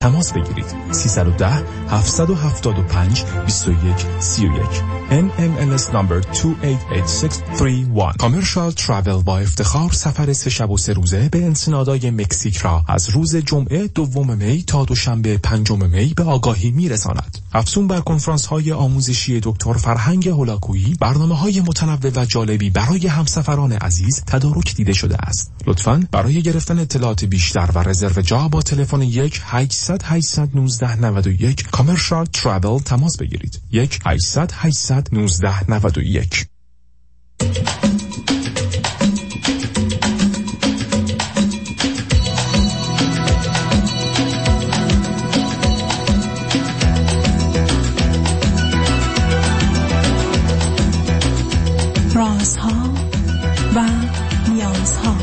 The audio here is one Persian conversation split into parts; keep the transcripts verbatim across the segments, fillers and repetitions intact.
تماس بگیرید. سیصد و ده هفتصد و هفتاد و پنج بیست و یک سی و یک. ان ام ال اس number دو هشت هشت شش سه یک. Commercial Travel با افتخار سفر سه شب و سه روزه به انسنادای مکزیک را از روز جمعه دوم می تا دوشنبه پنجم می به آگاهی میرساند. افزون بر کنفرانس های آموزشی دکتر فرهنگ هولاکویی، برنامه های متنوع و جالبی برای همسفران عزیز تدارک دیده شده است. لطفاً برای گرفتن اطلاعات بیشتر و رزرو جا با تلفن یک هشتصد هشتصد و نوزده نود و یک Commercial Travel تماس بگیرید. یک هشتصد هشتصد و نوزده نود و یک. رازها و نیازها.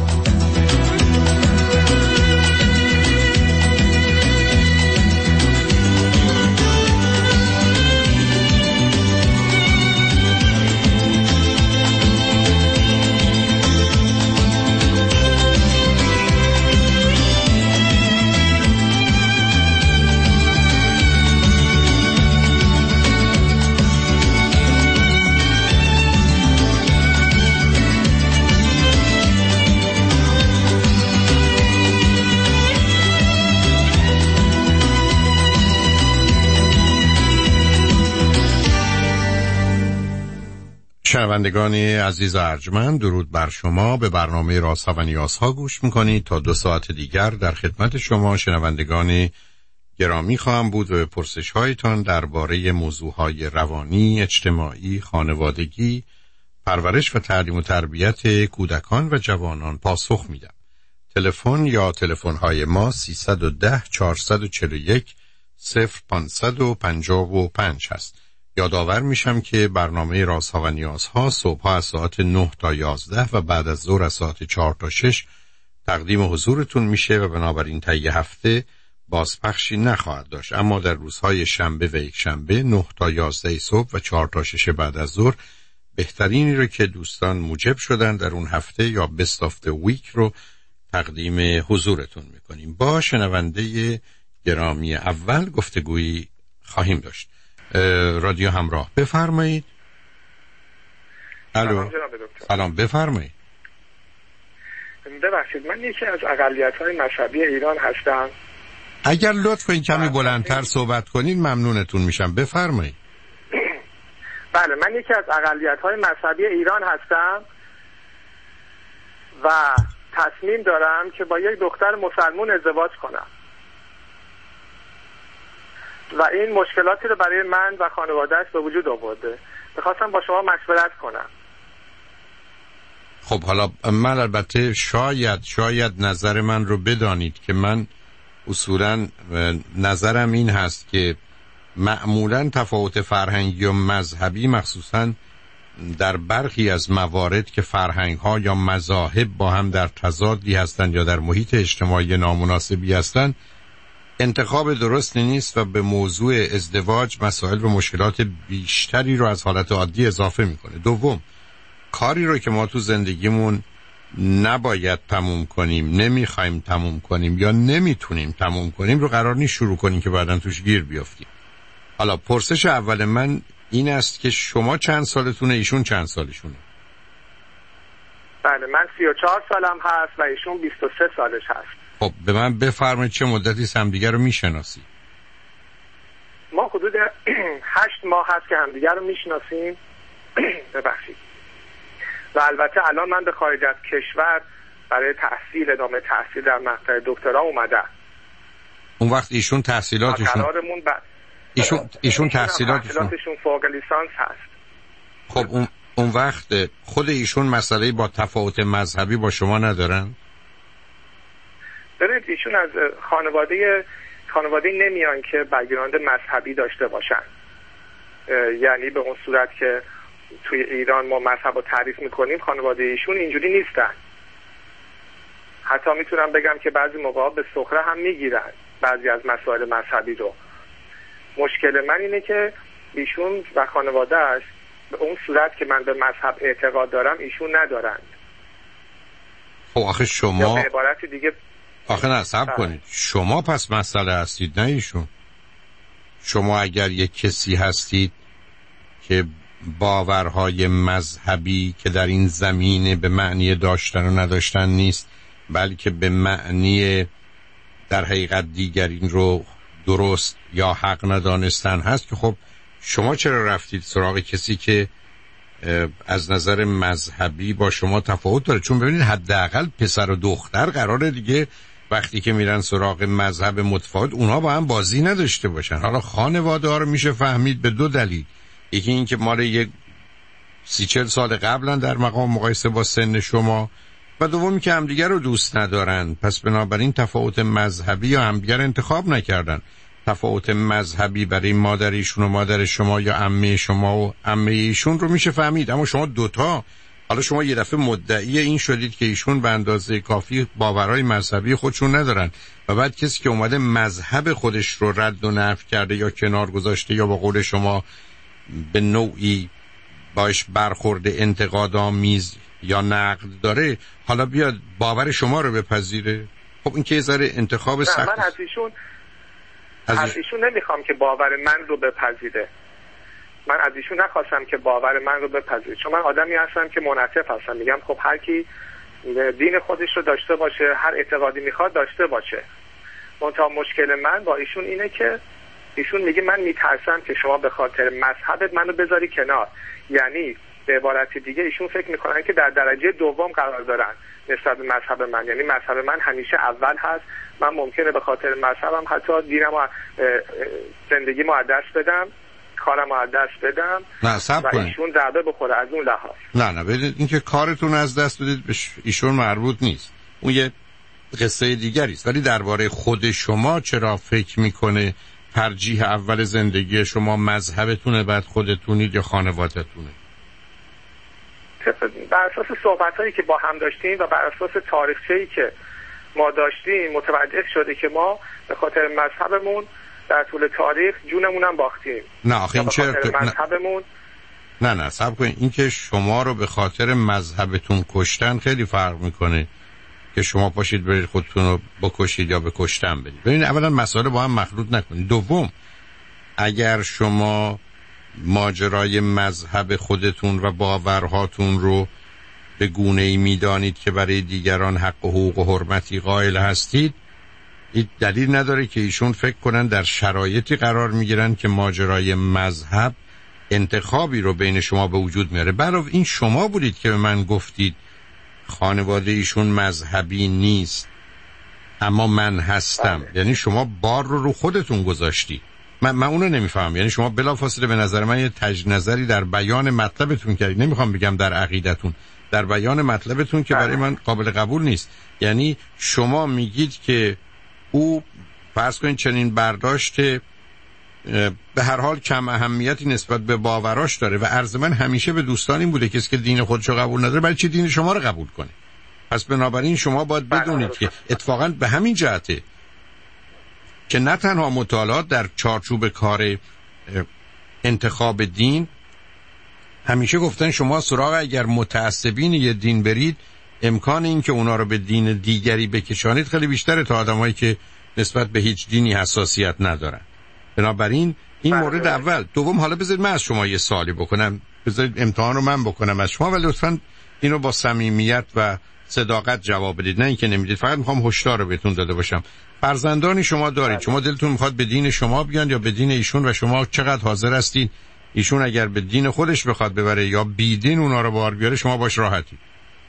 شنوندگان عزیز و ارجمند، درود بر شما. به برنامه رازها و نیازها گوش میکنید. تا دو ساعت دیگر در خدمت شما شنوندگان گرامی خواهم بود و به پرسش هایتان درباره موضوعهای روانی، اجتماعی، خانوادگی، پرورش و تعلیم و تربیت کودکان و جوانان پاسخ میدم. تلفن یا تلفن های ما سیصد و ده چهارصد و چهل و یک صفر پانصد و پنجاه و پنج هست. یادآور میشم که برنامه رازها و نیازها صبح‌ها از ساعت نه تا یازده و بعد از ظهر از ساعت چهار تا شش تقدیم حضورتون میشه و بنابراین طی هفته بازپخشی نخواهد داشت، اما در روزهای شنبه و یک شنبه نه تا یازده صبح و چهار تا شش بعد از ظهر بهترینی رو که دوستان موجب شدن در اون هفته یا best of the week رو تقدیم حضورتون میکنیم. با شنونده گرامی اول گفتگویی خواهیم داشت. رادیو همراه، بفرمایید. الو، سلام، بفرمایید. ببخشید، من یکی از اقلیت‌های مذهبی ایران هستم. اگر لطف کنید کمی بلندتر صحبت کنید ممنونتون میشم. بفرمایید. بله، من یکی از اقلیت‌های مذهبی ایران هستم و تصمیم دارم که با یک دختر مسلمان ازدواج کنم و این مشکلاتی رو برای من و خانواده‌اش به وجود آورده. می‌خواستم با شما مشورت کنم. خب حالا من البته شاید شاید نظر من رو بدانید که من اصولاً نظرم این هست که معمولاً تفاوت فرهنگی و مذهبی مخصوصاً در برخی از موارد که فرهنگ‌ها یا مذاهب با هم در تضادی هستند یا در محیط اجتماعی نامناسبی هستند انتخاب درستی نیست و به موضوع ازدواج مسائل و مشکلات بیشتری رو از حالت عادی اضافه میکنه. دوم، کاری رو که ما تو زندگیمون نباید تموم کنیم، نمیخوایم تموم کنیم یا نمیتونیم تموم کنیم رو قرار نیست شروع کنیم که بعداً توش گیر بیافتیم. حالا پرسش اول من این است که شما چند سالتونه، ایشون چند سالشونه؟ بله، من سی و چهار سالم هست و ایشون بیست و سه سالش هست. خب به من بفرمایید چه مدتی همدیگر رو میشناسی؟ ما حدود هشت ماه هست که همدیگر رو میشناسیم. ببخشید. و البته الان من به خارج از کشور برای تحصیل ادامه تحصیل در مقطع دکترا اومدم. اون وقت ایشون تحصیلاتشون قرارمون ب... ایشون ایشون تحصیلاتشون تحصیلاتشون فوق لیسانس هست. خب اون اون وقت خود ایشون مسئله با تفاوت مذهبی با شما ندارن؟ ببینید، ایشون از خانواده خانواده نمیان که بک‌گراند مذهبی داشته باشن، یعنی به اون صورت که توی ایران ما مذهب رو تعریف میکنیم خانواده ایشون اینجوری نیستن. حتی میتونم بگم که بعضی موقعا به سخره هم میگیرن بعضی از مسائل مذهبی رو. مشکل من اینه که ایشون و خانواده‌اش به اون صورت که من به مذهب اعتقاد دارم ایشون ندارند. خب آخه شما یا به عبارت دیگه آخه نه صبر کنید، شما پس مسئله هستید نه ایشون. شما اگر یک کسی هستید که باورهای مذهبی که در این زمینه به معنی داشتن و نداشتن نیست، بلکه به معنی در حقیقت دیگر این رو درست یا حق ندانستن هست، که خب شما چرا رفتید سراغ کسی که از نظر مذهبی با شما تفاوت داره؟ چون ببینید حداقل پسر و دختر قراره دیگه وقتی که میرن سراغ مذهب متفاوت اونها با هم بازی نداشته باشن. حالا خانواده ها رو میشه فهمید به دو دلیل: یکی این که مال یک سی چل سال قبلن در مقام مقایسه با سن شما، و دومی که همدیگر رو دوست ندارن، پس بنابراین تفاوت مذهبی یا همدیگر انتخاب نکردن. تفاوت مذهبی برای مادر ایشون و مادر شما یا عمه شما و عمه ایشون رو میشه فهمید، اما شما دوتا حالا شما یه دفعه مدعی این شدید که ایشون به اندازه کافی باورهای مذهبی خودشون ندارن، و بعد کسی که اومده مذهب خودش رو رد و نفی کرده یا کنار گذاشته یا با قول شما به نوعی باش برخورد انتقادآمیز یا نقد داره، حالا بیاد باور شما رو بپذیره؟ خب این که یه ذره انتخاب سخت. من از ایشون از ایشون نمیخوام که باور من رو بپذیره. من از ایشون نخواستم که باور من رو بپذیره، چون من آدمی هستم که منعطف هستم. میگم خب هر کی دین خودش رو داشته باشه، هر اعتقادی میخواد داشته باشه. منتها مشکل من با ایشون اینه که ایشون میگه من میترسم که شما به خاطر مذهبت منو بذاری کنار. یعنی به عبارت دیگه ایشون فکر میکنن که در درجه دوم قرار دارن نسبت به مذهب من. یعنی مذهب من همیشه اول هست، من ممکنه به خاطر مذهبم حتی دینم و زندگیمو از دست بدم، کارم از دست بدم. نه صبر کنید، و ایشون ضربه بخوره از اون لحاظ. نه نه ببینید، این که کارتون از دست بدید به ایشون مربوط نیست، اون یه قصه دیگری است. ولی درباره خود شما چرا فکر میکنه ترجیح اول زندگی شما مذهبتونه، بعد خودتونید یا خانواده‌تونه؟ بر اساس صحبت‌هایی که با هم داشتیم و بر اساس تاریخچه‌ای که ما داشتیم متوجه شده که ما به خاطر مذهبمون در طول تاریخ جونمونم باختیم. نه آخه این چرا مذهبمون نه نه صبر کنید، این که شما رو به خاطر مذهبتون کشتن خیلی فرق میکنه که شما پاشید برید خودتون رو بکشید یا به کشتن برید. ببینید اولا مسائل با هم مخلوط نکنید. دوم، اگر شما ماجرای مذهب خودتون و باورهاتون رو به گونه‌ای میدانید که برای دیگران حق و حقوق و حرمتی قائل هستید، این دلیل نداره که ایشون فکر کنن در شرایطی قرار میگیرن که ماجرای مذهب انتخابی رو بین شما به وجود میاره. علاوه این شما بودید که به من گفتید خانواده ایشون مذهبی نیست اما من هستم. یعنی شما بار رو رو خودتون گذاشتید. من من اونو نمیفهم. یعنی شما بلافاصله به نظر من یه تجدید نظری در بیان مطلبتون کردید، نمیخوام بگم در عقیدتون، در بیان مطلبتون که برای من قابل قبول نیست. یعنی شما میگید که او فرض کنید چنین برداشت به هر حال کم اهمیتی نسبت به باوراش داره، و عرض من همیشه به دوستان این بوده کسی که دین خودشو قبول نداره برای چی دین شما رو قبول کنه؟ پس بنابراین شما باید بدونید که اتفاقا به همین جهته که نه تنها مطالعات در چارچوب کار انتخاب دین همیشه گفتن شما سراغ اگر متعصبین یه دین برید امکان این که اونا رو به دین دیگری بکشانید خیلی بیشتره تا آدمایی که نسبت به هیچ دینی حساسیت ندارن. بنابراین این مورد اول. دوم، حالا بذارید من از شما یه سوالی بکنم، بذارید امتحان رو من بکنم از شما، ولی لطفاً اینو با صمیمیت و صداقت جواب بدید، نه اینکه نمیدید. فقط میخوام هشدار رو بهتون داده باشم. فرزندانی شما دارید، شما دلتون میخواد به دین شما بیان یا به دین ایشون، و شما چقدر حاضر هستید ایشون اگر به دین خودش بخواد ببره یا بی دین اونا رو بار بیاره شما باش راحتید؟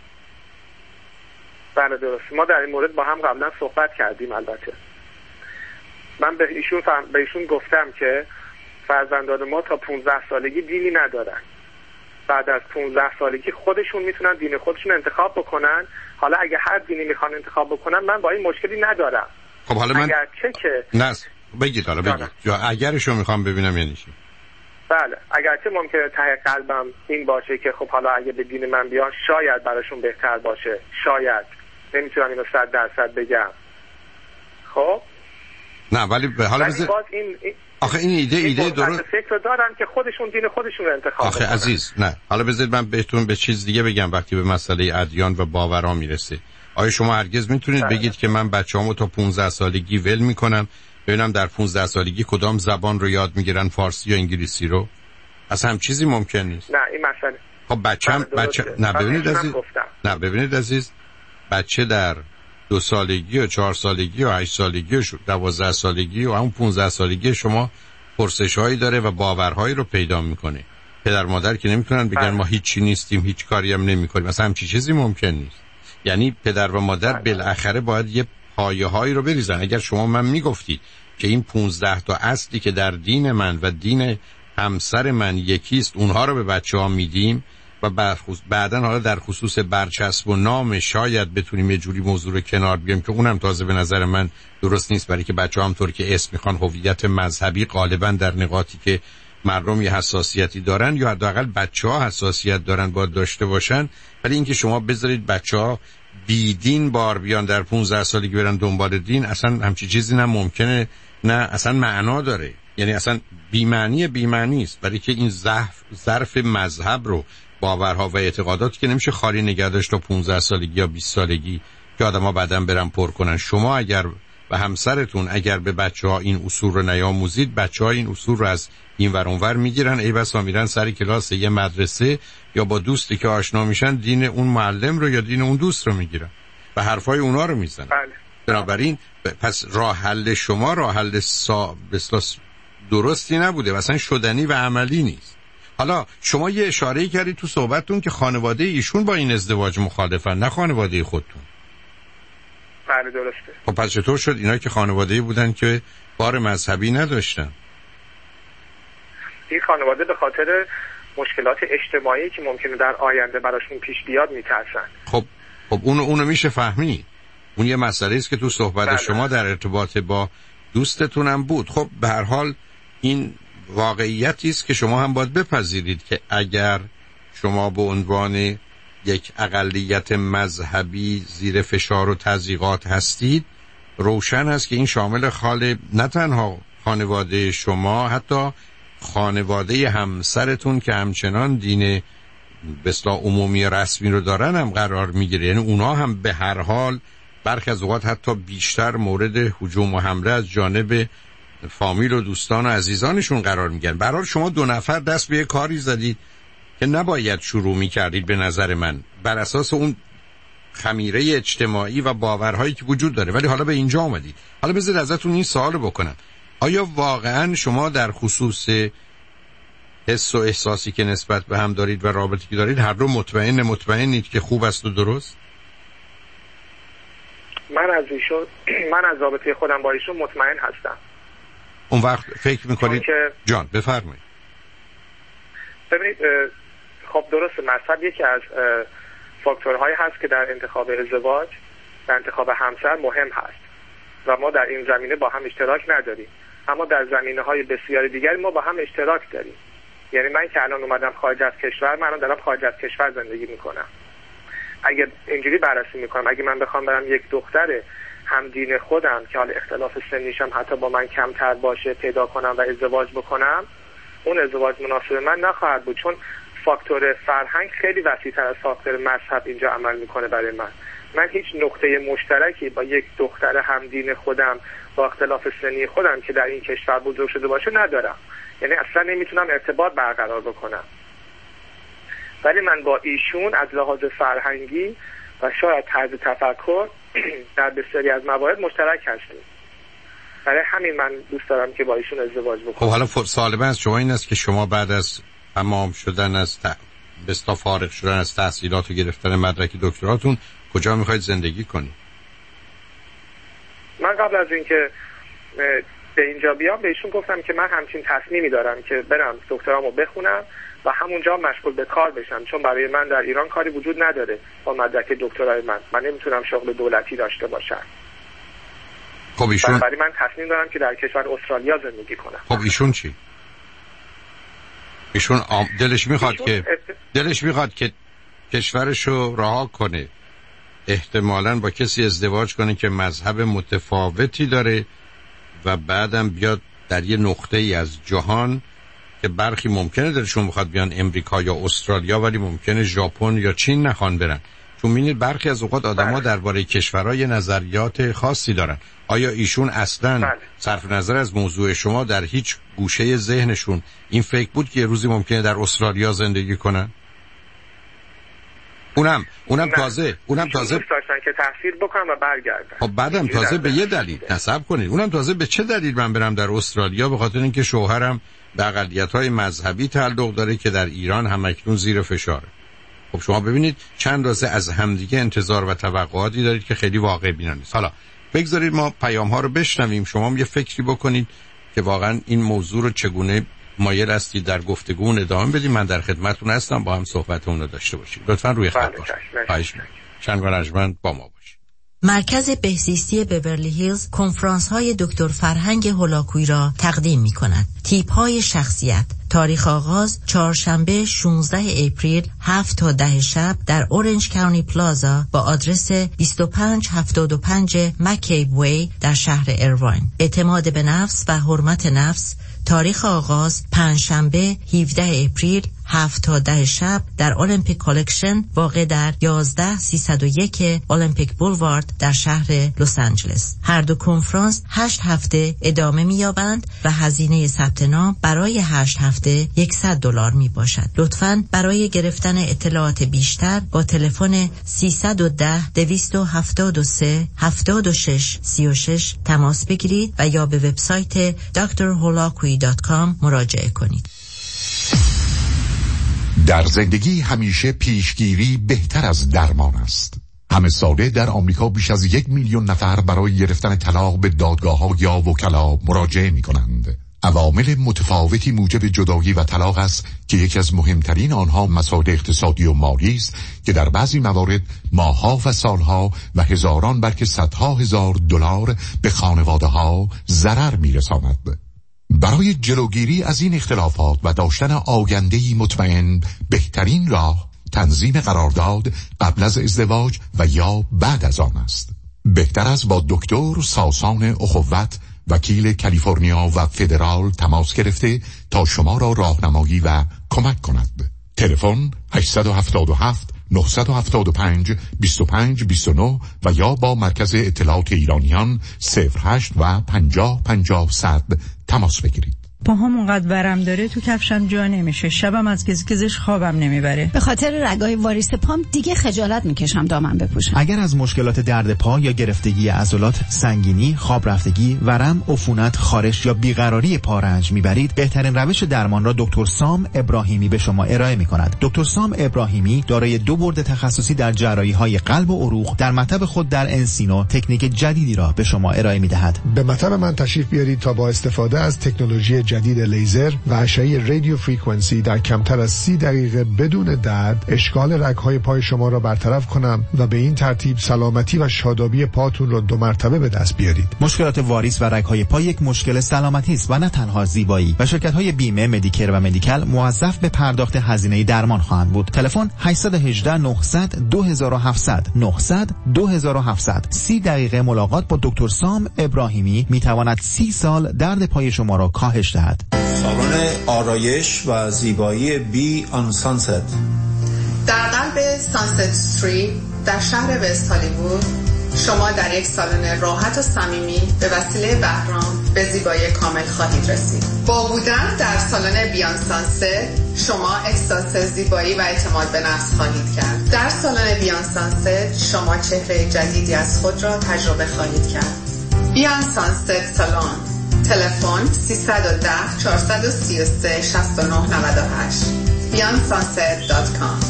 بله درست. ما در این مورد با هم قبلا صحبت کردیم. البته من به ایشون فهم... به ایشون گفتم که فرزندان ما تا پانزده سالگی دینی ندارن. بعد از پانزده سالگی خودشون میتونن دین خودشون انتخاب بکنن. حالا اگه هر دینی میخوان انتخاب بکنن من با این مشکلی ندارم. خب حالا من اگر چه که نه بگید، حالا بگید یا اگرشو میخوام ببینم یعنی چی. بله اگرچه ممکنه ته قلبم این باشه که خب حالا اگه به دین من بیان شاید براشون بهتر باشه، شاید، نمیتونم اینو صد درصد بگم. خب نه ولی به حالا بذار این... آخه این ایده ایده درست فکر دارن که خودشون دین خودشون رو انتخاب آخه بکنن. عزیز نه، حالا بذارید من بهتون به چیز دیگه بگم. وقتی به مسئله ادیان و باورها میرسه، آیا شما هرگز میتونید بگید که من بچه‌هامو تا پانزده سالگی ول میکنم ببینم در پانزده سالگی کدام زبان رو یاد میگیرن، فارسی یا انگلیسی رو؟ اصلا هم چیزی ممکن نیست. نه این مسئله خب بچه‌م بچه نه ببینید عزیز نه ببینید عزیز بچه در دو سالگی و چهار سالگی و هشت سالگی و دوازده سالگی و همون پانزده سالگی شما پرسش‌هایی داره و باورهایی رو پیدا میکنه. پدر مادر که نمیتونن بگن ما هیچی نیستیم، هیچ کاری هم نمیکنیم. مثلا همچین چیزی ممکن نیست. یعنی پدر و مادر بالاخره باید یه پایه‌هایی رو بریزن. اگر شما من میگفتید که این پانزده تا اصلی که در دین من و دین همسر من یکیست اونها رو به بچه‌ها میدیم و بعداً حالا در خصوص برچسب و نام شاید بتونیم یه جوری موضوع رو کنار بیاریم که اونم تازه به نظر من درست نیست، برای که بچه‌ها هم طور که اسم میخوان هویت مذهبی غالباً در نقاطی که مردم یه حساسیتی دارن یا حداقل بچه‌ها حساسیت دارن باید داشته باشن. ولی اینکه شما بذارید بچه‌ها بیدین بار بیان در پانزده سالگی برن دنبال دین، اصلا همچی چیزی نه ممکنه نه اصلا معنا داره. یعنی اصلا بی‌معنی بی‌معنی است، برای که این ظرف ظرف مذهب رو باورها و اعتقاداتی که نمیشه خالی نگه داشت تا پانزده سالگی یا بیست سالگی که آدم‌ها بعداً برن پر کنن. شما اگر و همسرتون اگر به بچه‌ها این اصول رو نیاموزید، بچه‌ها این اصول رو از این ور اون ور میگیرن، ای بسا میرن سر کلاس یه مدرسه یا با دوستی که آشنا میشن دین اون معلم رو یا دین اون دوست رو میگیرن و حرفای اونا رو میزنن. بله. بنابراین پس راه حل شما راه حل سا... بسلاس درستی نبوده، مثلا شدنی و عملی نیست. حالا شما یه اشاره‌ای کردید تو صحبتتون که خانواده ایشون با این ازدواج مخالفن، نه خانواده خودتون. بله درسته. خب پس چطور شد اینا که خانواده‌ای بودن که بار مذهبی نداشتن؟ این خانواده به خاطر مشکلات اجتماعی که ممکنه در آینده براشون پیش بیاد میترسن. خب خب اونو اونو میشه فهمید. اون یه مسئله است که تو صحبت بله. شما در ارتباط با دوستتونم بود. خب به هر حال این واقعیتی است که شما هم باید بپذیرید که اگر شما به عنوان یک اقلیت مذهبی زیر فشار و تضییقات هستید، روشن است که این شامل خال نه تنها خانواده شما، حتی خانواده همسرتون که همچنان دین به اصطلاح عمومی رسمی رو دارن هم قرار میگیره. یعنی اونا هم به هر حال برخی از اوقات حتی بیشتر مورد هجوم و حمله از جانب فامیل و دوستان و عزیزانشون قرار میگیرن. به هر حال شما دو نفر دست به کاری زدید که نباید شروع میکردید به نظر من، بر اساس اون خمیره اجتماعی و باورهایی که وجود داره. ولی حالا به اینجا آمدید. حالا بذارید ازتون این سوال بکنم، آیا واقعا شما در خصوص حس و احساسی که نسبت به هم دارید و رابطی که دارید هر دو مطمئن مطمئنید که خوب است و درست؟ من از ایشون من از رابطه خودم با ایشون مطمئن هستم. اون وقت فکر میکنید که... جان بفرمایید. ببینید خب درسته مذهب یکی از فاکتورهایی هست که در انتخاب ازدواج در انتخاب همسر مهم هست و ما در این زمینه با هم اشتراک نداریم، اما در زمینه‌های بسیار دیگری ما با هم اشتراک داریم. یعنی من که الان اومدم خارج از کشور، من الان دارم خارج از کشور زندگی میکنم. اگه اینجوری بررسی میکنم، اگه من بخوام برم یک دختر همدین خودم که حالا اختلاف سنیشم حتی با من کمتر باشه پیدا کنم و ازدواج بکنم، اون ازدواج مناسب من نخواهد بود، چون فاکتور فرهنگ خیلی وسیع‌تر از فاکتور مذهب اینجا عمل میکنه برای من. من هیچ نقطه مشترکی با یک دختر همدین خودم با اختلاف سنی خودم که در این کشور بزرگ شده باشه ندارم. یعنی اصلا نمیتونم ارتباط برقرار بکنم. ولی من با ایشون از لحاظ فرهنگی و شاید طرز تفکر در بسیاری از موارد مشترک هستیم. برای همین من دوست دارم که با ایشون ازدواج بکنم. خب حالا سوال من از شما این است که شما بعد از تمام شدن از ت... بستا فارغ شدن از تحصیلات و گرفتن مدرک دکتراتون کجا میخواید زندگی کنید؟ من قبل از اینکه به اینجا بیام به ایشون گفتم که من همچین تصمیمی دارم که برم دکترامو بخونم و همونجا مشغول به کار بشم، چون برای من در ایران کاری وجود نداره با مدرک دکترای من. من نمیتونم شغل دولتی داشته باشم. خب ایشون برای من تصمیم دارم که در کشور استرالیا زندگی کنم. خب ایشون چی؟ ایشون آم... دلش میخواد ایشون که ات... دلش میخواد که کشورشو رها کنه، احتمالاً با کسی ازدواج کنه که مذهب متفاوتی داره و بعدم بیاد در یه نقطه ای از جهان که برخی ممکنه دلشون بخواد بیان امریکا یا استرالیا ولی ممکنه ژاپن یا چین نخوان برن. چون می‌بینید برخی از اوقات آدم‌ها درباره کشورهای نظریات خاصی دارن. آیا ایشون اصلاً بله. صرف نظر از موضوع شما در هیچ گوشه ذهنشون این فکر بود که یه روزی ممکنه در استرالیا زندگی کنن؟ اونم اونم نه. تازه اونم تازه دوست داشتن که تحصیل بکنم و برگردن. خب بعدم تازه به یه دلیل نصب کنید. اونم تازه به چه دلیل من برم در استرالیا؟ به خاطر اینکه شوهرم به اقلیت‌های مذهبی تعلق داره که در ایران همکنون زیر فشاره. خب شما ببینید چند رازه از همدیگه انتظار و توقعاتی دارید که خیلی واقع بینانه نیست. حالا بگذارید ما پیام‌ها رو بشنویم، شما هم یه فکری بکنید که واقعا این موضوع رو چگونه مایل هستید در گفتگو ادامه بدیم. من در خدمتتون هستم، با هم صحبتمون رو داشته باشیم. لطفاً روی خط باشید. خواهش می‌کنم. شنوندگان ارجمند با ما باشید. مرکز بهزیستی بورلی هیلز کنفرانس های دکتر فرهنگ هولاکویی را تقدیم می کند. تیپ های شخصیت. تاریخ آغاز چهارشنبه شانزده اپریل هفت تا ده شب در اورنج کاونتی پلازا با آدرس بیست و پنج هفتاد و پنج مکیب وی در شهر ایرواین. اعتماد به نفس و حرمت نفس. تاریخ آغاز پنجشنبه هفدهم اپریل هفت تا ده شب در المپیک کالکشن واقع در یازده سیصد و یک المپیک بولوارد در شهر لس آنجلس. هر دو کنفرانس هشت هفته ادامه می‌یابند و هزینه ثبت نام برای هشت هفته صد دلار می باشد. لطفاً برای گرفتن اطلاعات بیشتر با تلفن سیصد و ده دویست و هفتاد و سه هفتاد و شش سی و شش تماس بگیرید و یا به وبسایت دکتر هولاکویی دات کام مراجعه کنید. در زندگی همیشه پیشگیری بهتر از درمان است. همه ساله در آمریکا بیش از یک میلیون نفر برای گرفتن طلاق به دادگاه‌ها یا وکلا مراجعه می‌کنند. عوامل متفاوتی موجب جدایی و طلاق است که یکی از مهمترین آنها مسائل اقتصادی و مالی است که در بعضی موارد ماه‌ها و سالها و هزاران بلکه صدها هزار دلار به خانواده‌ها ضرر می‌رساند. برای جلوگیری از این اختلافات و داشتن آینده‌ای مطمئن بهترین راه تنظیم قرارداد قبل از ازدواج و یا بعد از آن است. بهتر است با دکتر ساسان اخوت وکیل کالیفرنیا و فدرال تماس گرفته تا شما را راهنمایی و کمک کند. تلفن هشت هفت هفت نه هفت پنج دو پنج دو نه و یا با مرکز اطلاعات ایرانیان صفر هشت و پنجاه پنجاه صد تماس بگیرید. پاهام اونقدر ورم داره تو کفشم جا نمیشه. شبم از گزگزش خوابم نمیبره. به خاطر رگای واریس پام دیگه خجالت میکشم دامن بپوشم. اگر از مشکلات درد پا یا گرفتگی عضلات، سنگینی، خواب رفتگی، ورم، عفونت، خارش یا بیقراری پا رنج میبرید، بهترین روش درمان را دکتر سام ابراهیمی به شما ارائه میکند. دکتر سام ابراهیمی دارای دو برد تخصصی در جراحی‌های قلب و عروق در مطب خود در انسینو تکنیک جدیدی را به شما ارائه میدهد. به مطب من تشریف بیارید تا با استفاده از تکنولوژی جدید لیزر و اشعه رادیو فرکانسی در کمتر از سی دقیقه بدون درد اشکال رگ‌های پای شما را برطرف کنم و به این ترتیب سلامتی و شادابی پاتون را دو مرتبه به دست بیارید. مشکلات واریس و رگ‌های پا یک مشکل سلامتی است و نه تنها زیبایی و شرکت‌های بیمه، مدیکر و مدیکال موظف به پرداخت هزینه درمان خواهند بود. تلفن هشت یک هشت نه صفر صفر دو هفت صفر صفر نه صفر صفر دو هفت صفر صفر. سی دقیقه ملاقات با دکتر سام ابراهیمی میتواند سی سال درد پای شما را کاهش دهد. سالن آرایش و زیبایی بی آن سانست در قلب سانست استریت در شهر وست هالیوود شما در یک سالن راحت و صمیمی به وسیله بهرام به زیبایی کامل خواهید رسید. با بودن در سالن بیان سانست شما احساس زیبایی و اعتماد به نفس خواهید کرد. در سالن بیان سانست شما چهره جدیدی از خود را تجربه خواهید کرد. بیان سانست سالن. تلفن سیصد و ده چهارصد و سی و سه شصت و نه نود و هشت بیان سانست دات کام.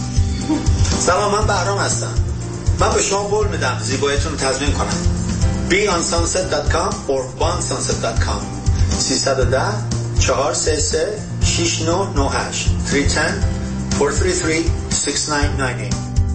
سلام، من بهرام هستم. من به شما قول میدم زیباییتون رو تضمین کنم. بی آن سانست دات کام or بان سانست دات کام. سیصد و ده چهارصد و سی و سه شش نه نه هشت سه یک صفر چهار سه سه شش نه نه هشت.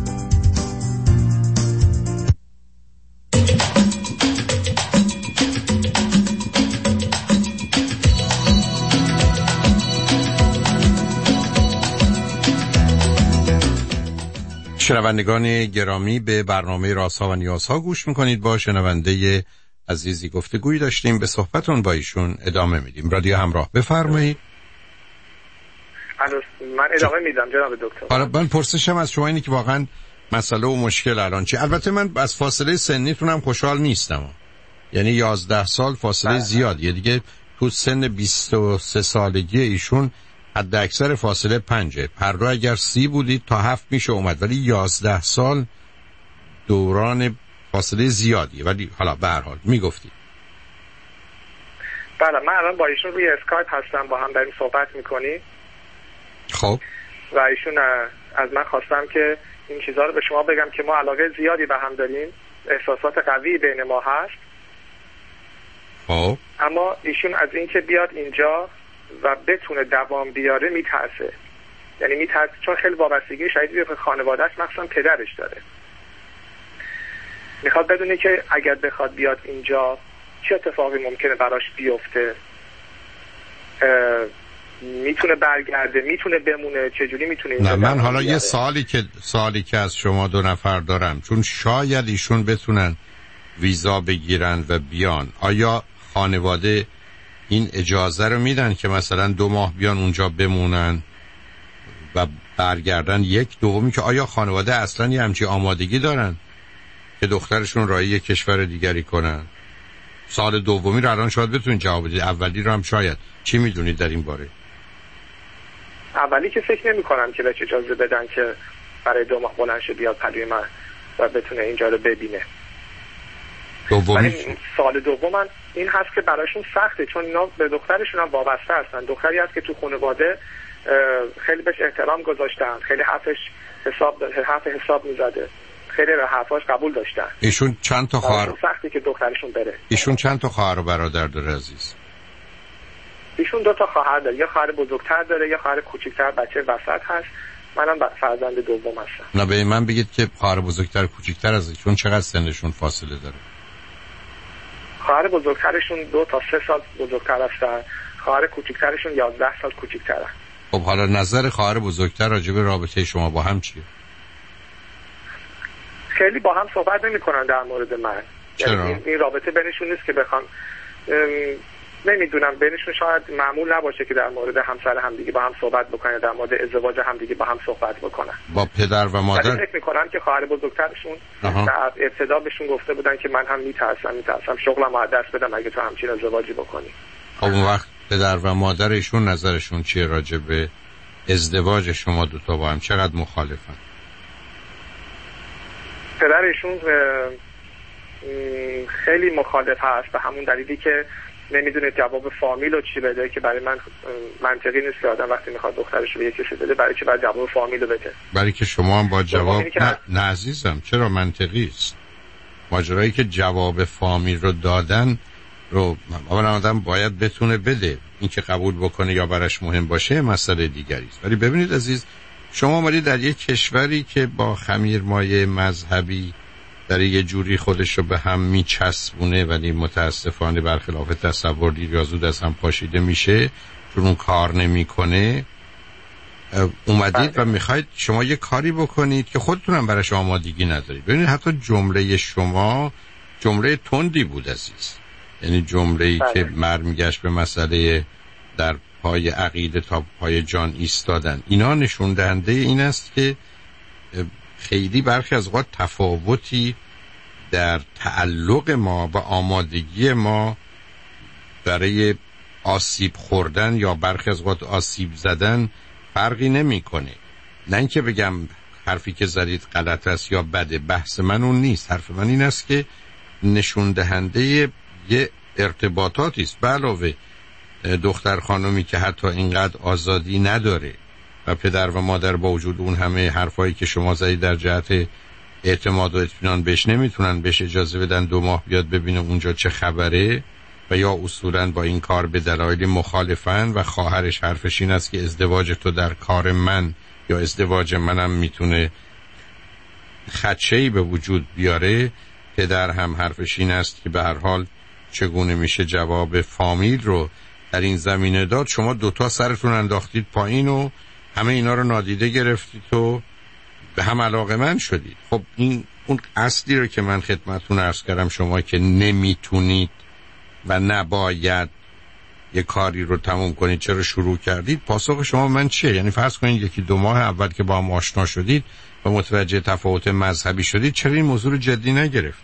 شنوندگان گرامی، به برنامه رازها و نیازها گوش میکنید. با شنونده عزیزی گفتگویی داشتیم، به صحبتون با ایشون ادامه میدیم. رادیو همراه، بفرمایید. من ادامه میدم جناب دکتر. حالا من پرسشم از شما اینه که واقعا مسئله و مشکل الان چی؟ البته من از فاصله سنیتونم خوشحال نیستم، یعنی یازده سال فاصله بله. زیادیه دیگه. تو سن بیست و سه سالگی ایشون حد اکثر فاصله پنجه. هر دو اگر سی بودید تا هفت میشه اومد، ولی یازده سال دوران فاصله زیادیه. ولی حالا به هر حال میگفتید. بله من الان با ایشون روی اسکایپ هستم، با هم داریم صحبت میکنیم. خب و ایشون از من خواستم که این چیزها رو به شما بگم که ما علاقه زیادی به هم داریم، احساسات قوی بین ما هست. خب اما ایشون از اینکه بیاد اینجا و بتونه دوام بیاره میترسه، یعنی میترسه چون خیلی وابستگی شدیدی به خانواده‌اش مخصوصا پدرش داره. میخواد بدونه که اگر بخواد بیاد اینجا چه اتفاقی ممکنه براش بیفته، میتونه برگرده، میتونه بمونه، چجوری میتونه اینجا. نه من حالا بیاره. یه سوالی که سوالی که از شما دو نفر دارم، چون شاید ایشون بتونن ویزا بگیرن و بیان، آیا خانواده این اجازه رو میدن که مثلا دو ماه بیان اونجا بمونن و برگردن؟ یک دومی که آیا خانواده اصلا یه همچی آمادگی دارن که دخترشون راهی کشور دیگری کنن؟ سال دومی رو الان شاید بتونید جواب بدید، اولی رو هم شاید. چی میدونید در این باره؟ اولی که فکر نمی کنم که بهش اجازه بدن که برای دو ماه بلند شه بیاد پلوی من و بتونه اینجا رو ببینه. دومی سال دوم این هست که براشون سخته، چون اینا به دخترشون هم وابسته هستن. دختری هست که تو خانواده خیلی بهش احترام گذاشتن، خیلی حرفش حساب حرف حساب میزده، خیلی به حرفاش قبول داشتن. ایشون چند تا خواهر سخته که دخترشون بره. ایشون چند تا خواهر و برادر داره عزیز؟ ایشون دو تا خواهر داره، یه خواهر بزرگتر داره، یه خواهر کوچیک‌تر بچه وسط هست. منم فرزند دوم هستم. نه به من بگید که خواهر بزرگتر کوچیک‌تر از ایشون چقدر سنشون فاصله داره؟ خواهر بزرگترشون دو تا سه سال بزرگتر هستن، خواهر کوچیکترشون یازده سال کوچیک‌ترن. خب حالا نظر خواهر بزرگتر راجع به رابطه شما با هم چیه؟ خیلی با هم صحبت نمی‌کنن در مورد من. چرا؟ یعنی این رابطه بینشون نیست که بخوام، نمیدونم، بینشون شاید معمول نباشه که در مورد همسر همدیگه با هم صحبت بکنن، در مورد ازدواج همدیگه با هم صحبت بکنن. با پدر و مادر فکر می‌کنم که خواهر بزرگترشون در ابتدا بهشون گفته بودن که من هم میترسم میترسم شغلم از دست بدم اگه تو همچین ازدواجی بکنی. خب اون وقت پدر و مادر ایشون نظرشون چیه راجع به ازدواج شما دو تا با هم؟ چقدر مخالفن؟ پدرشون خیلی مخالف هست، به همون دلیلی که نمیدونه جواب فامیل رو چی بده، که برای من منطقی نیست که آدم وقتی میخواد دخترش رو به یک کسی بده برای چی باید جواب فامیل رو بده. برای که شما هم با جواب نه, نه عزیزم، چرا منطقی است؟ ماجرایی که جواب فامیل رو دادن رو اول آدم باید بتونه بده، این که قبول بکنه یا براش مهم باشه مسئله دیگری است. ولی ببینید عزیز، شما اومدید در یک کشوری که با خمیرمایه مذهبی در یه جوری خودش رو به هم میچسبونه، ولی متاسفانه برخلاف تصور دیر یا زود از هم پاشیده میشه چون اون کار نمیکنه. اومدید و میخواید شما یه کاری بکنید که خودتونم براش آمادگی ندارید. ببینید حتی جمله شما جمله تندی بود عزیز، یعنی جمله‌ای که مر میگشت به مسئله در پای عقیده تا پای جان ایستادن. اینا نشون دهنده این است که خیلی برخی از اوقات تفاوتی در تعلق ما و آمادگی ما برای آسیب خوردن یا برخی از اوقات آسیب زدن فرقی نمیکنه. نه اینکه بگم حرفی که زدید غلط است یا بده، بحث من اون نیست. حرف من این است که نشون دهنده یه ارتباطاتی است. به علاوه دختر خانمی که حتی اینقدر آزادی نداره و پدر و مادر با وجود اون همه حرفایی که شما زدید در جهت اعتماد و اطمینان بهش نمیتونن بهش اجازه بدن دو ماه بیاد ببینه اونجا چه خبره، و یا اصولاً با این کار به دلایل مخالفن و خواهرش حرفش این است که ازدواج تو در کار من یا ازدواج منم میتونه خدشه‌ای به وجود بیاره. پدر هم حرفش این است که به هر حال چگونه میشه جواب فامیل رو در این زمینه داد. شما دوتا سرتون انداختید پایین و همه اینا رو نادیده گرفتید و به هم علاقه‌مند شدید. خب این اون اصلی رو که من خدمتتون عرض کردم، شما که نمیتونید و نباید یه کاری رو تموم کنید چرا شروع کردید، پاسخ شما من چیه؟ یعنی فرض کنید یکی دو ماه اول که با هم آشنا شدید و متوجه تفاوت مذهبی شدید، چرا این موضوع رو جدی نگرفت؟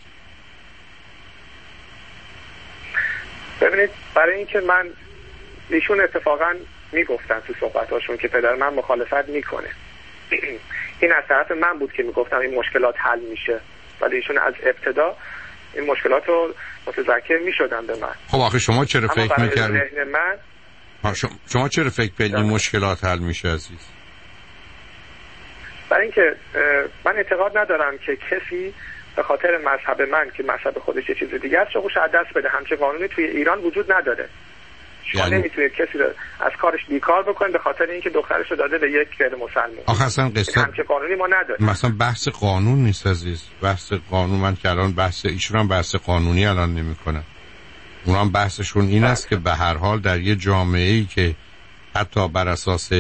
ببینید، برای اینکه من ایشون اتفاقا میگفتن تو صحبتاشون که پدر من مخالفت میکنه. این از طرف من بود که میگفتم این مشکلات حل میشه، ولی ایشون از ابتدا این مشکلات رو متذکر میشدن به من. خب آخه شما چرا فکر میکردید من شما, شما چرا فکر کنید این مشکلات حل میشه عزیز؟ برای اینکه من اعتقاد ندارم که کسی به خاطر مذهب من که مذهب خودش یه چیز دیگه است شغلش از دست بده. همچه قانونی توی ایران وجود نداره. شما یعنی... نمیتونید کسی رو از کارش بیکار بکنید به خاطر اینکه دخترش رو داده به یک غیر مسلمان. آخه اصلا قصه همچه قانونی ما نداریم. مثلا بحث قانون نیست عزیز. بحث قانون، من که الان بحث ایشون هم بحث قانونی الان نمی‌کنم. اونا هم بحثشون این است که به هر حال در یه جامعه‌ای که حتی بر اساس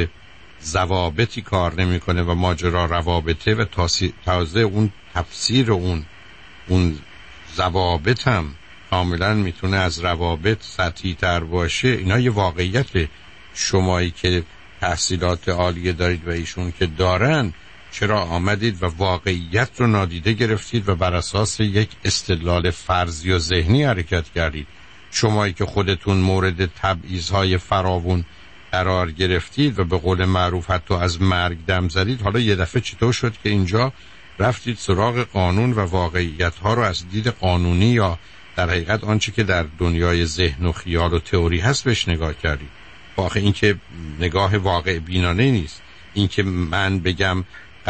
ضوابطی کار نمی‌کنه و ماجرا روابطه و تازه اون تفسیر اون اون ضوابط هم کاملا میتونه از روابط سطحی تر باشه. اینا یه واقعیت. شمایی که تحصیلات عالیه دارید و ایشون که دارن، چرا آمدید و واقعیت رو نادیده گرفتید و بر اساس یک استدلال فرضی و ذهنی حرکت کردید؟ شمایی که خودتون مورد تبعیض‌های فراوون قرار گرفتید و به قول معروف حتی از مرگ دم زدید، حالا یه دفعه چطور شد که اینجا رفتید سراغ قانون و واقعیت‌ها رو از دید قانونی یا در حقیقت آنچه که در دنیای ذهن و خیال و تئوری هست بهش نگاه کردید؟ واقعا این که نگاه واقع بینانه نیست. این که من بگم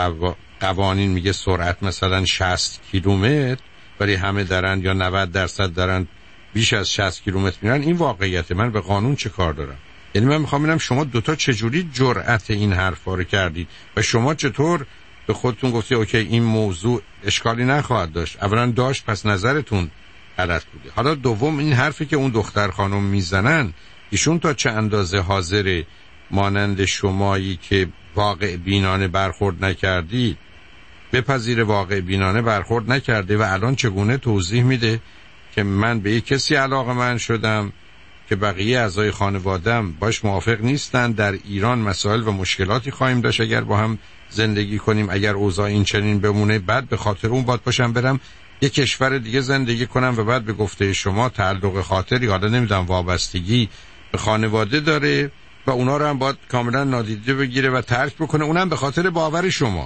قوانین میگه سرعت مثلا شصت کیلومتر ولی همه دارن یا نود درصد دارن بیش از شصت کیلومتر میرن، این واقعیته. من به قانون چه کار دارم؟ یعنی من میخوام ببینم شما دوتا چجوری جرأت این حرفا رو کردید و شما چطور به خودتون گفتید اوکی این موضوع اشکالی نخواهد داشت. اولا داشت، پس نظرتون غلط بوده. حالا دوم این حرفی که اون دختر خانم میزنن، ایشون تا چه اندازه حاضر مانند شمایی که واقع بینانه برخورد نکردید بپذیر واقع بینانه برخورد نکرده و الان چگونه توضیح میده که من به یک کسی علاقه‌مند شدم که بقیه اعضای خانواده‌ام باش موافق نیستن، در ایران مسائل و مشکلاتی خواهیم داشت اگر با هم زندگی کنیم، اگر اوضاع این چنین بمونه، بعد به خاطر اون باید باشم برم یک کشور دیگه زندگی کنم و بعد به گفته شما تعلق خاطری، حالا نمیدونم وابستگی به خانواده داره و اونا رو هم باید کاملا نادیده بگیره و ترک بکنه، اونم به خاطر باور شما،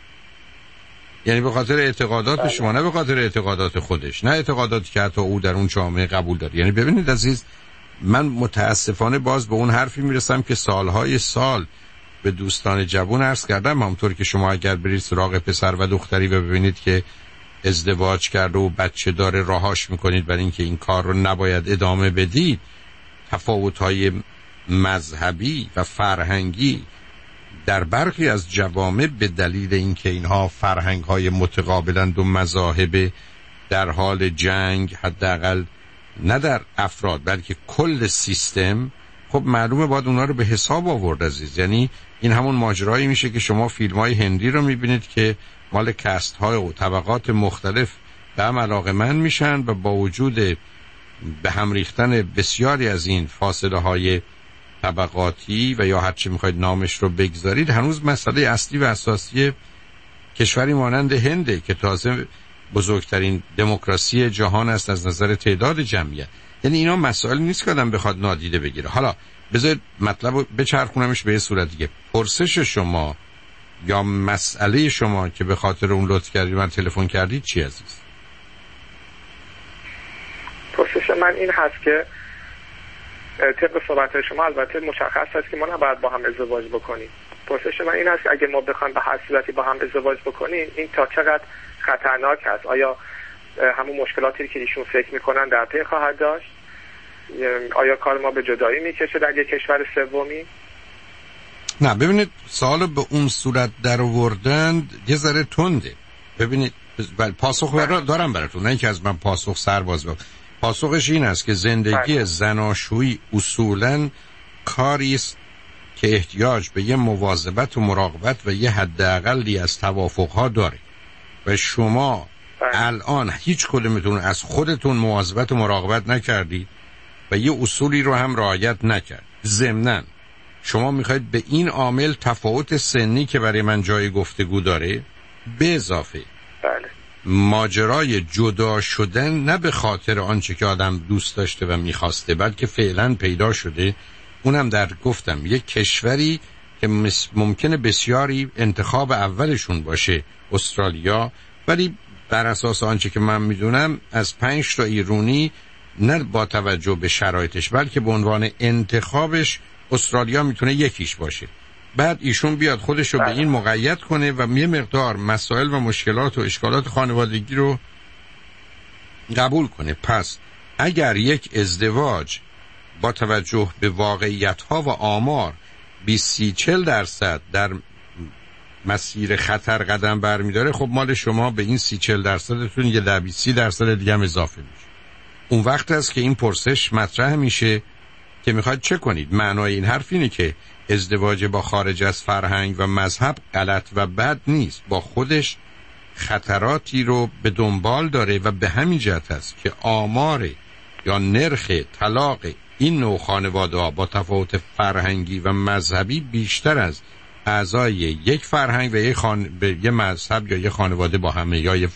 یعنی به خاطر اعتقادات شما، نه به خاطر اعتقادات خودش، نه اعتقاداتی که حتی او در اون جامعه قبول داره. یعنی ببینید عزیز، من متاسفانه باز به اون حرفی میرسم که سالهای سال به دوستان جوان عرض کردم، همونطور که شما اگر برید سراغ پسر و دختری و ببینید که ازدواج کرده و بچه داره راهاش میکنید برای اینکه این کار رو نباید ادامه بدید. تفاوت‌های مذهبی و فرهنگی در برخی از جوامع به دلیل اینکه اینها فرهنگ‌های متقابلند و مذاهب در حال جنگ، حداقل نه در افراد بلکه کل سیستم، خب معلومه باید اونا رو به حساب آورد عزیز. یعنی این همون ماجرایی میشه که شما فیلم‌های هندی رو میبینید که مال کست‌های و طبقات مختلف به هم علاقه‌مند میشن و با وجود به هم ریختن بسیاری از این فاصله های طبقاتی و یا هر چی میخواید نامش رو بگذارید، هنوز مسئله اصلی و اساسی کشوری مانند هنده که تازه بزرگترین دموکراسی جهان است از نظر تعداد جمعیت. یعنی اینا مسائل نیست که آدم بخواد نادیده بگیره. حالا بذارید مطلب رو بچرخونمش به یه صورت دیگه. پرسش شما یا مسئله شما که به خاطر اون لطف کردید من تلفن کردید چی عزیز؟ پرسش من این هست که طبق صحبت شما البته مشخص هست که ما نباید با هم ازدواج بکنیم. پرسش من این هست که اگه ما بخوایم به هر صورتی با هم ازدواج بکنیم این تا چقدر خطرناک هست؟ آیا همون مشکلاتی که ایشون فکر میکنن در پی خواهد داشت؟ آیا کار ما به جدایی میکشه در یک کشور سومی؟ نه ببینید، سوال به اون صورت در آوردن یه ذره تنده. ببینید پاسخ دارم براتون، نه اینکه از من پاسخ سرباز بگم. پاسخش این است که زندگی زناشویی اصولاً کاری است که احتیاج به یه مواظبت و مراقبت و یه حداقلی از توافقها داره و شما الان هیچ کدومتون از خودتون مواظبت و مراقبت نکردید و یه اصولی رو هم رعایت نکرد. ضمناً شما میخواید به این عامل تفاوت سنی که برای من جای گفتگو داره به اضافه بله ماجرای جدا شدن نه به خاطر آنچه که آدم دوست داشته و میخواسته، بلکه فعلا پیدا شده، اونم در گفتم یک کشوری که ممکنه بسیاری انتخاب اولشون باشه، استرالیا، ولی بر اساس آنچه که من میدونم از پنج تا ایرونی نه با توجه به شرایطش بلکه به عنوان انتخابش استرالیا میتونه یکیش باشه. بعد ایشون بیاد خودشو به این مقید کنه و یه مقدار مسائل و مشکلات و اشکالات خانوادگی رو قبول کنه. پس اگر یک ازدواج با توجه به واقعیت‌ها و آمار بیست چهل درصد در مسیر خطر قدم برمی‌داره، خب مال شما به این سی چهل درصدتون یه ده بیست درصد دیگه هم اضافه میشه. اون وقت است که این پرسش مطرح میشه که میخواید چه کنید. معنای این حرف اینه که ازدواج با خارج از فرهنگ و مذهب غلط و بد نیست، با خودش خطراتی رو به دنبال داره و به همین جهت است که آمار یا نرخ طلاق این نوع خانواده ها با تفاوت فرهنگی و مذهبی بیشتر از اعضای یک فرهنگ و یک خان... به یک مذهب یا یک خانواده با همه یا یک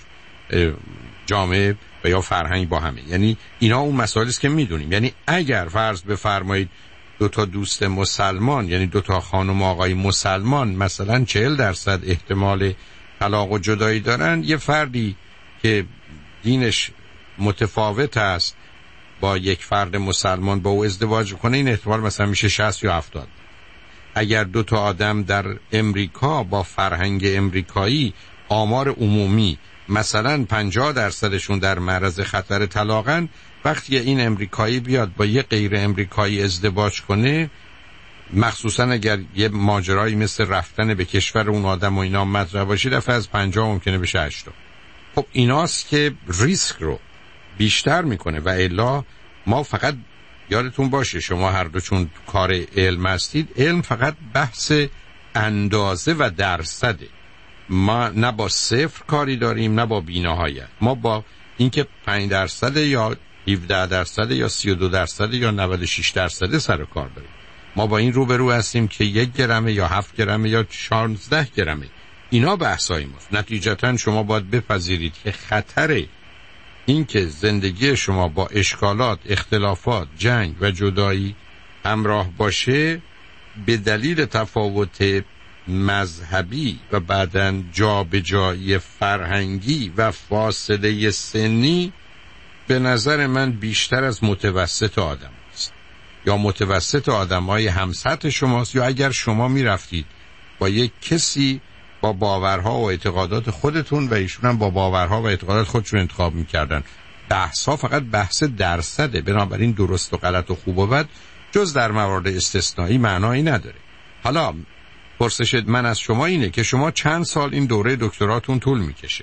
جامعه و یا فرهنگ با همه. یعنی اینا اون مسائلی است که میدونیم. یعنی اگر فرض بفرمایید دو تا دوست مسلمان، یعنی دو تا خانم و آقای مسلمان مثلا چهل درصد احتمال طلاق و جدایی دارن، یه فردی که دینش متفاوت است با یک فرد مسلمان با او ازدواج کنه، این احتمال مثلا میشه شصت یا هفتاد. اگر دو تا آدم در امریکا با فرهنگ امریکایی آمار عمومی مثلا پنجاه درصدشون در معرض خطر طلاقن، وقتی این امریکایی بیاد با یه غیر امریکایی ازدواج کنه، مخصوصا اگر یه ماجرایی مثل رفتن به کشور اون آدم و اینا مطرح باشه، دفعه از پنجاه ممکنه بشه هشتاد. خب ایناست که ریسک رو بیشتر میکنه. و الا ما فقط یادتون باشه شما هر دو چون کار علم هستید، علم فقط بحث اندازه و درصده. ما نه با صفر کاری داریم نه با بی‌نهایت. ما با اینکه پنج درصد یا هفده درصد یا سی و دو درصد یا نود و شش درصد سر کار داریم. ما با این روبرو هستیم که یک گرمه یا هفت گرمه یا شانزده گرمه. اینا بحثای ماست. نتیجتا شما باید بپذیرید که خطر این که زندگی شما با اشکالات، اختلافات، جنگ و جدایی همراه باشه به دلیل تفاوت مذهبی و بعداً جابجایی فرهنگی و فاصله سنی به نظر من بیشتر از متوسط آدم است، یا متوسط آدم‌های همسطح شماست، یا اگر شما می رفتید با یک کسی با باورها و اعتقادات خودتون و ایشون هم با باورها و اعتقادات خودشون انتخاب می‌کردن. بحث‌ها فقط بحث درصده، بنابراین درست و غلط و خوب و بد جز در موارد استثنایی معنایی نداره. حالا پرسش من از شما اینه که شما چند سال این دوره دکتراتون طول می‌کشه؟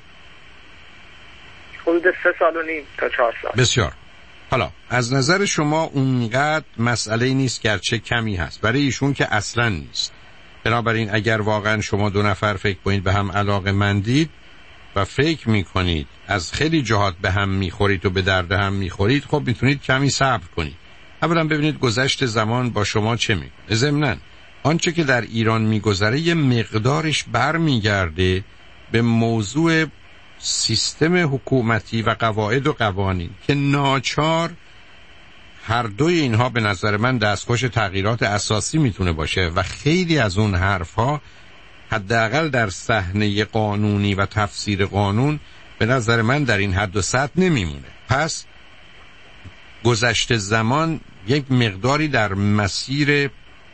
حدود سه سال و نیم تا چهار سال. بسیار. حالا از نظر شما اونقدر مسئله نیست گرچه کمی هست، برای ایشون که اصلاً نیست. بنابراین اگر واقعا شما دو نفر فکر کنید به هم علاقه مندید و فکر میکنید از خیلی جهات به هم میخورید و به درد هم میخورید، خب میتونید کمی صبر کنید. اولا ببینید گذشت زمان با شما چه میکنه. ضمناً آنچه که در ایران میگذره یه مقدارش بر میگرده به موضوع سیستم حکومتی و قواعد و قوانین که ناچار هر دوی اینها به نظر من دستخوش تغییرات اساسی میتونه باشه و خیلی از اون حرفها حداقل در صحنه قانونی و تفسیر قانون به نظر من در این حد و سطح نمیمونه. پس گذشت زمان یک مقداری در مسیر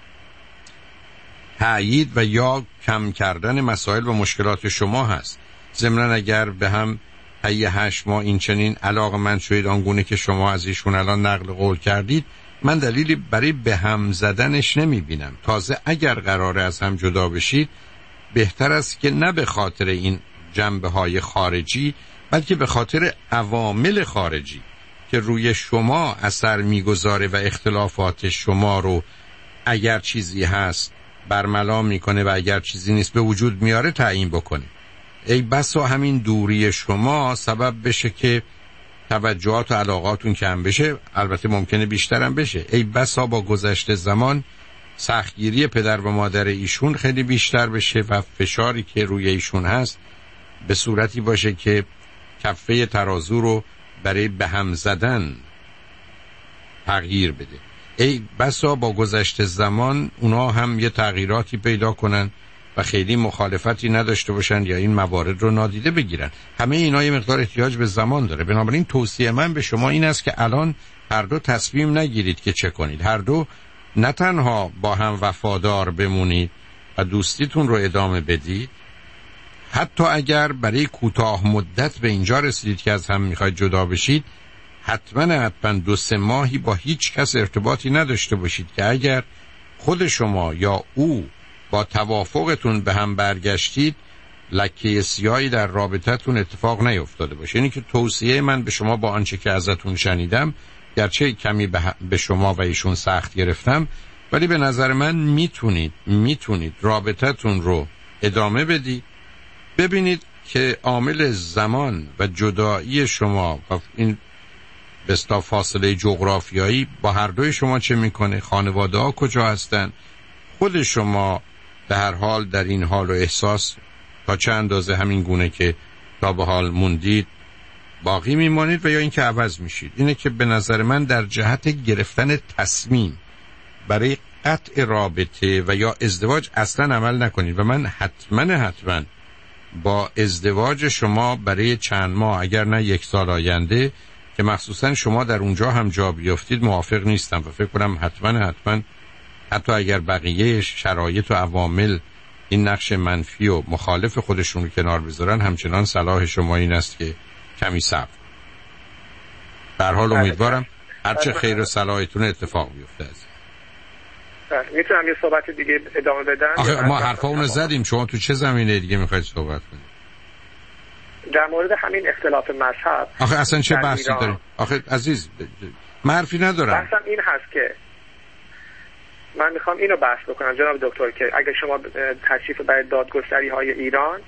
تأیید و یا کم کردن مسائل و مشکلات شما هست. ضمناً اگر به هم طی هشت ماه این چنین علاقه‌مند شدید آنگونه که شما از ایشون الان نقل قول کردید، من دلیلی برای به هم زدنش نمیبینم. تازه اگر قراره از هم جدا بشید بهتر است که نه به خاطر این جنبه‌های خارجی بلکه به خاطر عوامل خارجی که روی شما اثر میگذاره و اختلافات شما رو اگر چیزی هست برملا میکنه و اگر چیزی نیست به وجود میاره تعیین بکنه. ای بسا همین دوری شما سبب بشه که توجهات و علاقاتون کم بشه، البته ممکنه بیشتر هم بشه. ای بسا با گذشت زمان سختگیری پدر و مادر ایشون خیلی بیشتر بشه و فشاری که روی ایشون هست به صورتی باشه که کفه ترازو رو برای به هم زدن تغییر بده. ای بسا با گذشت زمان اونا هم یه تغییراتی پیدا کنن و خیلی مخالفتی نداشته باشن یا این موارد رو نادیده بگیرن. همه اینا یه مقدار احتیاج به زمان داره. بنابراین توصیه من به شما این است که الان هر دو تصمیم نگیرید که چه کنید. هر دو نه تنها با هم وفادار بمونید و دوستیتون رو ادامه بدید، حتی اگر برای کوتاه مدت به اینجا رسیدید که از هم میخواید جدا بشید، حتما حتما دو سه ماهی با هیچ کس ارتباطی نداشته باشید که اگر خود شما یا او با توافقتون به هم برگشتید لکه سیاهی در رابطتون اتفاق نیفتاده باشه. اینی که توصیه من به شما با آنچه که ازتون شنیدم، گرچه کمی به شما و ایشون سخت گرفتم، ولی به نظر من میتونید میتونید رابطتون رو ادامه بدید. ببینید که عامل زمان و جدایی شما و این بستا فاصله جغرافیایی با هر دوی شما چه میکنه، خانواده ها کجا هستن، خود شما به هر حال در این حال و احساس تا چه اندازه همین گونه که تا به حال موندید باقی میمانید و یا اینکه عوض میشید. اینه که به نظر من در جهت گرفتن تصمیم برای قطع رابطه و یا ازدواج اصلا عمل نکنید و من حتما حتما با ازدواج شما برای چند ماه اگر نه یک سال آینده که مخصوصا شما در اونجا هم جا بیافتید موافق نیستم و فکر کنم حتما حتما حتی اگر بقیه شرایط و عوامل این نقش منفی و مخالف خودشون رو کنار بذارن، همچنان صلاح شما این است که کمی صبر. در حال امیدوارم هرچه خیر و صلاحتون اتفاق بیفته. از میتونم یه صحبت دیگه ادامه بدم؟ آخه ما حرفا اونو زدیم، شما تو چه زمینه دیگه میخواید صحبت کنید؟ در مورد همین اختلاف مذهب. آخه اصلا چه بحثی داریم؟ آخه عزیز من حرفی ندارم. بحثم این هست که من میخوام اینو بحث بکنم جناب دکتر که اگه شما تشریف برای دادگستری های ایران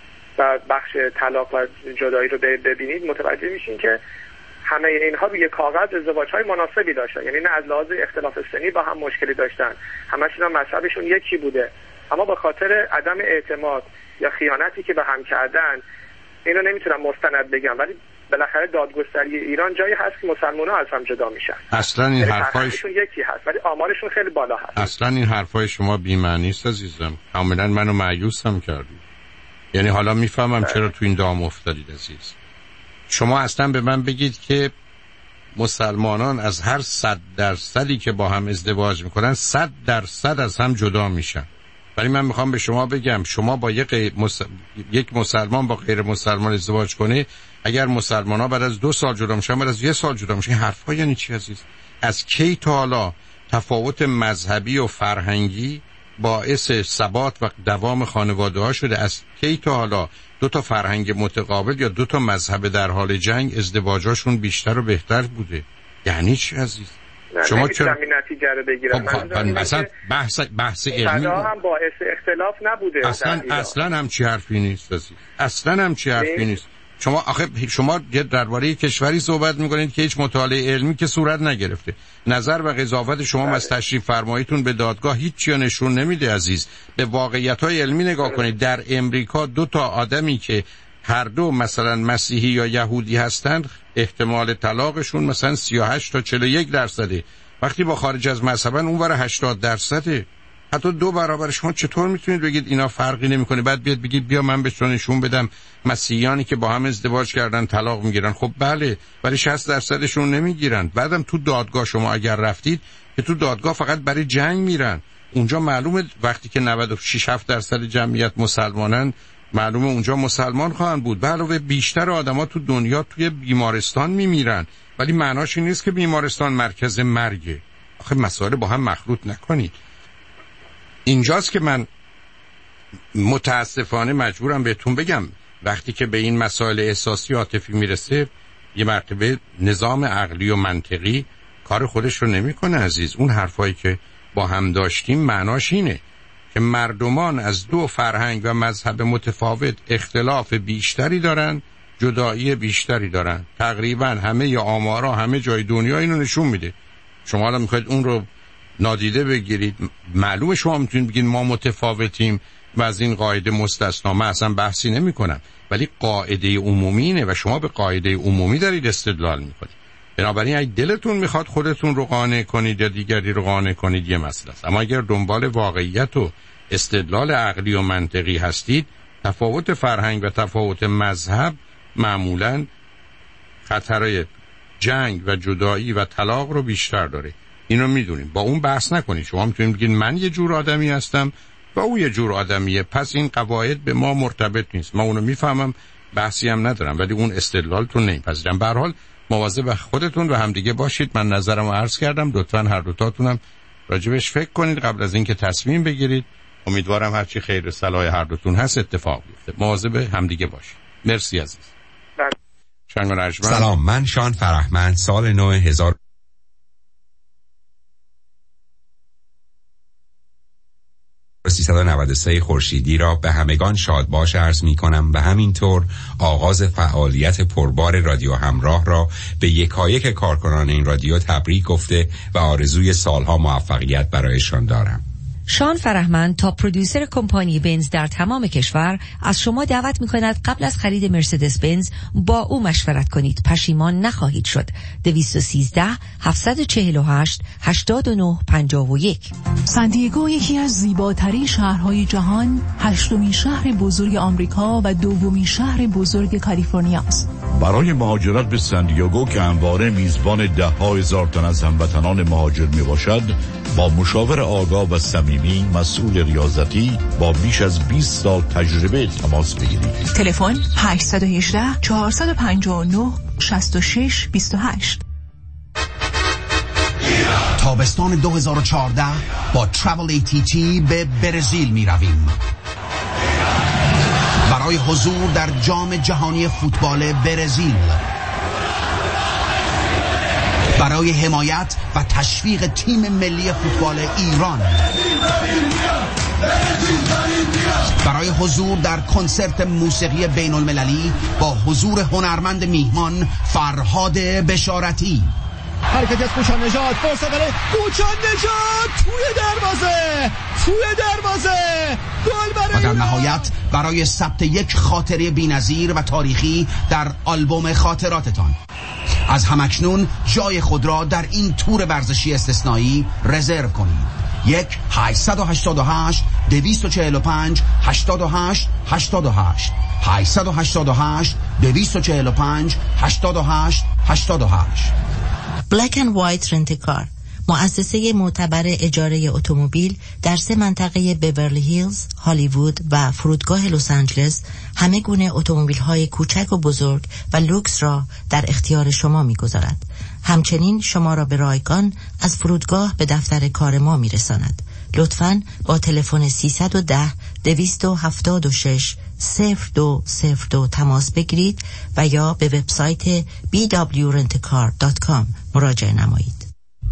و بخش طلاق و جدایی رو ببینید متوجه میشین که همه اینها روی کاغذ ازدواج‌های مناسبی داشتن، یعنی نه از لحاظ اختلاف سنی با هم مشکلی داشتن، همشون هم مذهبشون یکی بوده، اما به خاطر عدم اعتماد یا خیانتی که به هم کردن اینو نمیتونم مستند بگم، ولی بالاخره دادگستری ایران جایی هست که مسلمان‌ها از هم جدا میشن. اصلا این حرفایشون یکی هست ولی آمارشون خیلی بالا هست. اصلا این حرفای شما بی‌معنی است عزیزم، کاملا منو مایوس هم کردید. یعنی حالا میفهمم چرا تو این دام افتادید عزیز. شما اصلا به من بگید که مسلمانان از هر صد درصدی که با هم ازدواج میکنن صد درصد از هم جدا میشن، ولی من میخوام به شما بگم شما با یک, مس... یک مسلمان با غیر مسلمان ازدواج کنه، اگر مسلمان ها بعد از دو سال جدا میشن بعد از یک سال جدا میشن، این حرفا یعنی چی عزیز؟ از کی تا حالا تفاوت مذهبی و فرهنگی باعث ثبات و دوام خانواده ها شده؟ از کی تا حالا دو تا فرهنگ متقابل یا دو تا مذهب در حال جنگ ازدواجاشون بیشتر و بهتر بوده؟ یعنی چی عزیز؟ شما چرا این نتیجه رو بگیرم؟ مثلا بحث بحث علمی هم باعث اختلاف نبوده. اصلا اصلا هم چی حرفی نیست عزیز، اصلا هم چی حرفی نیست. شما آخه شما درباره کشوری صحبت میکنید که هیچ مطالعه علمی که صورت نگرفته. نظر و قضاوت شما بله. از تشریف فرماییتون به دادگاه هیچ چیو نشون نمیده عزیز. به واقعیت‌های علمی نگاه کنید. در امریکا دو تا آدمی که هر دو مثلا مسیحی یا یهودی هستند احتمال طلاقشون مثلا سی و هشت تا چهل و یک درصده، وقتی با خارج از مذهبن اونور هشتاد درصده. حتی دو برابر. شما چطور میتونید بگید اینا فرقی نمیکنه بعد بیاد بگید بیا من بهش نشون بدم مسیحیانی که با هم ازدواج کردن طلاق میگیرن؟ خب بله، ولی شصت درصدشون نمیگیرن. بعدم تو دادگاه شما اگر رفتید که تو دادگاه فقط برای جنگ میرن، اونجا معلومه وقتی که نود و شش هفت درصد جمعیت مسلمانن معلومه اونجا مسلمان خواهند بود. به علاوه بیشتر آدما تو دنیا توی بیمارستان میمیرن، ولی معناش این نیست که بیمارستان مرکز مرگه. آخه مسائل با هم مخلوط نکنید. اینجاست که من متاسفانه مجبورم بهتون بگم وقتی که به این مسائل احساسی عاطفی میرسه یه مرتبه نظام عقلی و منطقی کار خودش رو نمیکنه عزیز. اون حرفایی که با هم داشتیم معناش اینه که مردمان از دو فرهنگ و مذهب متفاوت اختلاف بیشتری دارن، جدایی بیشتری دارن. تقریبا همه ی آمارا همه جای دنیا اینو نشون میده. شما الان میخواید اون رو نادیده بگیرید. معلومه شما میتونید بگید ما متفاوتیم و از این قاعده مستثنا من اصلا بحثی نمی کنم، ولی قاعده عمومی اینه و شما به قاعده عمومی دارید استدلال میکنید. بنابراین اگه دلتون میخواد خودتون رو قانع کنید یا دیگری رو قانع کنید یه مسئله است، اما اگر دنبال واقعیت و استدلال عقلی و منطقی هستید، تفاوت فرهنگ و تفاوت مذهب معمولاً خطرهای جنگ و جدایی و طلاق رو بیشتر داره. اینو میدونیم، با اون بحث نکنید. شما میتونید بگید من یه جور آدمی هستم و او یه جور آدمیه، پس این قواعد به ما مرتبط نیست. ما اونو میفهمم، بحثی هم ندارم، ولی اون استدلالتون نمیپذیرم. به هر حال مواظب خودتون و همدیگه باشید. من نظرمو عرض کردم، لطفاً هر دو تاتونم راجبش فکر کنید قبل از اینکه تصمیم بگیرید. امیدوارم هرچی خیر و صلاح هر دوتون هست اتفاق بیفته. مواظب همدیگه باشید. مرسی عزیز. سلام، من شان فرهمند، سال نو هزار و سیصد و نود و سه خورشیدی را به همگان شادباش عرض می کنم و همینطور آغاز فعالیت پربار رادیو همراه را به یکایک کارکنان این رادیو تبریک گفته و آرزوی سالها موفقیت برایشان دارم. شان فرهمند تا پرودیوسر کمپانی بنز در تمام کشور از شما دعوت می‌کند قبل از خرید مرسدس بنز با او مشورت کنید. پشیمان نخواهید شد. دویست و سیزده هفتصد و چهل و هشت هشتاد و نه پنجاه و یک. سان دیگو یکی از زیباترین شهرهای جهان، هشتمین شهر بزرگ آمریکا و دومین شهر بزرگ کالیفرنیا است. برای مهاجرت به سان دیگو که همواره میزبان ده ها هزار تن از هموطنان مهاجر میباشد، با مشاور آگاه و صمیمی مسئول ریاضتی با بیش از بیست سال تجربه تماس بگیرید. تلفن هشت یک هشت چهار پنج نه شش شش دو هشت. تابستان دو هزار و چهارده با ترافل ای تی تی به برزیل می رویم برای حضور در جام جهانی فوتبال برزیل، برای حمایت و تشویق تیم ملی فوتبال ایران، برای حضور در کنسرت موسیقی بین المللی با حضور هنرمند میهمان فرهاد بشارتی. حرکت از کوچان نجات، فرصت داره کوچان نجات، توی دروازه توی دروازه گل برای و در نهایت برای ثبت یک خاطره بی‌نظیر و تاریخی در آلبوم خاطراتتان. از همکنون جای خود را در این تور ورزشی استثنایی رزرو کنید. یک هشت هشت هشت دویست و چهل و پنج هشتاد و هشت هشتاد و هشت هشت هشت هشت دویست و چهل و پنج هشتاد و هشت هشتاد و هشت. بلک اند وایت رنت کار، مؤسسه معتبر اجاره اتومبیل در سه منطقه بیورلی هیلز، هالیوود و فرودگاه لس آنجلس همه گونه اتومبیل‌های کوچک و بزرگ و لوکس را در اختیار شما می‌گذارد. همچنین شما را به رایگان از فرودگاه به دفتر کار ما می‌رساند. لطفاً با تلفن سیصد و ده دویست و هفتاد و شش صفر دو صفر دو تماس بگیرید و یا به وبسایت بی دبلیو رنت کار دات کام مراجعه نمایید.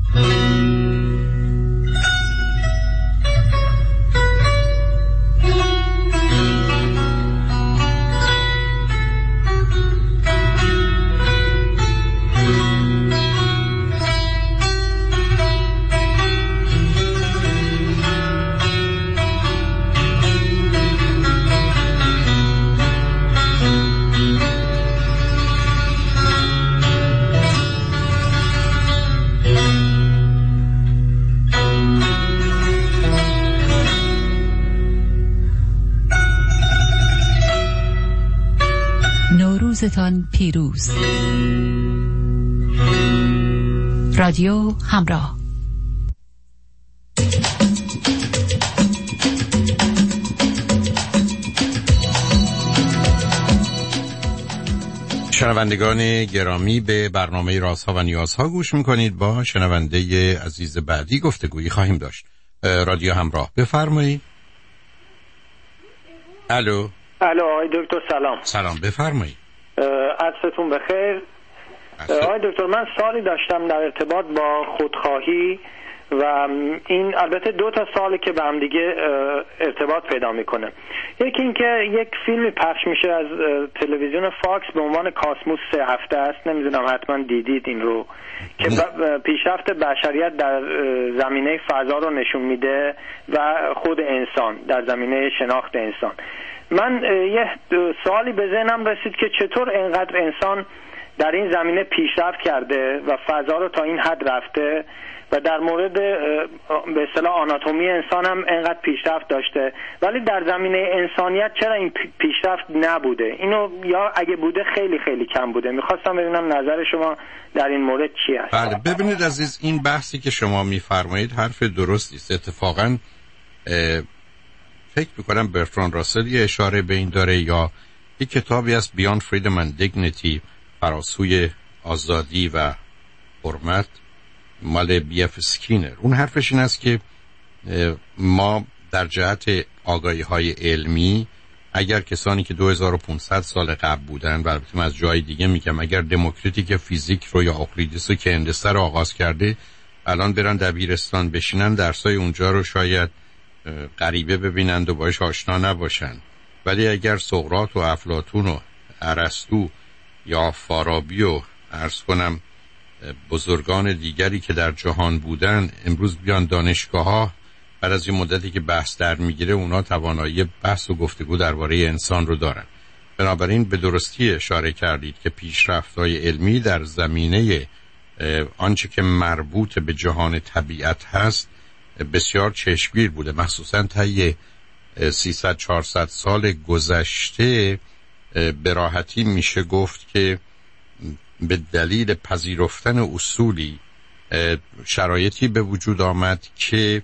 روزتان پیروز. رادیو همراه. شنوندگان گرامی، به برنامه رازها و نیازها گوش میکنید. با شنونده عزیز بعدی گفتگویی خواهیم داشت. رادیو همراه، بفرمایید. الو الو آقای دکتر سلام. سلام، بفرمایید. عصرتون بخیر. آقای دکتر، من سوالی داشتم در ارتباط با خودخواهی و این البته دو تا ساله که به هم دیگه ارتباط پیدا میکنه. یکی این که یک فیلمی پخش میشه از تلویزیون فاکس به عنوان کاسموس سه هفته است، نمیدونم حتما دیدید این رو، که پیشرفت بشریت در زمینه فضا رو نشون میده و خود انسان در زمینه شناخت انسان. من یه سوالی به ذهنم رسید که چطور اینقدر انسان در این زمینه پیشرفت کرده و فضا رو تا این حد رفته و در مورد به اصطلاح آناتومی انسان هم اینقدر پیشرفت داشته، ولی در زمینه انسانیت چرا این پیشرفت نبوده؟ اینو یا اگه بوده خیلی خیلی کم بوده. میخواستم ببینم نظر شما در این مورد چی است. بله ببینید عزیز، این بحثی که شما میفرمایید حرف درستی است. اتفاقا فکر میکنم برتراند راسل یه اشاره به این داره، یا یک کتابی است Beyond Freedom and Dignity، فراسوی آزادی و حرمت، مال بی اف اسکینر. اون حرفش این است که ما در جهت آگاهی های علمی، اگر کسانی که دو هزار و پانصد سال قبل بودن، و البته از جای دیگه میگم، اگر دموکریتیک فیزیک رو یا اقلیدس که هندسه رو آغاز کرده الان برن دبیرستان بشینن، درسای اونجا رو شاید غریبه ببینند و باش آشنا نباشن. ولی اگر سقراط و افلاطون و ارسطو یا فارابی و عرض کنم بزرگان دیگری که در جهان بودن امروز بیان دانشگاه ها، بعد از این مدتی که بحث در میگیره اونا توانایی بحث و گفتگو درباره انسان رو دارن. بنابراین به درستی اشاره کردید که پیشرفت‌های علمی در زمینه آنچه که مربوط به جهان طبیعت هست بسیار چشمگیر بوده، مخصوصا طی سیصد چهارصد سال گذشته. به راحتی میشه گفت که به دلیل پذیرفتن اصولی شرایطی به وجود آمد که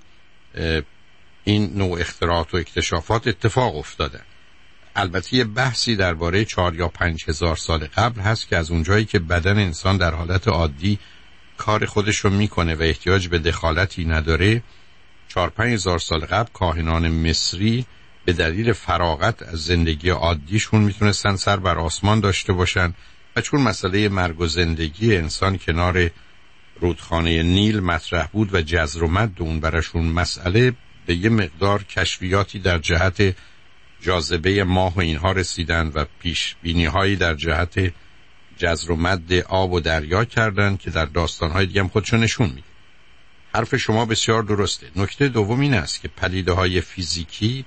این نوع اختراعات و اکتشافات اتفاق افتاده. البته یه بحثی درباره چهار یا پنج هزار سال قبل هست که از اونجایی که بدن انسان در حالت عادی کار خودش رو میکنه و احتیاج به دخالتی نداره، چهار پنج هزار سال قبل کاهنان مصری به دلیل فراغت از زندگی عادیشون میتونستن سر بر آسمان داشته باشن و چون مسئله مرگ و زندگی انسان کنار رودخانه نیل مطرح بود و جزر و مد اون براشون مسئله، به یه مقدار کشفیاتی در جهت جاذبه ماه و اینها رسیدن و پیش بینی هایی در جهت جزر و مد آب و دریا کردن که در داستان‌های دیگه هم خودشون نشون میده. حرف شما بسیار درسته. نکته دوم این است که پدیده‌های فیزیکی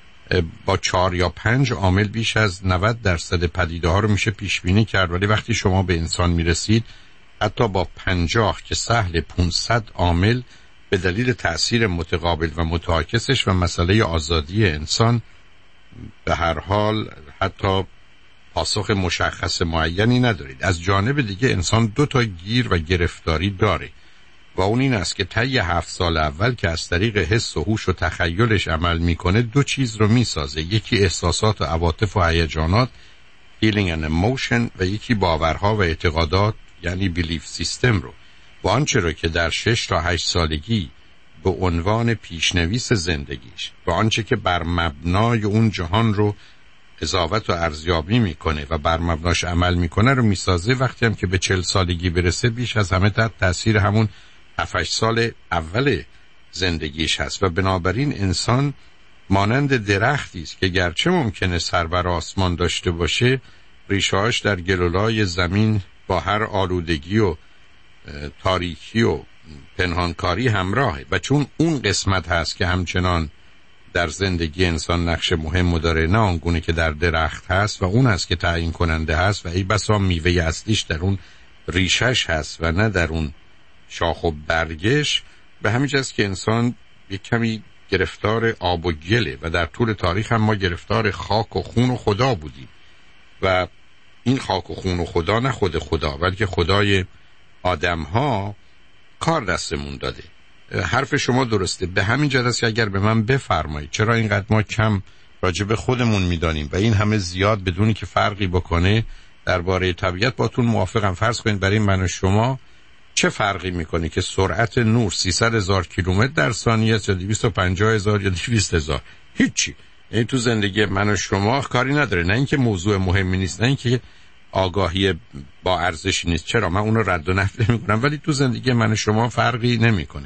با چهار یا پنج عامل بیش از نود درصد پدیده ها رو میشه پیش بینی کرد، ولی وقتی شما به انسان میرسید حتی با پنجاه که سهل پانصد عامل به دلیل تأثیر متقابل و متعاکسش و مسئله آزادی انسان به هر حال حتی پاسخ مشخص معینی ندارید. از جانب دیگه انسان دو تا گیر و گرفتاری داره و اون این است که طی هفت سال اول که از طریق حس و هوش و تخیلش عمل میکنه دو چیز رو میسازه، یکی احساسات و عواطف و هیجانات feeling and emotion و یکی باورها و اعتقادات یعنی بیلیف سیستم رو، و آنچه رو که در شش تا هشت سالگی به عنوان پیشنویس زندگیش و آنچه که بر مبنای اون جهان رو قضاوت و ارزیابی میکنه و بر مبناش عمل میکنه رو میسازه. وقتی هم که به چهل سالگی برسه بیش از همه تحت تاثیر همون هفت هشت سال اول زندگیش هست و بنابراین انسان مانند درختی است که گرچه ممکنه سر بر آسمان داشته باشه، ریشه‌هاش در گلولای زمین با هر آلودگی و تاریکی و پنهانکاری همراهه و چون اون قسمت هست که همچنان در زندگی انسان نقش مهم داره، نه آنگونه که در درخت هست و اون هست که تعیین کننده هست و ای بسا میوه اصلیش در اون ریشش هست و نه در اون شاخ و برگش. به همین جاست که انسان یک کمی گرفتار آب و گله و در طول تاریخ هم ما گرفتار خاک و خون و خدا بودیم و این خاک و خون و خدا نه خود خدا بلکه خدای آدم ها کار دستمون داده. حرف شما درسته. به همین جهت است که اگر به من بفرمایید چرا اینقدر ما کم راجب خودمون میدانیم و این همه زیاد بدونی که فرقی بکنه درباره طبیعت، باتون موافقم. فرض کنید برای من و شما چه فرقی میکنه که سرعت نور سیصد هزار کیلومتر در ثانیه است یا دویست و پنجاه هزار یا دویست هزار؟ هیچی. این تو زندگی من و شما کاری نداره. نه اینکه موضوع مهمی نیست، نه اینکه آگاهی با ارزش نیست. چرا؟ من اون رو رد و نفی نمی‌کنم، ولی تو زندگی من و شما فرقی نمیکنه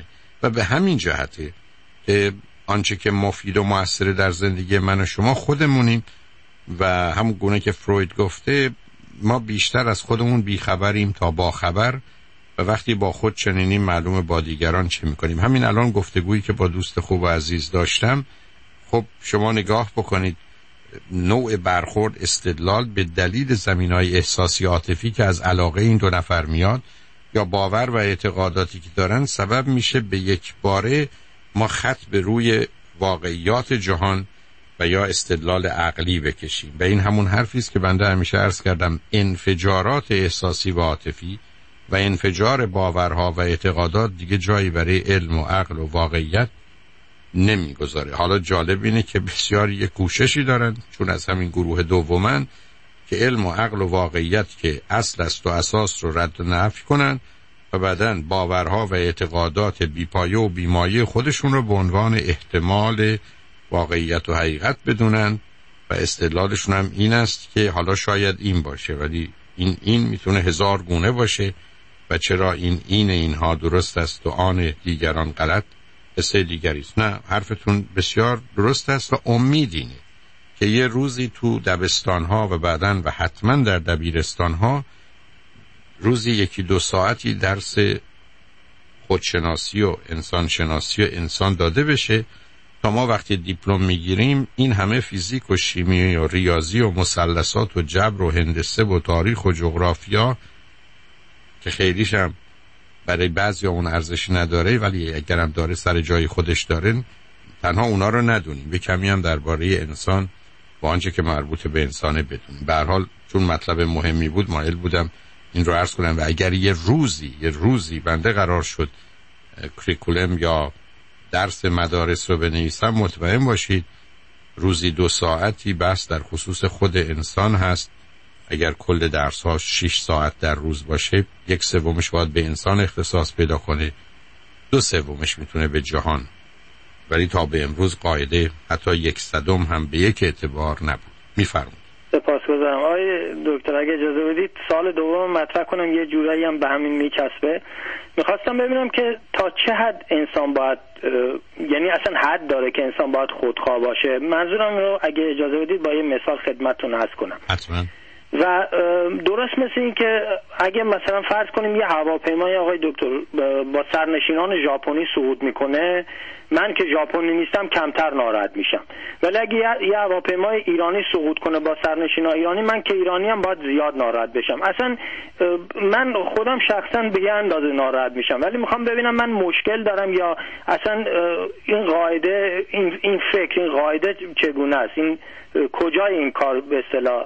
و به همین جهته که آنچه که مفید و مؤثر در زندگی من و شما خودمونیم و همون گونه که فروید گفته ما بیشتر از خودمون بیخبریم تا باخبر و وقتی با خود چنینیم معلومه با دیگران چه میکنیم. همین الان گفتگویی که با دوست خوب و عزیز داشتم، خب شما نگاه بکنید نوع برخورد، استدلال به دلیل زمینهای احساسی عاطفی که از علاقه این دو نفر میاد یا باور و اعتقاداتی که دارن سبب میشه به یک باره ما خط به روی واقعیات جهان و یا استدلال عقلی بکشیم. و این همون حرفی است که بنده همیشه عرض کردم، انفجارات احساسی و عاطفی و انفجار باورها و اعتقادات دیگه جایی برای علم و عقل و واقعیت نمیگذاره. حالا جالب اینه که بسیاری یک کوششی دارن، چون از همین گروه دومن، که علم و عقل و واقعیت که اصل است و اساس رو رد و نفی کنن و بعدن باورها و اعتقادات بیپایه و بیمایه خودشون رو به عنوان احتمال واقعیت و حقیقت بدونن و استدلالشون هم این است که حالا شاید این باشه ولی این این میتونه هزار گونه باشه و چرا این این اینها درست است و آن دیگران غلط، قصه دیگری است. نه، حرفتون بسیار درست است و امید اینه که یه روزی تو دبستان‌ها و بعداً و حتما در دبیرستان‌ها روزی یکی دو ساعتی درس خودشناسی و انسانشناسی و انسان داده بشه تا ما وقتی دیپلم میگیریم این همه فیزیک و شیمی و ریاضی و مثلثات و جبر و هندسه و تاریخ و جغرافیا که خیلیش هم برای بعضی اون ارزشی نداره ولی اگرم داره سر جای خودش دارن، تنها اونا رو ندونیم، به کمی هم درباره انسان و آنچه که مربوط به انسانه بدونیم. به هر حال چون مطلب مهمی بود مایل بودم این رو عرض کنم و اگر یه روزی یه روزی بنده قرار شد کریکولم یا درس مدارس رو بنویسم، مطمئن باشید روزی دو ساعتی بس در خصوص خود انسان هست. اگر کل درس ها شش ساعت در روز باشه، یک سومش باید به انسان اختصاص پیدا کنه، دو سومش میتونه به جهان، ولی تا به امروز قاعده حتی یک صدم هم به یک اعتبار نبود. میفرمایید. سپاسگزارم آقای دکتر. اگه اجازه بدید سال دوم مطرح کنم، یه جورایی هم به همین میچسبه. میخواستم ببینم که تا چه حد انسان باید، یعنی اصلا حد داره که انسان باید خودخواه باشه. منظورم رو اگه اجازه بدید با یه مثال خدمتتون عرض کنم. حتما. و درست مثل این که اگه مثلا فرض کنیم یه هواپیمای آقای دکتر با سرنشینان ژاپنی صعود میکنه، من که ژاپنی نیستم کمتر ناراحت میشم، ولی اگه یه هواپیمای ایرانی صعود کنه با سرنشینان ایرانی، من که ایرانی هم باید زیاد ناراحت بشم. اصلا من خودم شخصا به یه اندازه ناراحت میشم، ولی میخوام ببینم من مشکل دارم یا اصلا این قاعده، این این فکر، این قاعده چگونه است، این کجای این کار به اصطلاح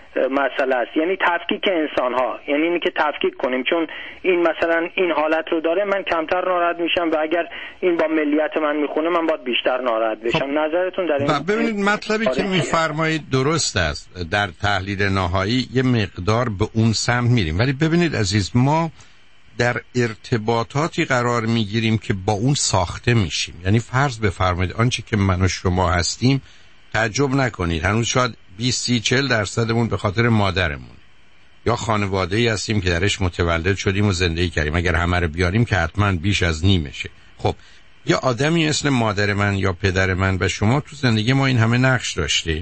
مسئله است. یعنی تفکیک انسان ها، یعنی اینی که تفکیک کنیم، چون این مثلا این حالت رو داره من کمتر ناراحت میشم و اگر این با ملیت من میخونه من باید بیشتر ناراحت بشم. خب نظرتون در این؟ ببینید مطلبی که میفرمایید درست است، در تحلیل نهایی یه مقدار به اون سمت میریم، ولی ببینید عزیز، ما در ارتباطاتی قرار میگیریم که با اون ساخته میشیم. یعنی فرض بفرمایید آنچه که من و شما هستیم، تعجب نکنید هنوز شاید بیست چهل درصدمون به خاطر مادرمون یا خانواده‌ای هستیم که درش متولد شدیم و زندگی کردیم. اگر همه رو بیاریم که حتما بیش از نیمشه. خب یا آدمی مثل مادر من یا پدر من و شما تو زندگی ما این همه نقش داشته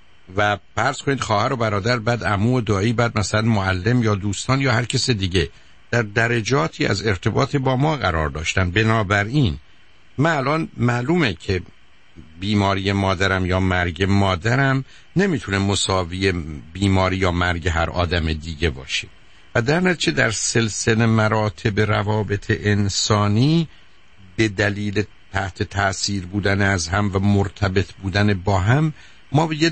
و فرض کنید خواهر و برادر، بعد عمو و دایی، بعد مثلا معلم یا دوستان یا هر کس دیگه در درجاتی از ارتباط با ما قرار داشتن. بنابراین من الان معلومه که بیماری مادرم یا مرگ مادرم نمیتونه مساوی بیماری یا مرگ هر آدم دیگه باشه و در نتیجه در سلسله مراتب روابط انسانی به دلیل تحت تاثیر بودن از هم و مرتبط بودن با هم ما به یه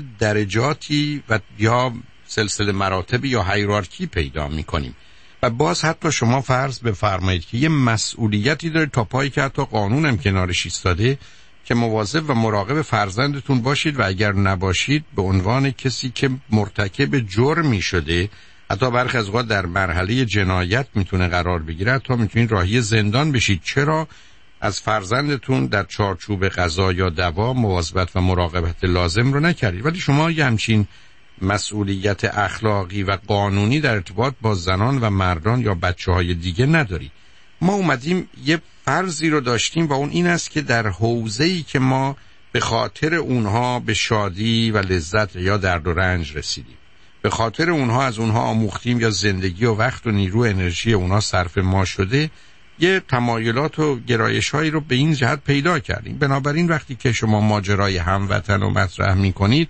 درجاتی و یا سلسله مراتب یا هیرارکی پیدا میکنیم و باز حتی شما فرض بفرمایید که یه مسئولیتی داره تا پایی که حتی قانونم کنارش ایستاده که مواظب و مراقب فرزندتون باشید و اگر نباشید به عنوان کسی که مرتکب جرمی شده، حتی برخی از اوقات در مرحله جنایت میتونه قرار بگیره، حتی میتونید راهی زندان بشید. چرا؟ از فرزندتون در چارچوب قضا یا دوا مواظبت و مراقبت لازم رو نکردید. ولی شما یه همچین مسئولیت اخلاقی و قانونی در ارتباط با زنان و مردان یا بچه‌های دیگه ندارید. ما اومدیم یه فرضی رو داشتیم و اون این است که در حوزه‌ای که ما به خاطر اونها به شادی و لذت یا درد و رنج رسیدیم، به خاطر اونها از اونها آموختیم یا زندگی و وقت و نیرو انرژی اونها صرف ما شده، یه تمایلات و گرایش‌هایی رو به این جهت پیدا کردیم. بنابراین وقتی که شما ماجرای هموطن رو مطرح می‌کنید،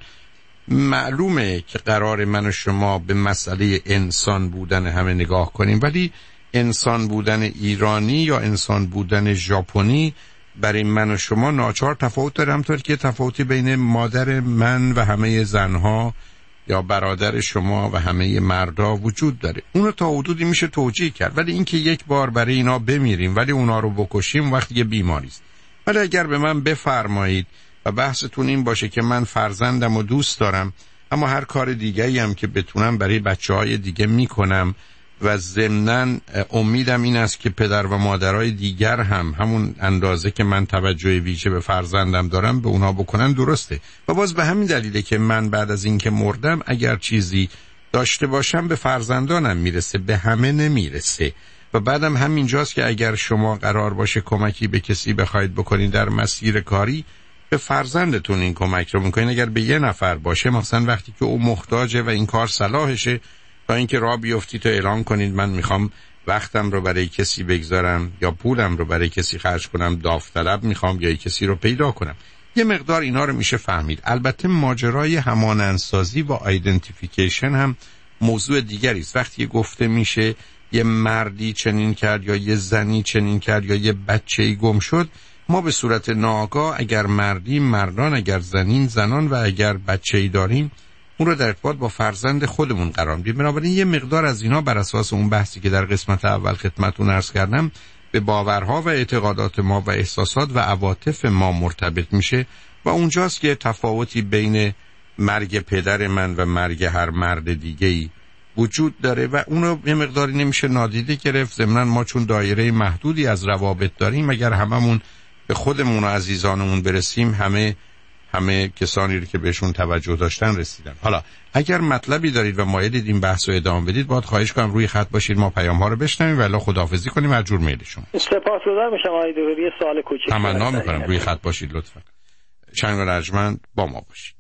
معلومه که قرار من و شما به مسئله انسان بودن همه نگاه کنیم، ولی انسان بودن ایرانی یا انسان بودن ژاپنی برای من و شما ناچار تفاوت داره، همطور که تفاوتی بین مادر من و همه زنها یا برادر شما و همه مردا وجود داره. اونو تا حدودی میشه توجیه کرد، ولی اینکه یک بار برای اینا بمیریم ولی اونا رو بکشیم وقتی یه بیماری است. ولی اگر به من بفرمایید و بحثتون این باشه که من فرزندم و دوست دارم، اما هر کار دیگه‌ای هم که بتونم برای بچه‌های دیگه میکنم و ضمناً امیدم این است که پدر و مادرای دیگر هم همون اندازه که من توجه ویژه به فرزندم دارم به اونا بکنن، درسته. و باز به همین دلیله که من بعد از این که مردم اگر چیزی داشته باشم به فرزندانم میرسه، به همه نمیرسه. و بعدم همینجاست که اگر شما قرار باشه کمکی به کسی بخواید بکنید در مسیر کاری، به فرزندتون این کمک رو میکنین. اگر به یه نفر باشه، مثلا وقتی که او محتاجه و این کار صلاحشه، تا اینکه راه بیفتی تا اعلان کنید من میخوام وقتم رو برای کسی بگذارم یا پولم رو برای کسی خرج کنم، داوطلب میخوام یا کسی رو پیدا کنم، یه مقدار اینا رو میشه فهمید. البته ماجرای همانندسازی و آیدنتیفیکیشن هم موضوع دیگری است. وقتی گفته میشه یه مردی چنین کرد یا یه زنی چنین کرد یا یه بچه‌ای گم شد، ما به صورت ناآگاه اگر مردیم مردان، اگر زنین زنان و اگر بچه‌ای داریم اون رو در ارتباط با فرزند خودمون قرار میدیم. بنابراین یه مقدار از اینا بر اساس اون بحثی که در قسمت اول خدمتتون عرض کردم به باورها و اعتقادات ما و احساسات و عواطف ما مرتبط میشه و اونجاست که تفاوتی بین مرگ پدر من و مرگ هر مرد دیگه‌ای وجود داره و اونو یه مقداری نمیشه نادیده گرفت. ضمناً ما چون دایره محدودی از روابط داریم، اگر هممون به خودمون و عزیزانمون برسیم، همه همه کسانی رو که بهشون توجه داشتن رسیدن. حالا اگر مطلبی دارید و مایلید این بحث رو ادامه بدید، باید خواهش کنم روی خط باشید، ما پیام ها رو بشنویم و الا خداحافظی کنیم از جور میل شما. سپاسگزار میشم آقای دکتر. یه سوال کوچیک تمنا میکنم روی خط باشید لطفا. چند ارجمند با ما باشید.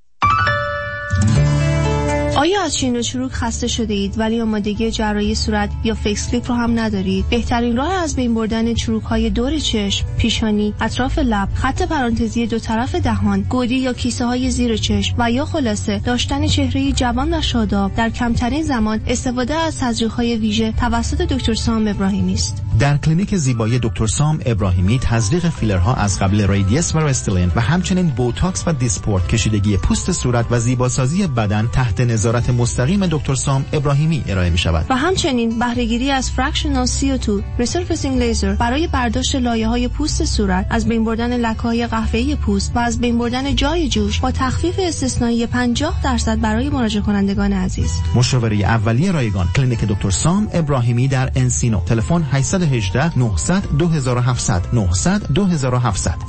آیا از چین و چروک خسته شده اید ولی آمادگی جراحی صورت یا فیس لیفت رو هم ندارید؟ بهترین راه از بین بردن چروک های دور چشم، پیشانی، اطراف لب، خط پرانتزی دو طرف دهان، گودی یا کیسه های زیر چشم و یا خلاصه داشتن چهره جوان و شاداب در کمترین زمان استفاده از تزریق های ویژه توسط دکتر سام ابراهیمی است. در کلینیک زیبایی دکتر سام ابراهیمی تزریق فیلرها از قبل ریدیس و رستلین و همچنین بوتاکس و دیسپورت، کشیدگی پوست صورت و زیباسازی بدن تحت نظارت مستقیم دکتر سام ابراهیمی ارائه می شود. و همچنین بهره‌گیری از فرکشنال سی او دو ریسرفیسینگ لیزر برای برداشت لایه‌های پوست صورت، از بین بردن لکه‌های قهوه‌ای پوست و از بین بردن جای جوش با تخفیف استثنایی پنجاه درصد برای مراجعه کنندگان عزیز. مشاوره اولیه رایگان کلینیک دکتر سام ابراهیمی در انسینو. تلفن هشت یک هشت نه صفر صفر دو هفت صفر صفر نه صفر صفر دو هفت صفر.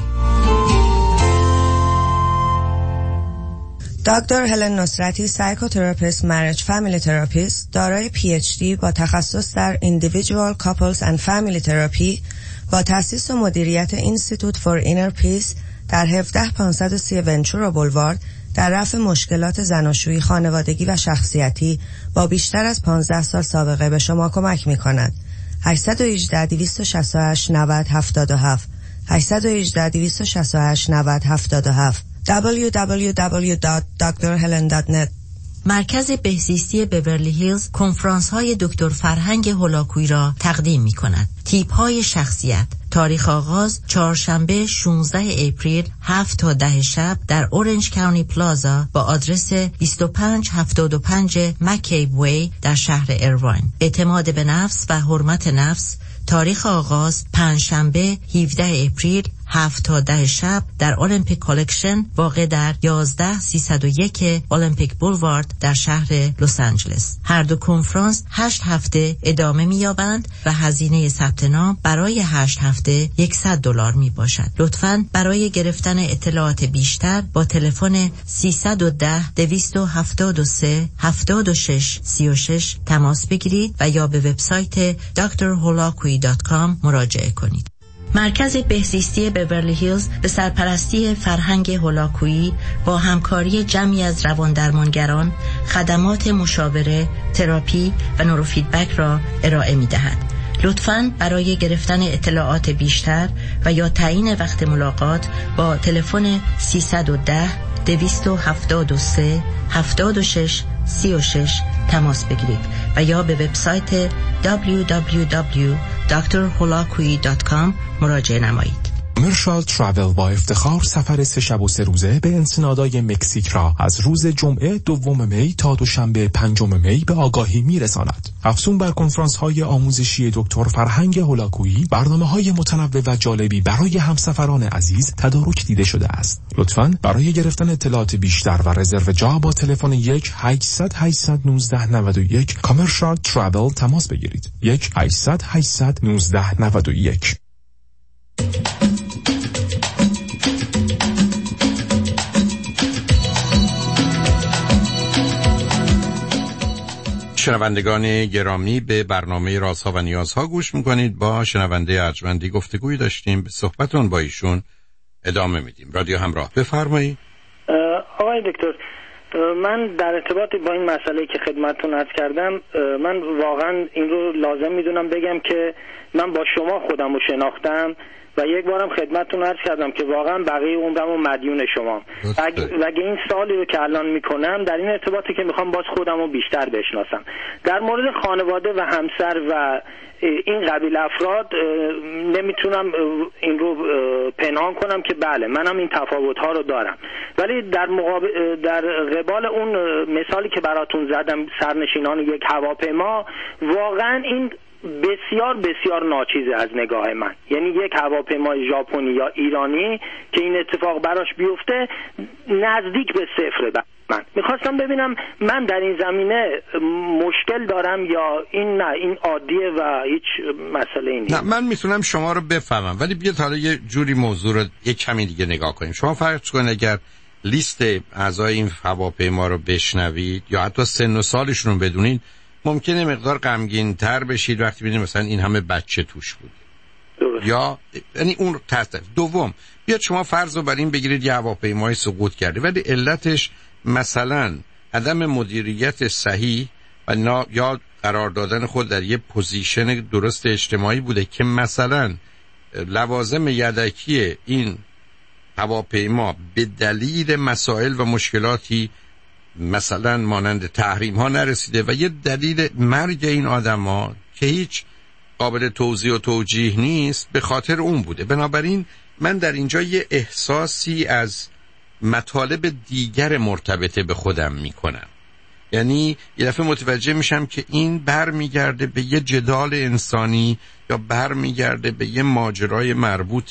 دکتر هلن نصرتی، سایکوتراپیست، مریج فامیلی تراپیست، دارای پی اچ دی با تخصص در Individual Couples and Family Therapy با تأسیس و مدیریت اینستیتوت فور اینر پیس در هفده پانصد و سی ونچورا بولوارد در رفع مشکلات زناشویی، خانوادگی و شخصیتی با بیشتر از پانزده سال سابقه به شما کمک می کند. هشت یک هشت دویست و شصت و هشت نود هفتاد و هفت هشت یک هشت دویست و شصت و هشت نود هفتاد و هفت دبلیو دبلیو دبلیو دات دکتر هلن دات نت. مرکز بهزیستی بیورلی هیلز کنفرانس های دکتر فرهنگ هولاکویی را تقدیم می کند. تیپ های شخصیت. تاریخ آغاز چهارشنبه شانزده اپریل هفت تا ده شب در اورنج کاونتی پلازا با آدرس بیست و پنج هفتاد و پنج مکیب وی در شهر ایرواین. اعتماد به نفس و حرمت نفس. تاریخ آغاز پنجشنبه هفدهم اپریل هفت تا ده شب در المپیک کالکشن واقع در یازده سیصد و یک المپیک بولوارد در شهر لس آنجلس. هر دو کنفرانس هشت هفته ادامه می‌یابند و هزینه ثبت نام برای هشت هفته صد دلار می باشد. لطفاً برای گرفتن اطلاعات بیشتر با تلفن سیصد و ده دویست و هفتاد و سه هفتاد و شش سی و شش تماس بگیرید و یا به وبسایت دکتر هولاکویی دات کام مراجعه کنید. مرکز بهزیستی بیورلی هیلز به سرپرستی فرهنگ هولاکویی با همکاری جمعی از رواندرمانگران خدمات مشاوره، تراپی و نوروفیدبک را ارائه می دهد. لطفاً برای گرفتن اطلاعات بیشتر و یا تعیین وقت ملاقات با تلفن سیصد و ده دویست و هفتاد و سه هفتاد و شش سی و شش تماس بگیرید و یا به وبسایت دبلیو دبلیو دبلیو دات دکتر هولاکویی دات کام مراجعه نمایید. کامرشال تراول با افتخار سفر سه شب و سه روزه به انسنادای مکزیک را از روز جمعه دوم می تا دوشنبه پنجم می به آگاهی میرساند. افزون بر کنفرانس های آموزشی دکتر فرهنگ هولاکویی، برنامه های متنوع و جالبی برای همسفران عزیز تدارک دیده شده است. لطفاً برای گرفتن اطلاعات بیشتر و رزرو جا با تلفن یک هشتصد هشتصد و نوزده نود و یک کامرشال تراول تماس بگیرید. یک هشتصد هشتصد و نوزده نود و یک. شنوندگان گرامی، به برنامه رازها و نیازها گوش میکنید. با شنونده ارجمندی گفتگویی داشتیم، به صحبتون با ایشون ادامه میدیم. رادیو همراه، بفرمایید. آقای دکتر، من در ارتباط با این مسئله که خدمتتون عرض کردم، من واقعا این رو لازم میدونم بگم که من با شما خودم رو شناختم و یک بارم خدمتتون عرض کردم که واقعا بقیه عمرم و مدیون شما. و اگه این سوالی رو که الان میکنم در این ارتباطی که میخوام باز خودم رو بیشتر بشناسم در مورد خانواده و همسر و این قبیل افراد، نمیتونم این رو پنهان کنم که بله منم این تفاوت ها رو دارم، ولی در مقابل در قبال اون مثالی که براتون زدم، سرنشینان یک هواپیما، واقعا این بسیار بسیار ناچیزه از نگاه من. یعنی یک هواپیمای ژاپنی یا ایرانی که این اتفاق براش بیفته نزدیک به صفره. من میخواستم ببینم من در این زمینه مشکل دارم یا این نه، این عادیه و هیچ مسئله ای نیست. نه، من میتونم شما رو بفهمم، ولی بیاید حالا یه جوری موضوع رو یه کمی دیگه نگاه کنیم. شما فرض کنید اگر لیست اعضای این هواپیما رو بشنوید یا حتی سن و سالشون رو بدونید، ممکنه مقدار غمگین تر بشید وقتی ببینید مثلا این همه بچه توش بود. درست. یا یعنی اون تصدیق. دوم، بیاد شما فرض رو بر این بگیرید یه هواپیمای سقوط کرده ولی علتش مثلا عدم مدیریت صحیح و نا... یا قرار دادن خود در یه پوزیشن درست اجتماعی بوده که مثلا لوازم یدکی این هواپیما به دلیل مسائل و مشکلاتی مثلا مانند تحریم ها نرسیده و یه دلیل مرگ این آدم ها که هیچ قابل توضیح و توجیه نیست به خاطر اون بوده. بنابراین من در اینجا یه احساسی از مطالب دیگر مرتبطه به خودم میکنم. یعنی یه دفعه متوجه میشم که این بر میگرده به یه جدال انسانی یا بر میگرده به یه ماجرای مربوط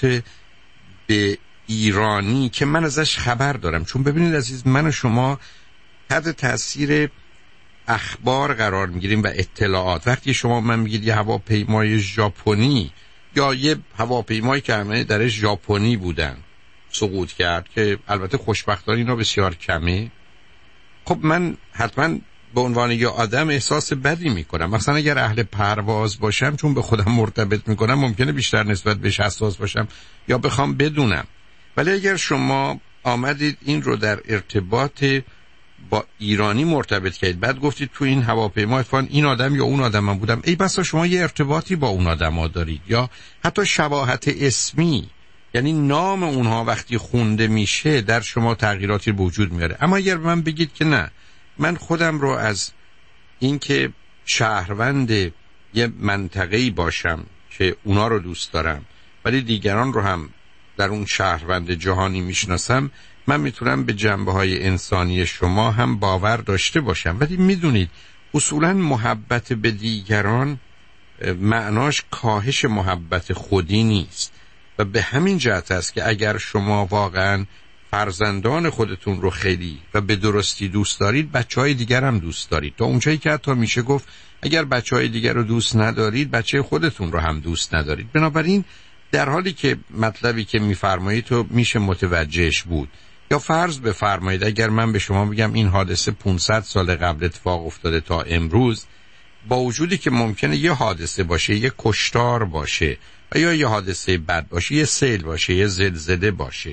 به ایرانی که من ازش خبر دارم. چون ببینید عزیز، من و شما تحت تاثیر اخبار قرار میگیریم و اطلاعات. وقتی شما من میگید یه هواپیمای ژاپنی یا یه هواپیمایی که همه درش ژاپنی بودن سقوط کرد، که البته خوشبختانه اینا بسیار کمه، خب من حتما به عنوان یه آدم احساس بدی میکنم. مثلا اگر اهل پرواز باشم، چون به خودم مرتبط میکنم، ممکنه بیشتر نسبت بهش حساس باشم یا بخوام بدونم. ولی اگر شما آمدید این رو در ارتباط با ایرانی مرتبط کردید، بعد گفتید تو این هواپیما اتفاقاً این آدم یا اون آدم من بودم، ای بسا شما یه ارتباطی با اون آدم ها دارید یا حتی شباهت اسمی، یعنی نام اونها وقتی خونده میشه در شما تغییراتی به وجود میاره. اما اگر من بگید که نه، من خودم رو از اینکه شهروند یه منطقه‌ای باشم که اونا رو دوست دارم ولی دیگران رو هم در اون شهروند جهانی میشناسم، من میتونم به جنبه‌های انسانی شما هم باور داشته باشم. ولی میدونید اصولاً محبت به دیگران معناش کاهش محبت خودی نیست. و به همین جهت است که اگر شما واقعا فرزندان خودتون رو خیلی و به درستی دوست دارید، بچهای دیگر هم دوست دارید. تا اونجایی که حتی میشه گفت اگر بچهای دیگر رو دوست ندارید، بچه خودتون رو هم دوست ندارید. بنابراین در حالی که مطلبی که میفرمایید تو میشه متوجهش بود، یا فرض بفرمایید اگر من به شما بگم این حادثه پانصد سال قبل اتفاق افتاده تا امروز، با وجودی که ممکنه یه حادثه باشه، یه کشتار باشه و یا یه حادثه بد باشه، یه سیل باشه، یه زلزله باشه،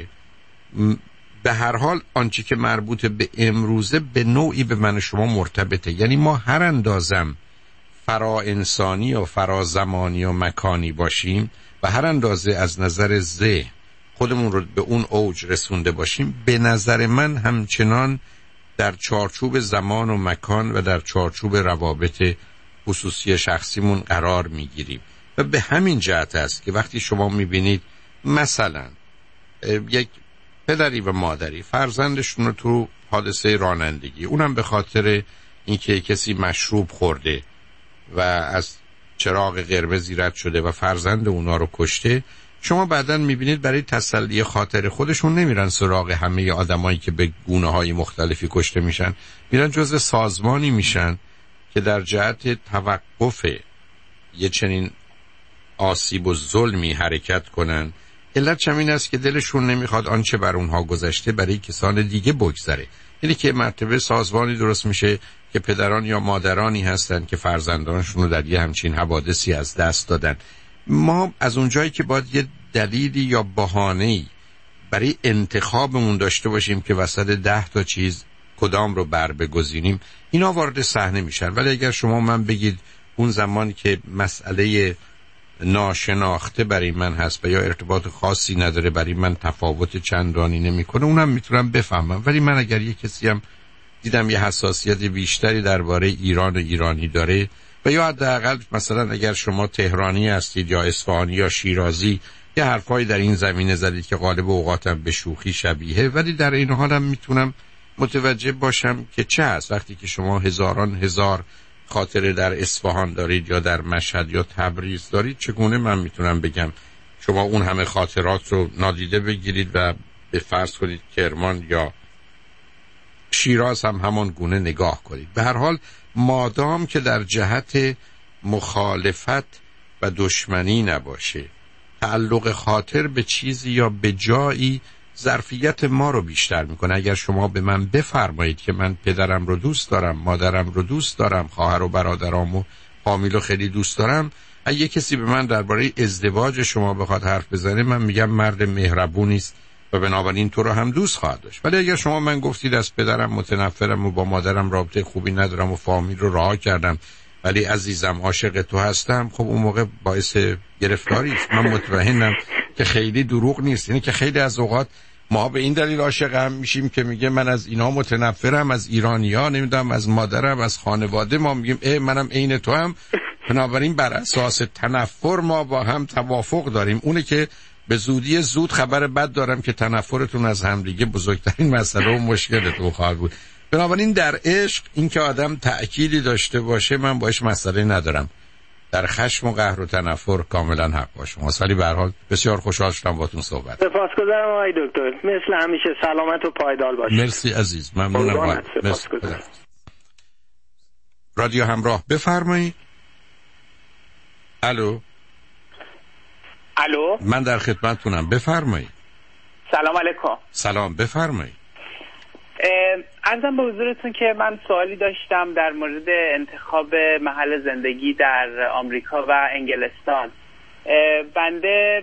به هر حال آنچه که مربوط به امروزه به نوعی به من و شما مرتبطه. یعنی ما هر اندازم فرا انسانی و فرا زمانی و مکانی باشیم و هر اندازه از نظر ذهن خودمون رو به اون اوج رسونده باشیم، به نظر من همچنان در چارچوب زمان و مکان و در چارچوب روابط خصوصی شخصیمون قرار میگیریم. و به همین جهت است که وقتی شما میبینید مثلا یک پدری و مادری فرزندشون رو تو حادثه رانندگی، اونم به خاطر اینکه کسی مشروب خورده و از چراغ قرمزی رد شده و فرزند اونا رو کشته، شما بعداً میبینید برای تسلی خاطر خودشون نمیرن سراغ همه آدمایی که به گونه‌های مختلفی کشته میشن، میرن جزء سازمانی میشن که در جهت توقف یه چنین آسیب و ظلمی حرکت کنن. علت چمین است که دلشون نمیخواد آنچه بر اونها گذشته برای کسان دیگه بگذره. یعنی که مرتبه سازمانی درست میشه که پدران یا مادرانی هستن که فرزندانشون رو در یه همچین حوادثی از دست دادن. ما از اونجایی که باید یه دلیلی یا بهانه‌ای برای انتخابمون داشته باشیم که وسط ده تا چیز کدام رو بر بگزینیم، اینا وارد صحنه میشن. ولی اگر شما من بگید اون زمان که مسئله ناشناخته برای من هست و یا ارتباط خاصی نداره، برای من تفاوت چندانی نمیکنه، اونم میتونم بفهمم. ولی من اگر یه کسی هم دیدم یه حساسیت بیشتری درباره ایران و ایرانی داره و یا حداقل مثلا اگر شما تهرانی هستید یا اصفهانی یا شیرازی، یه حرفایی در این زمینه زدید که غالب اوقاتم به شوخی شبیه، ولی در این حالم میتونم متوجه باشم که چه هست. وقتی که شما هزاران هزار خاطره در اصفهان دارید یا در مشهد یا تبریز دارید، چگونه من میتونم بگم شما اون همه خاطرات رو نادیده بگیرید و به فرض کنید کرمان یا شیراز هم همان گونه نگاه کنید؟ به هر حال مادام که در جهت مخالفت و دشمنی نباشه، تعلق خاطر به چیزی یا به جایی ظرفیت ما رو بیشتر میکنه. اگر شما به من بفرمایید که من پدرم رو دوست دارم، مادرم رو دوست دارم، خواهر و برادرام و فامیل رو خیلی دوست دارم، اگه کسی به من درباره ازدواج شما بخواد حرف بزنه، من میگم مرد مهربونی است و بنابراین تو رو هم دوست خواهد داشت. ولی اگر شما من گفتید از پدرم متنفرم و با مادرم رابطه خوبی ندارم و فامیل رو رها کردم ولی عزیزم عاشق تو هستم، خب اون موقع باعث گرفتاری است. من مطمئنم که خیلی دروغ نیست. یعنی که خیلی از اوقات ما به این دلیل عاشق هم میشیم که میگه من از اینا متنفرم، از ایرانی‌ها، نمیدونم از مادرم، از خانواده. ما میگیم ای منم عین تو هم. بنابراین بر اساس تنفر ما با هم توافق داریم. اونه که به زودی زود خبر بد دارم که تنفرتون از همدیگه بزرگترین مسئله و مشکلتون خواهد بود. بنابراین در عشق این که آدم تأکیدی داشته باشه من باش مسئله ندارم. در خشم و قهر و تنفر کاملا حق با شماست. ولی به هر حال بسیار خوشحال شدم باهاتون صحبت. سپاسگزارم آقای دکتر. مثل همیشه سلامت و پایدار باشید. مرسی عزیز. ممنونم. مرسی. رادیو همراه بفرمایید. الو. الو. من در خدمتتونم. بفرمایید. سلام علیکم. سلام بفرمایید. عرضم به حضورتون که من سوالی داشتم در مورد انتخاب محل زندگی در آمریکا و انگلستان. بنده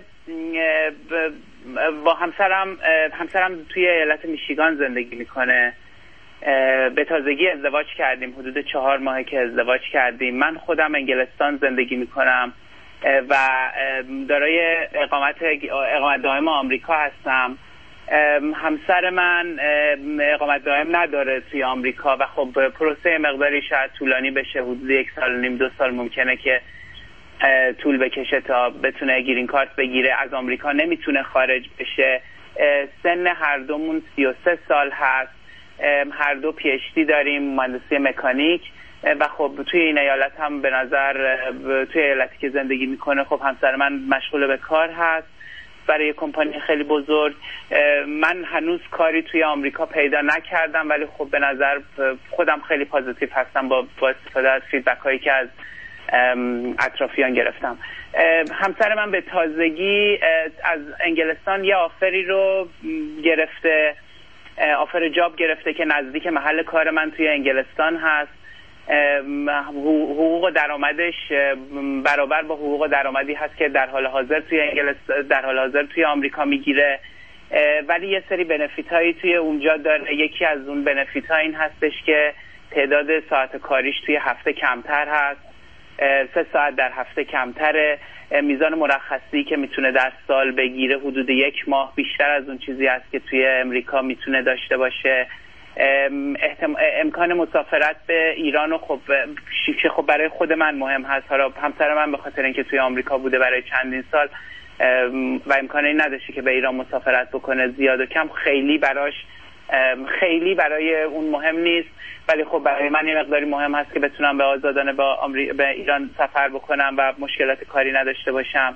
با همسرم همسرم توی ایالت میشیگان زندگی میکنه. به تازگی ازدواج کردیم، حدود چهار ماهه که ازدواج کردیم. من خودم انگلستان زندگی میکنم و دارای اقامت اقامت دائم آمریکا هستم. همسر من اقامت دائم نداره توی آمریکا و خب پروسه مقداری شاید طولانی بشه، حدود یک سال و نیم دو سال ممکنه که طول بکشه تا بتونه گرین کارت بگیره. از آمریکا نمیتونه خارج بشه. سن هر دومون سی و سه سال هست. هر دو پی اچ دی داریم، مهندسی مکانیک و خب توی این ایالت هم به نظر توی ایالتی که زندگی میکنه خب همسر من مشغول به کار هست برای کمپانی خیلی بزرگ. من هنوز کاری توی آمریکا پیدا نکردم، ولی خب به نظر خودم خیلی پازیتیو هستم با, با استفاده از فیدبک هایی که از اطرافیان گرفتم. همسر من به تازگی از انگلستان یه آفری رو گرفته، آفر جاب گرفته که نزدیک محل کار من توی انگلستان هست. حقوق و درآمدش برابر با حقوق و درآمدی هست که در حال حاضر توی انگلستان در حال حاضر توی آمریکا میگیره، ولی یه سری بنفیت هایی توی اونجا داره. یکی از اون بنفیت ها این هستش که تعداد ساعت کاریش توی هفته کمتر هست، سه ساعت در هفته کمتره. میزان مرخصی که میتونه در سال بگیره حدود یک ماه بیشتر از اون چیزی است که توی امریکا میتونه داشته باشه. احتم... امکان مسافرت به ایران و خب که خب برای خود من مهم هست. حالا همسر من به خاطر اینکه توی آمریکا بوده برای چندین سال و امکانی نداشته که به ایران مسافرت بکنه زیاد و کم، خیلی براش خیلی برای اون مهم نیست، ولی خب برای من یه مقداری مهم هست که بتونم به آزادانه با آمری... به ایران سفر بکنم و مشکلات کاری نداشته باشم.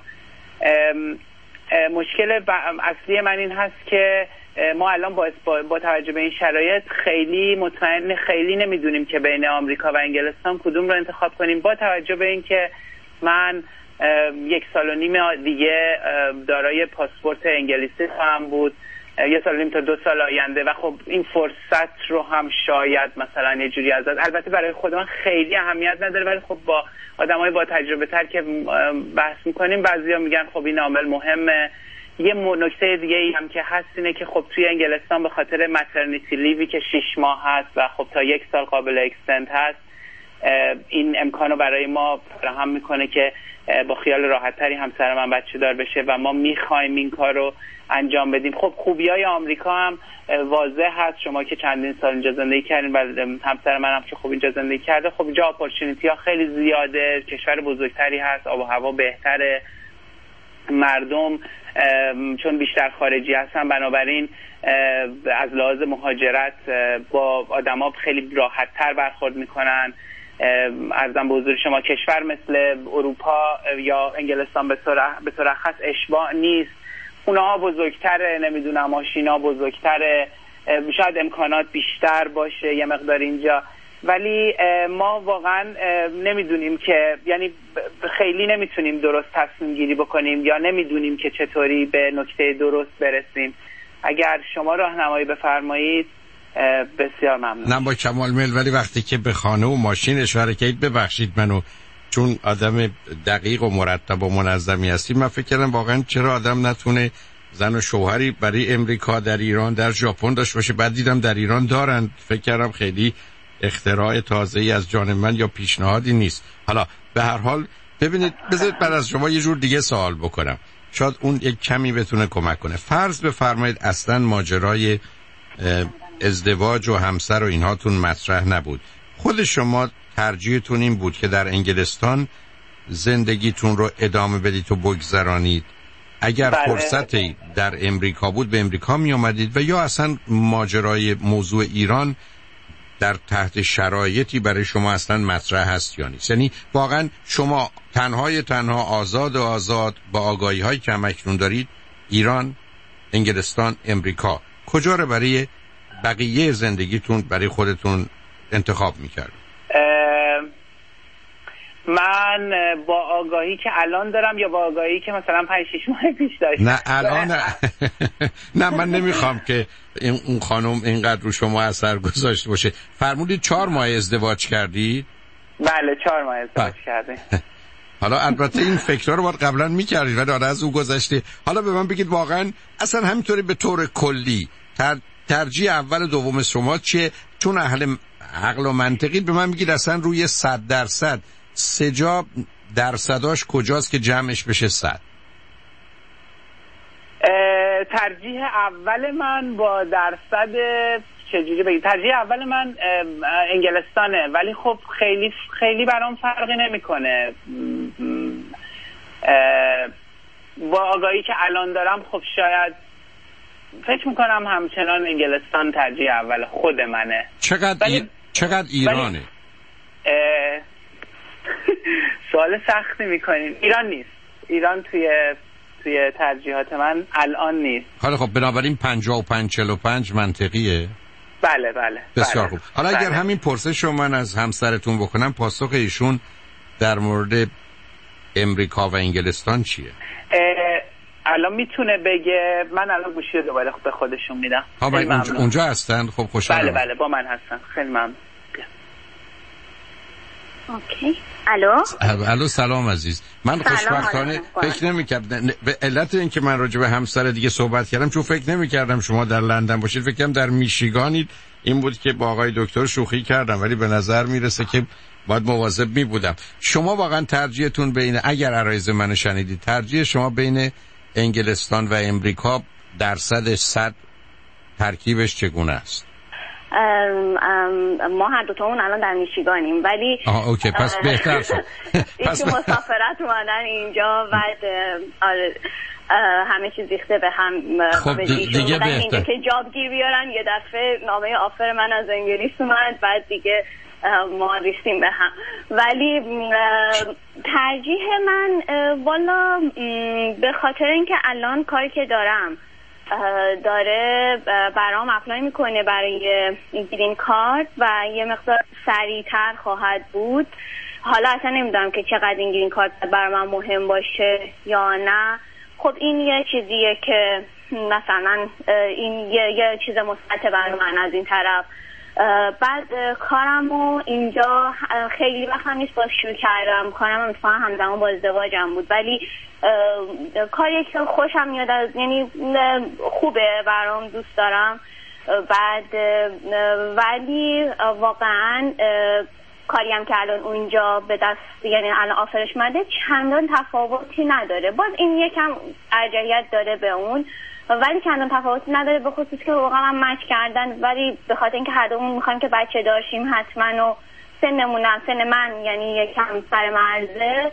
مشکل اصلی من این هست که ما الان با, با توجه به این شرایط خیلی مطمئن خیلی نمیدونیم که بین آمریکا و انگلستان کدوم رو انتخاب کنیم، با توجه به این که من یک سال و نیم دیگه دارای پاسپورت انگلیسی خواهم بود، یه سال و نیم تا دو سال آینده، و خب این فرصت رو هم شاید مثلا یه جوری از البته برای خود من خیلی اهمیت نداره، ولی خب با آدمای با تجربه تر که بحث میکنیم بعضیا میگن خب این عامل مهمه. یه نکته دیگه ای هم که هست اینه که خب توی انگلستان به خاطر مترنیتی لیوی که شش ماه هست و خب تا یک سال قابل اکستند هست، این امکانو برای ما فراهم میکنه که با خیال راحت تری همسر من بچه دار بشه و ما میخوایم این کار رو انجام بدیم. خب خوبیای آمریکا هم واضح هست، شما که چندین سال اینجا زندگی کردین و همسر من هم که خب اینجا زندگی کرده، خب اینجا اپورتونیتی ها خیلی زیاده، کشور بزرگتری هست، آب و هوا بهتره، مردم چون بیشتر خارجی هستن بنابراین از لحاظ مهاجرت با آدما خیلی راحت تر برخورد میکنن. عرضم به حضور شما کشور مثل اروپا یا انگلستان به طور خاص اشباع نیست، خونه‌ها بزرگتره، نمیدونم ماشینا بزرگتره، شاید امکانات بیشتر باشه یه مقدار اینجا، ولی ما واقعا نمیدونیم که یعنی خیلی نمیتونیم درست تصمیم گیری بکنیم یا نمیدونیم که چطوری به نکته درست برسیم. اگر شما راهنمایی بفرمایید بسیار ممنون. نه با کمال میل، ولی وقتی که به خانه و ماشین اشاره کردید ببخشید منو، چون آدم دقیق و مرتب و منظمی هستی، من فکر کردم واقعا چرا آدم نتونه زن و شوهری برای امریکا در ایران در ژاپن داشته باشه. بعد دیدم در ایران دارن، فکر کردم خیلی اختراع تازه‌ای از جانب من یا پیشنهادی نیست. حالا به هر حال ببینید، بذارید بعد از شما یه جور دیگه سوال بکنم، شاید اون یک کمی بتونه کمک کنه. فرض بفرمایید اصلا ماجرای ازدواج و همسر و اینهاتون مطرح نبود، خود شما ترجیحتون این بود که در انگلستان زندگیتون رو ادامه بدید و بگذرانید، اگر بله. فرصتی در امریکا بود به امریکا می آمدید، و یا اصلا ماجرای موضوع ایران در تحت شرایطی برای شما اصلا مطرح هست یا نیست؟ یعنی واقعا شما تنهای تنها آزاد و آزاد با آگاهی هایی که همکنون دارید، ایران، انگلستان، امریکا، کجا رو برای بقیه زندگیتون برای خودتون انتخاب میکرد؟ من با آگاهی که الان دارم یا با آگاهی که مثلا پنج شش ماه پیش داشتم؟ نه الان نه. نه من نمیخوام که این اون خانم اینقدر رو شما اثر گذاشته باشه. فرمودید چهار ماه ازدواج کردید؟ بله چهار ماه ازدواج کردیم. حالا البته این فکرها رو باید قبلا میکردید ولی از او گذشته. حالا به من بگید واقعا اصلا همینطوری به طور کلی تر... ترجیح اول دوم شما چیه؟ چون اهل عقل و منطقی به من بگید اصلا روی صد درصد سه جا درصداش کجاست که جمعش بشه صد؟ ترجیح اول من با درصد چجوری بگید؟ ترجیح اول من انگلستانه، ولی خب خیلی خیلی برام فرقی نمیکنه. با آگاهی که الان دارم خب شاید فکر میکنم همچنان انگلستان ترجیح اول خود منه. چقدر ولی... ای... چقدر ایرانه؟ سوال سختی میکنین. ایران نیست. ایران توی توی ترجیحات من الان نیست. حالا خب بنابراین پنجاه و پنج چهل و پنج منطقیه؟ بله بله. بسیار بله. خوب. حالا بله. اگر همین پرسش رو من از همسرتون بکنم، پاسخ ایشون در مورد امریکا و انگلستان چیه؟ الان میتونه بگه. من الان گوشی رو دوباره به خودشون میدم. ها اونجا, اونجا هستن؟ خب خوشحالم. بله بله با من هستن. خیلی ممنون. اوکی. الو الو سلام عزیز. من خوشبختانه فکر نمی‌کردم به علت اینکه من راجع به همسر دیگه صحبت کردم، چون فکر نمی‌کردم شما در لندن باشید، فکر کردم در میشیگانید. این بود که با آقای دکتر شوخی کردم، ولی به نظر میرسه که باید مواظب می بودم. شما واقعا ترجیحتون بین، اگر عرایض منو شنیدید، ترجیح شما بین انگلستان و امریکا درصد صد ترکیبش چگونه است؟ ام ام ما هر دوتامون الان در میشیگانیم، ولی آها اوکی پس بهتر شد. پس مسافرت اومدن اینجا و همه چیز ریخته به هم. خب دیگه بهتر که جاب گیر بیارن. یه دفعه نامه آفر من از انگلیس اومد، بعد دیگه ما ریختیم به هم. ولی ترجیح من والا به خاطر اینکه الان کاری که دارم داره برام اپلای میکنه برای گرین کارت و یه مقدار سریعتر خواهد بود. حالا اصلا نمیدونم که چقدر این گرین کارت برای من مهم باشه یا نه. خب این یه چیزیه که مثلا این یه, یه چیز مثبت برای من از این طرف. بعد کارمو اینجا خیلی وقت هم نیست باز شروع کردم. کارم اتفاقا همزمان با ازدواجم بود، ولی کاری که خوشم میاد از، یعنی خوبه برام، دوست دارم. بعد ولی واقعا کاری هم که الان اونجا به دست، یعنی الان آفرش مده، چندان تفاوتی نداره. باز این یکم ارجحیت داره به اون، ولی چندان تفاوتی نداره، به خصوص که واقعا هم مچ کردن. ولی به خاطر اینکه هر دومون میخوایم که بچه داشتیم حتما، و سنمونم سن من یعنی یکم سر مرزه،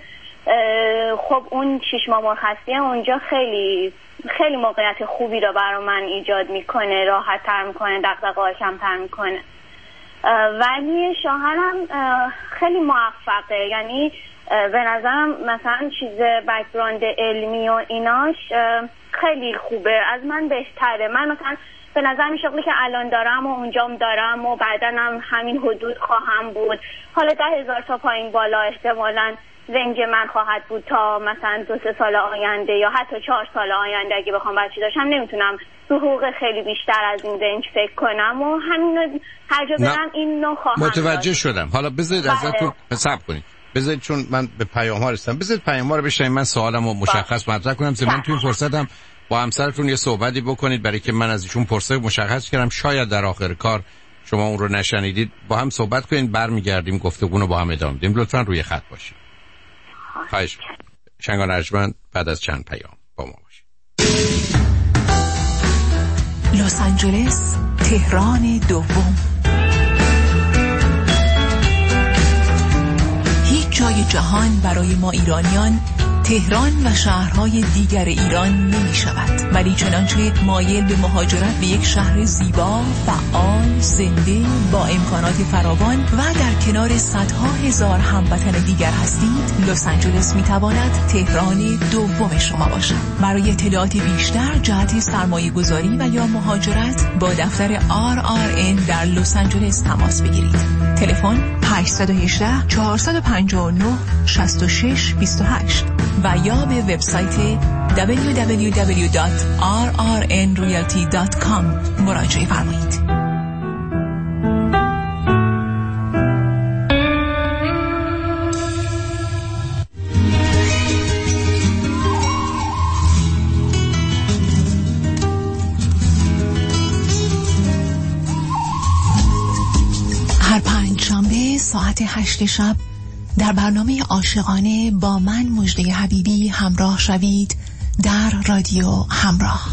خب اون شش ماه مرخصیه اونجا خیلی خیلی موقعیت خوبی رو برای من ایجاد میکنه، راحت تر میکنه، دغدغه‌ها کمتر میکنه. ولی شوهرم خیلی موفقه، یعنی به نظرم مثلا چیز بک‌گراند علمی و ایناش خیلی خوبه، از من بهتره. من مثلا به نظر می شغلی که الان دارم و اونجام دارم و بعدن هم همین حدود خواهم بود. حالا ده هزار تا پایین بالا احتمالاً رنج من خواهد بود تا مثلا دو سه سال آینده یا حتی چهار سال آینده. اگه بخوام بچه داشتم نمیتونم تو حقوق خیلی بیشتر از این رنج فکر کنم و همین هر جا برم این نو خواهم. متوجه داشت. شدم. حالا بذارید ازتون صبر کنید. بذارید چون من به پیام‌ها رسیدم، بذارید پیام‌ها رو بشنوید، من سوالمو مشخص مطرح کنم. من توی فرصتم با همسرتون یه صحبتی بکنید، برای که من از ایشون پرسه مشخص کردم، شاید در آخر کار شما اون رو نشنیدید. با هم صحبت کنید، برمیگردیم گفتگو رو با هم ادامه میدیم. لطفاً روی خط باشید. خواهش می‌کنم. شنگان ارجمند بعد از چند پیام با ما باشید. لس آنجلس، تهران دوم. هیچ جای جهان برای ما ایرانیان تهران و شهرهای دیگر ایران نمی شود، ولی چنانچه مایل به مهاجرت به یک شهر زیبا، فعال، زنده، با امکانات فراوان و در کنار صدها هزار هموطن دیگر هستید، لس آنجلس می تواند تهران دوم شما باشد. برای اطلاعات بیشتر جهت سرمایه گذاری و یا مهاجرت با دفتر آر آر ان در لس آنجلس تماس بگیرید. تلفن هشت یک هشت چهار پنج نه شش شش دو هشت و یا به وبسایت دبلیو دبلیو دبلیو دات آر آر ان ریالتی دات کام مراجعه فرمایید. هر پنج شنبه ساعت هشت شب در برنامه عاشقانه با من مژده حبیبی همراه شوید در رادیو همراه.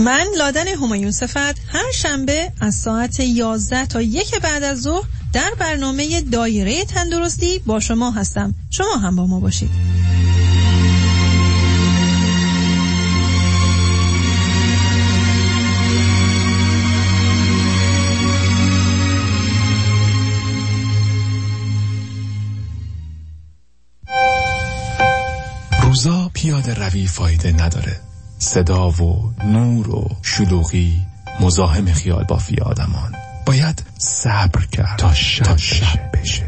من لادن همایون صفت هر شنبه از ساعت یازده تا یک بعد از ظهر در برنامه دایره تندرستی با شما هستم. شما هم با ما باشید. روزا پیاده روی فایده نداره. صدا و نور و شلوغی مزاحم خیال بافی آدمان. باید صبر کرد تا شب, تا شب بشه.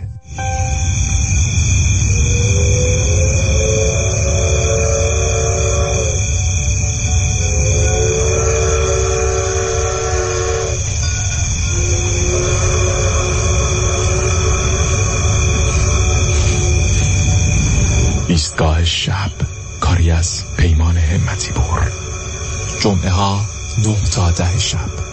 ایستگاه شب، کاری از پیمان همتی پور. جمعه ها نه تا ده شب.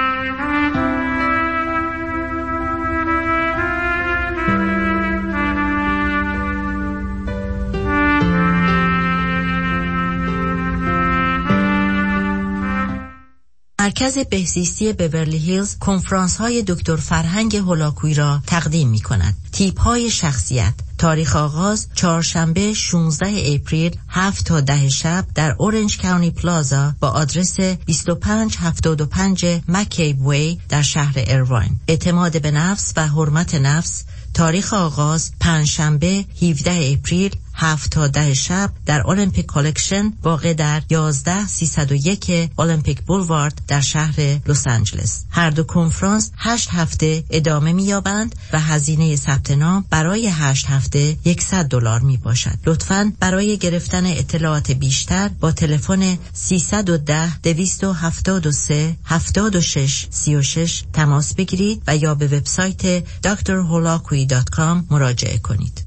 مرکز بهزیستی بیورلی هیلز کنفرانس های دکتر فرهنگ هولاکویی را تقدیم می کند. تیپ های شخصیت. تاریخ آغاز چهارشنبه شانزده اپریل هفت تا ده شب در اورنج کاونتی پلازا با آدرس بیست و پنج هفتاد و پنج مکیب وی در شهر ایرواین. اعتماد به نفس و حرمت نفس. تاریخ آغاز پنجشنبه هفدهم اپریل هفت تا ده شب در المپیک کالکشن واقع در یازده سیصد و یک المپیک بولوارد در شهر لس آنجلس. هر دو کنفرانس هشت هفته ادامه می‌یابند و هزینه ثبت نام برای هشت هفته صد دلار می باشد. لطفاً برای گرفتن اطلاعات بیشتر با تلفن سیصد و ده دویست و هفتاد و سه هفتاد و شش سی و شش تماس بگیرید و یا به وبسایت دکتر هولاکویی دات کام مراجعه کنید.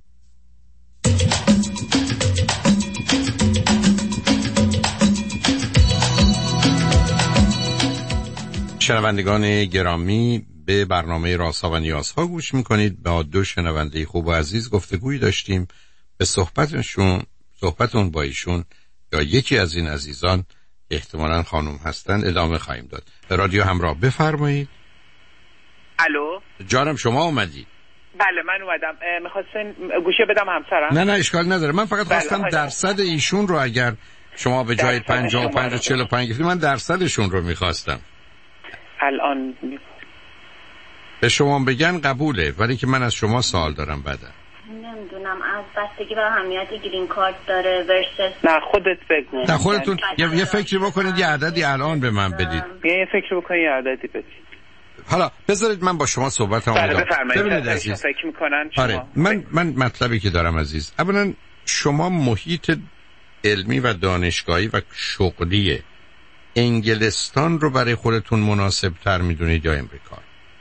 شنوندگان گرامی، به برنامه رازها و نیازها گوش میکنید. با دو شنونده خوب و عزیز گفتگویی داشتیم. به صحبتشون صحبتون با ایشون یا یکی از این عزیزان احتمالاً خانم هستند ادامه خواهیم داد. به رادیو همراه بفرمایید. الو جانم، شما اومدید؟ بله من اومدم. میخواستین گوشه بدم همسرم؟ نه نه اشکال نداره. من فقط بله خواستم درصد ایشون رو اگر شما به جای پنجاه و پنج و چهل و پنج گفتید، من درصدشون رو میخواستم. الان به شما بگن قبوله، ولی که من از شما سوال دارم بعدا. نمیدونم از بستگی به اهمیت گرین کارت داره ورسس. نه خودت بگو. نه خودتون یه, یه فکری بکنید، یه عددی الان به من بدید. یه فکری بکنید یه عددی بدید. حالا بذارید من با شما صحبتم رو ادامه بدم. ببینید عزیز، فکر میکنن شما. آره من من مطلبی که دارم عزیز، اولا شما محیط علمی و دانشگاهی و شغلی انگلستان رو برای خودتون مناسب تر میدونید یا امریکا؟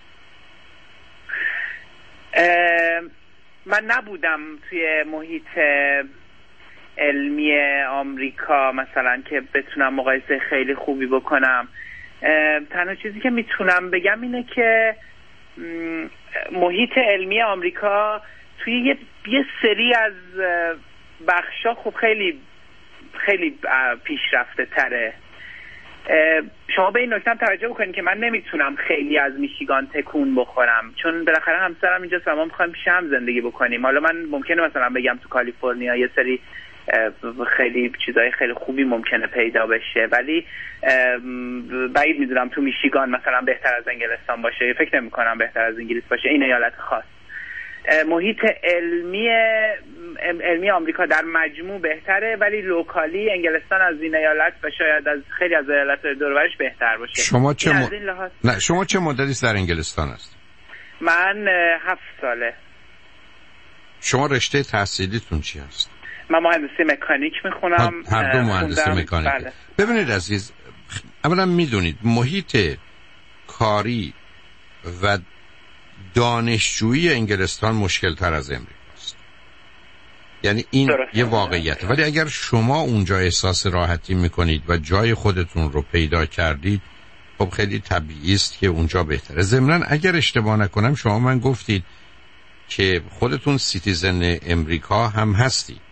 من نبودم توی محیط علمی آمریکا مثلا که بتونم مقایسه خیلی خوبی بکنم. تنها چیزی که میتونم بگم اینه که محیط علمی آمریکا توی یه, یه سری از بخشا خب خیلی خیلی پیشرفته تره. شما به این نکته هم توجه بکنید که من نمیتونم خیلی از میشیگان تکون بخورم، چون بالاخره همسرم اینجاست و ما میخوایم پیش هم زندگی بکنیم. حالا من ممکنه مثلا بگم تو کالیفرنیا یه سری خیلی چیزای خیلی خوبی ممکنه پیدا بشه، ولی بعید میدونم تو میشیگان مثلا بهتر از انگلستان باشه. فکر نمی کنم بهتر از انگلیس باشه. این ایالت خاص محیط علمی علمی آمریکا در مجموع بهتره، ولی لوکالی انگلستان از این ایالت و شاید از خیلی از ایالت‌های دور و برش بهتر باشه. شما چه م... لحاظ... نه شما چه مدتی در انگلستان هست؟ من هفت ساله. شما رشته تحصیلیتون چی هست؟ من مهندسی مکانیک میخونم. هر دو مهندسی مکانیک. بله. ببینید عزیز، اولا میدونید محیط کاری و دانشجویی انگلستان مشکل تر از امریکا است. یعنی این یه واقعیت. ولی اگر شما اونجا احساس راحتی میکنید و جای خودتون رو پیدا کردید، خب خیلی طبیعی است که اونجا بهتره. ضمناً اگر اشتباه نکنم شما من گفتید که خودتون سیتیزن امریکا هم هستید.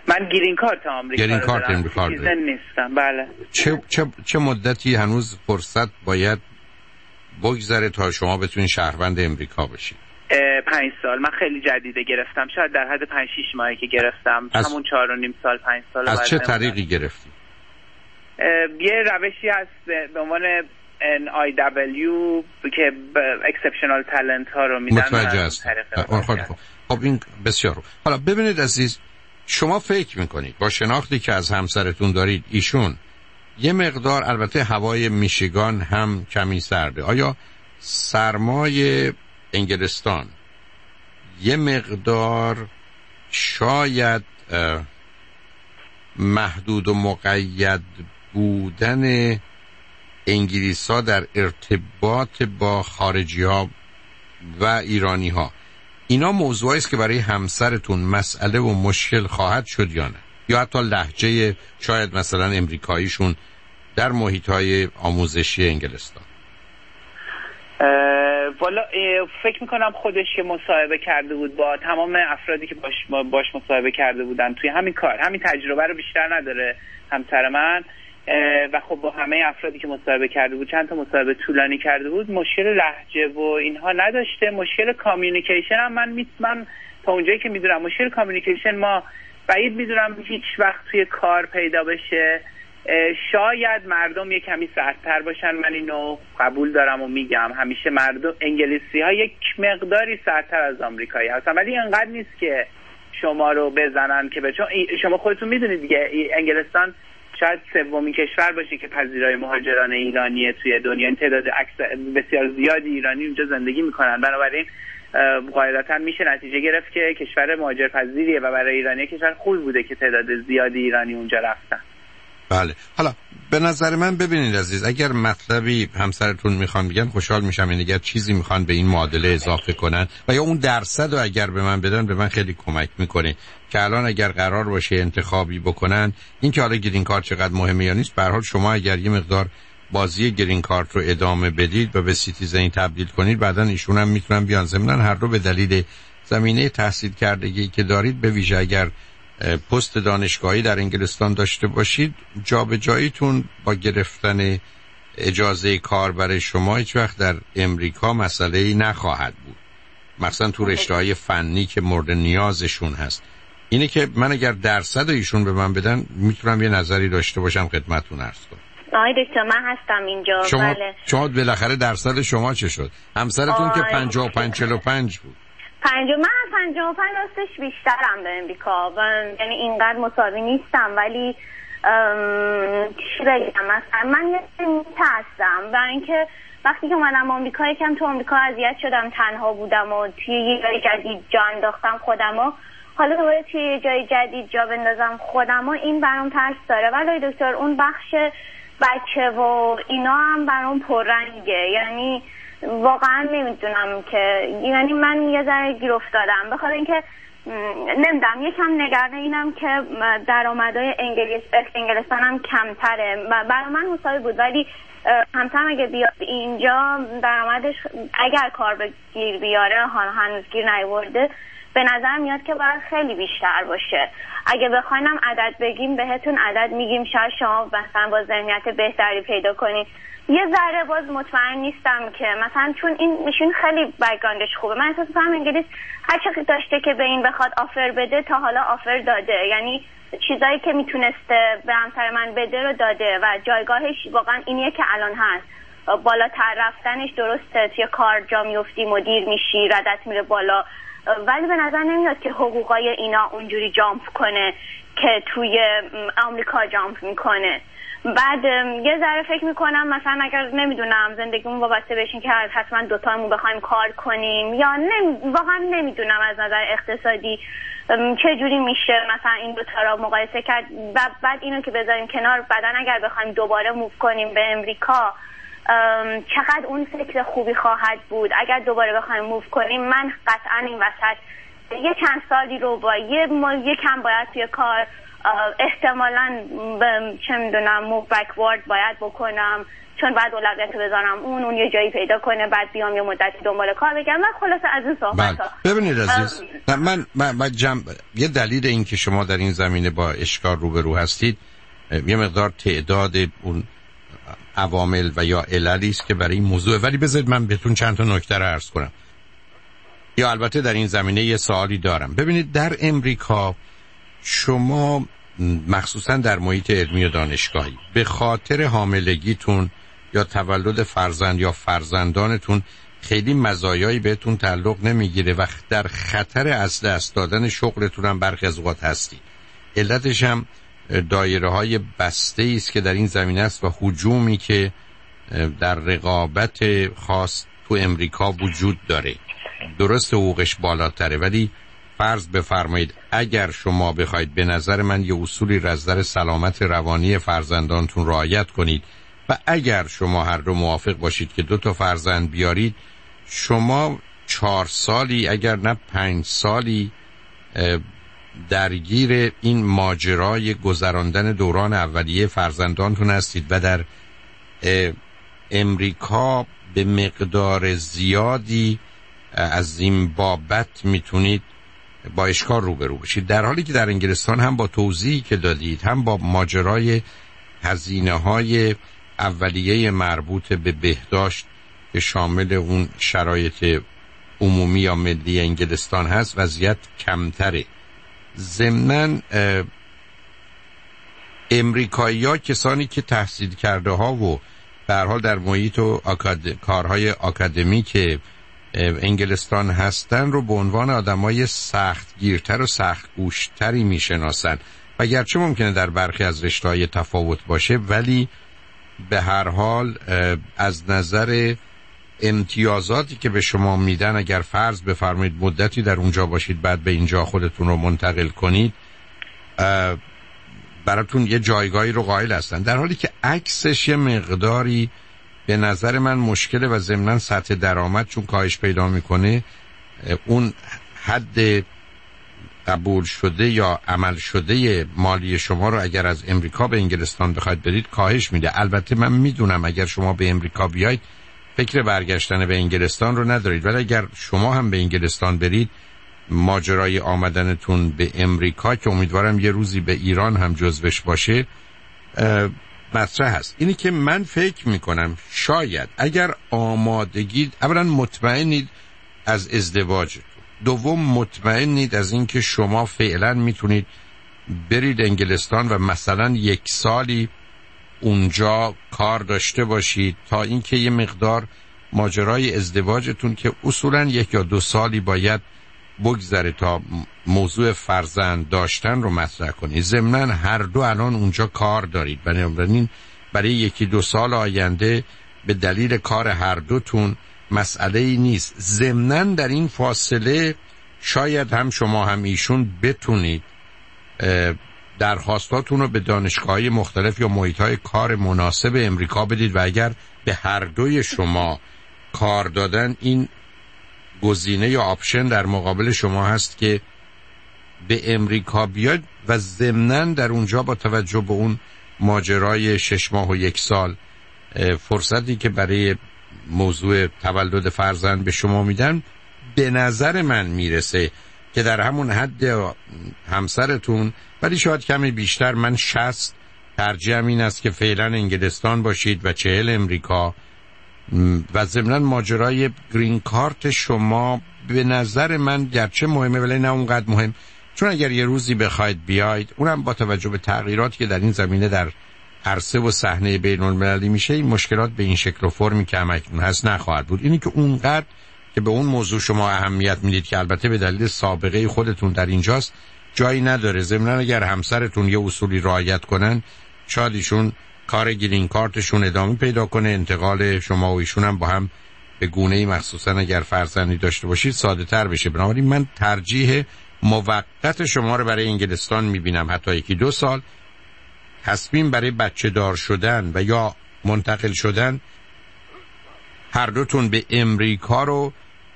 من گرین کارت آمریکا گرین رو کارت دارم، امریکا رو سیتیزن نیستم. بله. چه چه چه مدتی هنوز فرصت باید بگذره تا شما بتونید شهروند امریکا بشید؟ پنج سال. من خیلی جدیده گرفتم، شاید در حد پنج شیش ماهی که گرفتم، از... همون چهار و نیم سال پنج سال. از چه طریقی گرفتی؟ یه روشی هست به عنوان ان آی دبلیو که اکسپشنال تالنت ها رو میدن. متوجه است. خب این بسیار رو. حالا ببینید عزیز، شما فکر میکنید با شناختی که از همسرتون دارید ایشون یه مقدار، البته هوای میشیگان هم کمی سرده، آیا سرمای انگلستان یه مقدار شاید محدود و مقید بودن انگلیس‌ها در ارتباط با خارجی ها و ایرانی ها، اینا موضوعی است که برای همسرتون مسئله و مشکل خواهد شد یا نه؟ یا حتی لهجه شاید مثلا امریکاییشون در محیط‌های آموزشی انگلستان؟ والا فکر میکنم خودش که مصاحبه کرده بود با تمام افرادی که باش باش مصاحبه کرده بودن توی همین کار، همین تجربه رو بیشتر نداره همسر من، و خب با همه افرادی که مصاحبه کرده بود، چند تا مصاحبه طولانی کرده بود، مشکل لهجه و اینها نداشته. مشکل کامیونیکیشن هم من میتونم تا اونجایی که میدونم مشکل کامیونیکیشن ما بعید میدونم هیچ وقت توی کار پیدا بشه. شاید مردم یک کمی سخت‌تر باشن، من اینو قبول دارم و میگم، همیشه مردم انگلیسی ها یک مقداری سخت‌تر از آمریکایی هستن، ولی اینقدر نیست که شما رو بزنن که به، چون شما خودتون میدونید دیگه انگلستان شاید سومین کشور باشه که پذیرای مهاجران ایرانی توی دنیا، این تعداد بسیار زیادی ایرانی اونجا زندگی میکنن، بنابراین قاعدتا میشه نتیجه گرفت که کشور مهاجرپذیریه و برای ایرانی کشور خوب بوده که تعداد زیادی ایرانی اونجا رفتن. بله. حالا به نظر من ببینید عزیز، اگر مطلبی همسرتون میخوان بگن خوشحال میشم، این اگر چیزی میخوان به این معادله اضافه کنن و یا اون درصد رو اگر به من بدن به من خیلی کمک میکنه که الان اگر قرار باشه انتخابی بکنن، این که حالا گرین کارت چقدر مهمه یا نیست، به هر حال شما اگر یه مقدار بازی گرین کارت رو ادامه بدید و به سیتیزنی تبدیل کنید، بعدن ایشون هم میتونن بیان. ضمناً هر دو به دلیل زمینه تحصیل کردگی که دارید، به ویژه اگر پست دانشگاهی در انگلستان داشته باشید، جابجاییتون با گرفتن اجازه کار برای شما هیچ وقت در امریکا مسئله‌ای نخواهد بود، مثلا تو رشته‌های فنی که مورد نیازشون هست. اینه که من اگر درصد ایشون به من بدن میتونم یه نظری داشته باشم خدمتتون عرض کنم. آقای دکتر من هستم اینجا. شما بله. شما بالاخره درصد شما چه شد؟ همسرتون که پنجاه و پنج چهل و پنج بود. پنجاه من پنجاه و پنج راستش بیشترم به امریکا، یعنی اینقدر مساوی نیستم، ولی چی بگم، مثلا من یه میترسم و اینکه وقتی که اومدم آمریکا یکم تو آمریکا اذیت شدم، تنها بودم و توی یه جای جدید جا انداختم خودم و حالا دوباره توی یه جای جدید جا بندازم خودم و این برام ترس داره. ولی دکتر اون بخش بچه و اینا هم برام پررنگه، یعنی واقعا نمیدونم که، یعنی من یه ذره گیر افتادم بخاطر اینکه نمیدونم یکم نگران اینم که درآمدهای انگلیس انگلستانم کمتره. برای من مساوی بود، ولی همسرم اگه بیاد اینجا درآمدش اگر کار به گیر بیاره، هنوز گیر نیورده، به نظر میاد که باید خیلی بیشتر باشه. اگه بخواینم عدد بگیم بهتون عدد میگیم، شاید شما مثلا با ذهنیت بهتری پیدا کنید. یه ذره باز مطمئن نیستم که مثلا چون این میشین خیلی بک‌گراندش خوبه، من احساس می‌کنم انگلیس هر چقدر داشته که به این بخواد آفر بده تا حالا آفر داده، یعنی چیزایی که میتونسته به همسر من بده رو داده و جایگاهش واقعا اینیه که الان هست. بالاتر رفتنش درسته، توی کار جا میفتی، مدیر میشی، ردت میره بالا، ولی به نظر نمیاد که حقوقای اینا اونجوری جامپ کنه که توی آمریکا جامپ میکنه. بعد یه ذره فکر میکنم مثلا اگر نمیدونم زندگیمون وابسته بشین که حتما دوتامون بخوایم کار کنیم یا نمی... واقعا نمیدونم از نظر اقتصادی چه جوری میشه مثلا این دوتا را مقایسه کرد و بعد اینو که بذاریم کنار، بعدن اگر بخوایم دوباره موو کنیم به امریکا چقدر اون فکر خوبی خواهد بود. اگر دوباره بخوایم موو کنیم من قطعا این وسط یه چند سالی رو با یه, یه کم باید توی کار احتمالاً چه میدونم موو بکوارد باید بکنم چون بعد اولویت بذارم اون اون یه جایی پیدا کنه، بعد بیام یه مدتی دنبال کار بگم و خلاصه از این صحبت ها. ببینید عزیز، من من, من جمع... یه دلیل این که شما در این زمینه با اشکال روبرو هستید یه مقدار تعداد اون عوامل و یا عللی است که برای این موضوع، ولی بذارید من بهتون چند تا نکته رو عرض کنم. یا البته در این زمینه یه سوالی دارم. ببینید در امریکا شما مخصوصا در محیط علمی و دانشگاهی به خاطر حاملگیتون یا تولد فرزند یا فرزندانتون خیلی مزایایی بهتون تعلق نمیگیره و در خطر از دست دادن شغلتون هم برخی از اوقات هستی. علتش هم دایره های بسته است که در این زمینه است و هجومی که در رقابت خاص تو امریکا وجود داره. درست حقوقش بالاتره، ولی فرض بفرمایید اگر شما بخواید، به نظر من یه اصولی را از نظر سلامت روانی فرزندانتون رعایت کنید و اگر شما هر دو موافق باشید که دو تا فرزند بیارید، شما چهار سالی اگر نه پنج سالی درگیر این ماجرای گذراندن دوران اولیه فرزندانتون هستید و در امریکا به مقدار زیادی از این بابت میتونید با اشکال روبرو بشید، در حالی که در انگلستان هم با توضیحی که دادید، هم با ماجرای هزینه های اولیه مربوط به بهداشت که شامل اون شرایط عمومی یا ملی انگلستان هست، وضعیت کمتره. ضمناً امریکایی‌ها کسانی که تحصیل کرده ها و به هر حال در محیط و آکاد... کارهای آکادمیک انگلستان هستن رو به عنوان آدمای سختگیرتر و سختگوشتری میشناسن و گرچه ممکنه در برخی از رشته‌های تفاوت باشه، ولی به هر حال از نظر امتیازاتی که به شما میدن، اگر فرض بفرمایید مدتی در اونجا باشید بعد به اینجا خودتون رو منتقل کنید، براتون یه جایگاهی رو قائل هستن، در حالی که عکسش یه مقداری به نظر من مشکله و ضمناً سطح درآمد چون کاهش پیدا میکنه، اون حد قبول شده یا عمل شده مالی شما رو اگر از امریکا به انگلستان بخواید برید کاهش میده. البته من میدونم اگر شما به امریکا بیاید فکر برگشتن به انگلستان رو ندارید، ولی اگر شما هم به انگلستان برید، ماجرای آمدنتون به امریکا که امیدوارم یه روزی به ایران هم جزوش باشه مطرح هست. اینی که من فکر میکنم شاید اگر آمادگی، اولا مطمئنید از ازدواجتون، دوم مطمئنید از اینکه شما فعلا میتونید برید انگلستان و مثلا یک سالی اونجا کار داشته باشید تا اینکه یه مقدار ماجرای ازدواجتون که اصولا یک یا دو سالی باید بگذره تا موضوع فرزند داشتن رو مطرح کنید. ضمناً هر دو الان اونجا کار دارید، بنابراین برای یکی دو سال آینده به دلیل کار هر دوتون مسئله ای نیست. ضمناً در این فاصله شاید هم شما هم ایشون بتونید درخواستاتون رو به دانشگاه‌های مختلف یا محیط‌های کار مناسب امریکا بدید و اگر به هر دوی شما کار دادن این گزینه یا آپشن در مقابل شما هست که به امریکا بیاد و ضمناً در اونجا با توجه به اون ماجرای شش ماه و یک سال فرصتی که برای موضوع تولد فرزند به شما میدن، به نظر من میرسه که در همون حد همسرتون، ولی شاید کمی بیشتر، من شصت ترجیحم این است که فعلا انگلستان باشید و چهل امریکا و ضمناً ماجرای گرین کارت شما به نظر من گرچه مهمه ولی نه اونقدر مهم، چون اگر یه روزی بخواید بیاید، اونم با توجه به تغییراتی که در این زمینه در عرصه و صحنه بین المللی میشه، این مشکلات به این شکل و فرمی که همکنون هست نخواهد بود. اینی که اونقدر که به اون موضوع شما اهمیت میدید که البته به دلیل سابقه خودتون در اینجاست جایی نداره. ضمناً اگر همسرتون یه اصولی رعایت کنن، شاید ایشون کار گرین کارتشون ادامه پیدا کنه، انتقال شما و ایشون هم با هم به گونه‌ای مخصوصا اگر فرزندی داشته باشید ساده تر بشه. بنابراین من ترجیح موقت شما رو برای انگلستان میبینم، حتی یکی دو سال. تصمیم برای بچه دار شدن و یا منتقل شدن هر دوتون به امریکا رو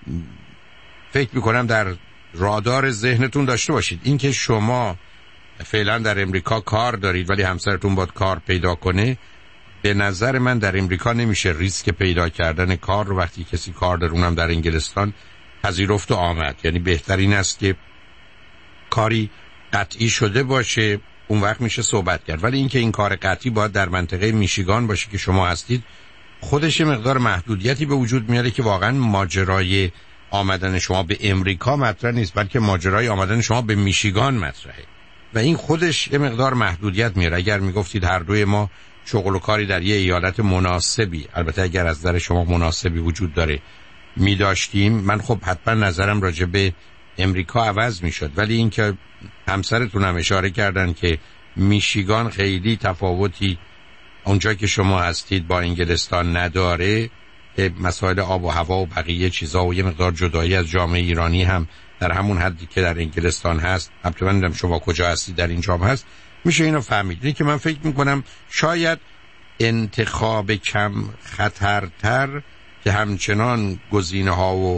فکر میکنم در رادار ذهنتون داشته باشید. اینکه شما فعلا در امریکا کار دارید ولی همسرتون باید کار پیدا کنه، به نظر من در امریکا نمیشه ریسک پیدا کردن کار رو وقتی کسی کار داره، اونم در انگلستان، پذیرفت و آمد. یعنی بهترین است که کاری قطعی شده باشه، اون وقت میشه صحبت کرد. ولی اینکه این کار قطعی باید در منطقه میشیگان باشه که شما هستید، خودش مقدار محدودیتی به وجود میاره که واقعا ماجرای آمدن شما به امریکا مطرح نیست، بلکه ماجرای آمدن شما به میشیگان مطرحه و این خودش یه مقدار محدودیت میاره. اگر میگفتید هر دوی ما شغل و کاری در یه ایالت مناسبی، البته اگر از نظر شما مناسبی وجود داره، میداشتیم، من خب حتما نظرم راجع به امریکا عوض میشد. ولی اینکه همسرتون هم اشاره کردن که میشیگان خیلی تفاوتی اونجا که شما هستید با انگلستان نداره، مسائل آب و هوا و بقیه چیزا و یه مقدار جدایی از جامعه ایرانی هم در همون حدی که در انگلستان هست، البته من نمیدونم شما کجا هستید در این جامعه هست، میشه اینو فهمید. اینه که من فکر میکنم شاید انتخاب کم خطرتر که همچنان گزینه ها و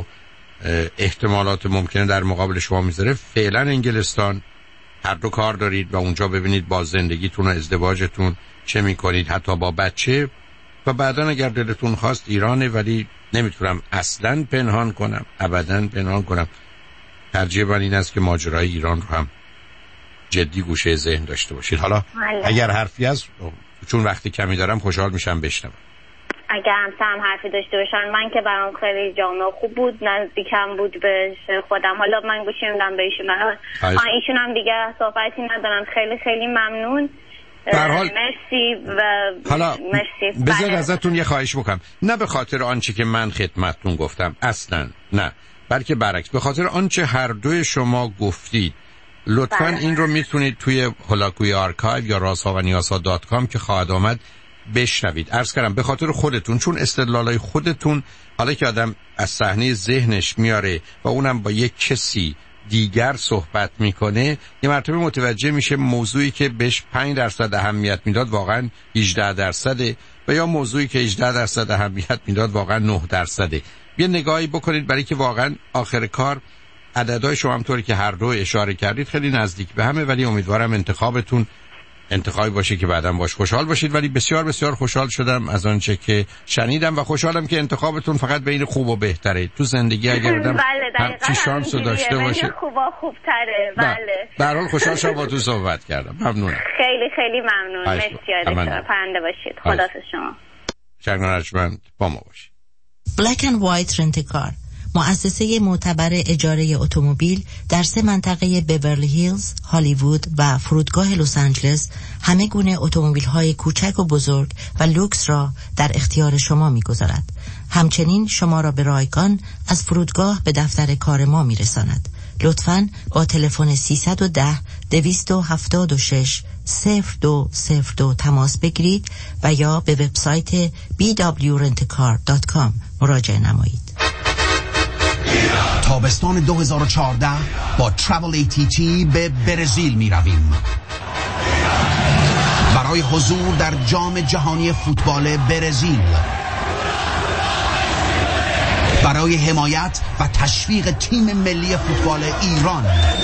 احتمالات ممکنه در مقابل شما میذاره، فعلا انگلستان، هر دو کار دارید و اونجا ببینید با زندگیتون و ازدواجتون چه میکنید، حتی با بچه، و بعدا اگر دلتون خواست ایرانه. ولی نمیتونم اصلا پنهان کنم، ابدا پنهان کنم، ترجیح من این است که ماجرای ایران رو هم جدی گوشه ذهن داشته باشید. حالا اگر حرفی هست، چون وقتی کمی دارم، خوشحال میشم بشنوم. اگر همسرم حرفی داشته باشن، من که برام خیلی جامعه خوب بود، نزدیکم بود به خودم. حالا من گوشی میدم به ایشون، ایشون هم دیگه صحبتی ندارن. خیلی خیلی ممنون، در حال مرسی. و حالا مرسی. بذار ازتون یه خواهش بکنم، نه به خاطر آنچه که من خدمتتون گفتم، اصلا نه، بلکه برعکس، به خاطر آنچه هر دوی شما گفتید. لطفاً بله. این رو میتونید توی هولاکویی آرکایو یا رازها و نیازها دات کام که خواهد آمد بشنوید. عرض کردم به خاطر خودتون، چون استدلالای خودتون حالا که آدم از صحنه ذهنش میاره و اونم با یک کسی دیگر صحبت میکنه، یه مرتبه متوجه میشه موضوعی که بهش پنج درصد اهمیت میداد واقعا هجده درصده و یا موضوعی که هجده درصد اهمیت میداد واقعا نه درصده. یه نگاهی بکنید، برای که واقعا آخر کار عددهای شما هم طوری که هر دو اشاره کردید خیلی نزدیک به همه، ولی امیدوارم انتخابتون انتخابی باشه که بعداً باش خوشحال باشید. ولی بسیار بسیار خوشحال شدم از آنچه که شنیدم و خوشحالم که انتخابتون فقط بین خوب و بهتره تو زندگی. اگر آدم بله شانس رو داشته باشه، خوب و خوبتره. بله، به هر حال خوشحال شدم با تو صحبت کردم. ممنونم، خیلی خیلی ممنون. مرسی، یادتون پرنده باشید. خدا شما. شنگ ارجمند با ما باشید. بلک اند وایت رنت کار، مؤسسه معتبر اجاره اتومبیل در سه منطقه بیورلی هیلز، هالیوود و فرودگاه لس آنجلس همه گونه اتومبیل‌های کوچک و بزرگ و لوکس را در اختیار شما می‌گذارد. همچنین شما را به رایگان از فرودگاه به دفتر کار ما می‌رساند. لطفاً با تلفن سیصد و ده دویست و هفتاد و شش صفر دو صفر دو تماس بگیرید و یا به وبسایت بی دبلیو رنت کار دات کام مراجعه نمایید. تابستان دو هزار و چهارده با ترافل ای تی تی به برزیل می رویم برای حضور در جام جهانی فوتبال برزیل، برای حمایت و تشویق تیم ملی فوتبال ایران،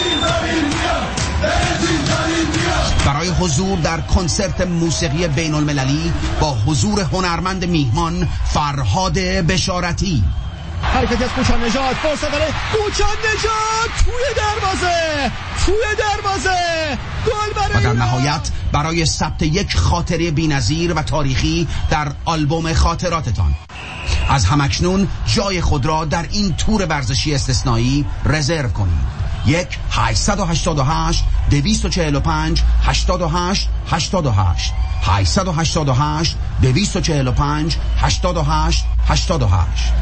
برای حضور در کنسرت موسیقی بین المللی با حضور هنرمند میهمان فرهاد بشارتی. حرکتی از کوچان نجات، فرصت برای کوچان نجات، توی دروازه توی دروازه گل برای و در نهایت برای ثبت یک خاطره بی‌نظیر و تاریخی در آلبوم خاطراتتان. از همکنون جای خود را در این تور ورزشی استثنایی رزرو کنید. یک هشت هشت هشت دویست و چهل و پنج هشتاد و هشت هشتاد و هشت هشت هشت هشت دویست و چهل و پنج هشتاد و هشت هشتاد و هشت.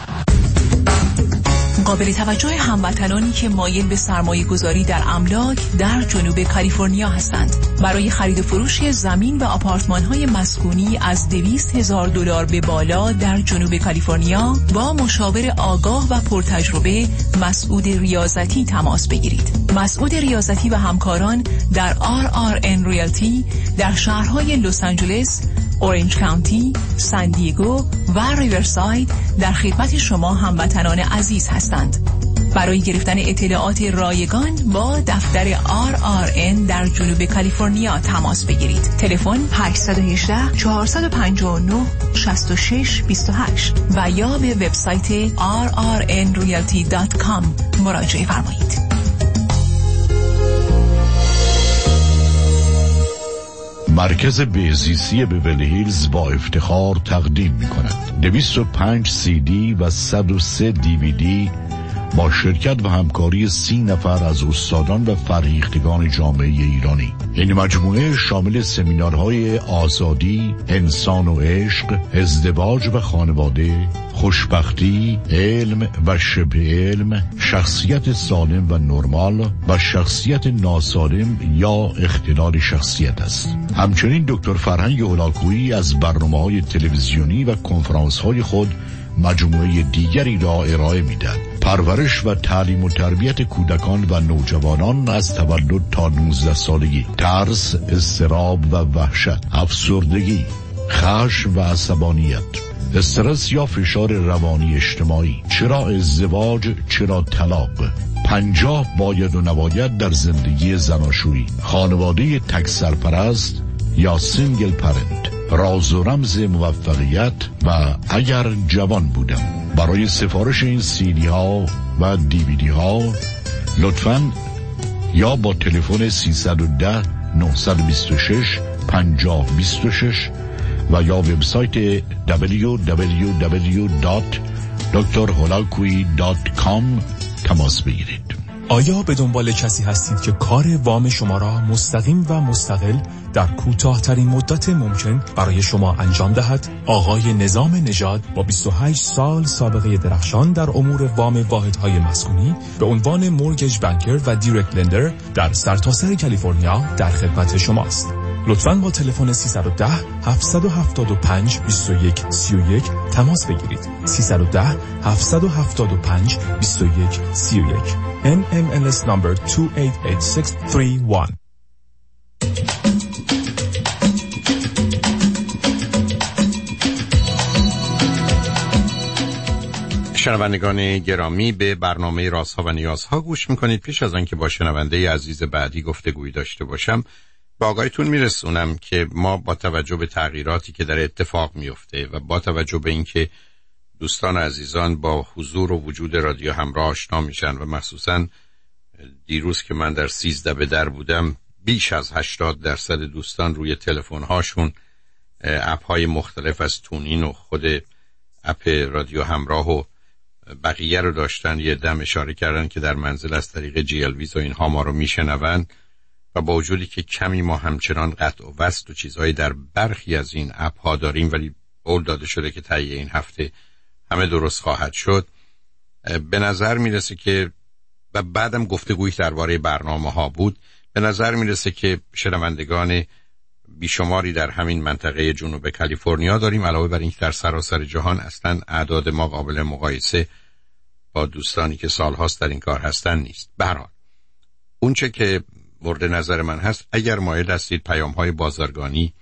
قابل توجه هموطنانی که مایل به سرمایه گذاری در املاک در جنوب کالیفرنیا هستند. برای خرید و فروش زمین و آپارتمان های مسکونی از دویست هزار دلار به بالا در جنوب کالیفرنیا با مشاور آگاه و پرتجربه مسعود ریاضتی تماس بگیرید. مسعود ریاضتی و همکاران در آر آر ان ریالتی در شهرهای لس آنجلس، اورنج کانتی، سان دیگو و ریورساید در خدمت شما هموطنان عزیز هستند. برای گرفتن اطلاعات رایگان با دفتر آر آر ان در جنوب کالیفرنیا تماس بگیرید. تلفن هشت یک هشت چهار پنج نه شش شش دو هشت و یا به وبسایت آر آر ان ریالتی دات کام مراجعه فرمایید. مرکز بهزیستی بیولی هیلز با افتخار تقدیم می کند دویست و پنج سی دی و صد و سه دی وی دی با شرکت و همکاری سی نفر از استادان و فرهیختگان جامعه ایرانی. این مجموعه شامل سمینارهای آزادی، انسان و عشق، ازدواج و خانواده، خوشبختی، علم و شبه علم، شخصیت سالم و نرمال و شخصیت ناسالم یا اختلال شخصیت است. همچنین دکتر فرهنگ هولاکویی از برنامه‌های تلویزیونی و کنفرانس‌های خود مجموعه دیگری را ارائه می‌دهد. پرورش و تعلیم و تربیت کودکان و نوجوانان از تولد تا نوزده سالگی، ترس، اضطراب و وحشت، افسردگی، خشم و عصبانیت، استرس یا فشار روانی اجتماعی، چرا ازدواج، چرا طلاق، پنجاه باید و نباید در زندگی زناشویی، خانواده تک سرپرست یا سینگل پرنت، راز و رمز موفقیت و اگر جوان بودم. برای سفارش این سیدی ها و دیویدی ها لطفاً یا با تلفن سیصد و ده نهصد و بیست و شش پنجاه بیست و شش و یا وبسایت دبلیو دبلیو دبلیو دات دکتر هولاکویی دات کام تماس بگیرید. آیا به دنبال کسی هستید که کار وام شما را مستقیم و مستقل در کوتاه‌ترین مدت ممکن برای شما انجام دهد؟ آقای نظام نژاد با بیست و هشت سال سابقه درخشان در امور وام واحدهای مسکونی به عنوان مورگیج بانکر و دایرکت لندر در سرتاسر کالیفرنیا در خدمت شماست. لطفاً با تلفن سیصد و ده هفتصد و هفتاد و پنج بیست و یک سی و یک تماس بگیرید. سیصد و ده هفتصد و هفتاد و پنج بیست و یک سی و یک. ان ام ال اس number دو هشت هشت شش سه یک. شنوندگان گرامی، به برنامه رازها و نیازها گوش میکنید. پیش از آنکه با شنونده عزیز بعدی گفتگویی داشته باشم، با آگاهیتون میرسونم که ما با توجه به تغییراتی که در اتفاق میفته و با توجه به اینکه دوستان عزیزان با حضور و وجود رادیو همراه آشنا میشن و مخصوصا دیروز که من در سیزده به در بودم، بیش از هشتاد درصد دوستان روی تلفن هاشون اپ های مختلف از تونین و خود اپ رادیو همراه و بقیه رو داشتن. یه دم اشاره کردن که در منزل از طریق جی ال ویز و اینها ما رو میشنون و با وجودی که کمی ما همچنان قطع و وصل و چیزهایی در برخی از این اپ ها داریم، ولی قول داده شده که طی این هفته همه درست خواهد شد. به نظر میرسه که و بعدم گفتگویی درباره برنامه ها بود، به نظر میرسه که شنوندگان بیشماری در همین منطقه جنوب کالیفرنیا داریم، علاوه بر اینکه در سراسر جهان اصلا اعداد ما قابل مقایسه با دوستانی که سالهاست در این کار هستن نیست. به هر حال اون چه که مورد نظر من هست، اگر مایل هستید پیام های بازرگانی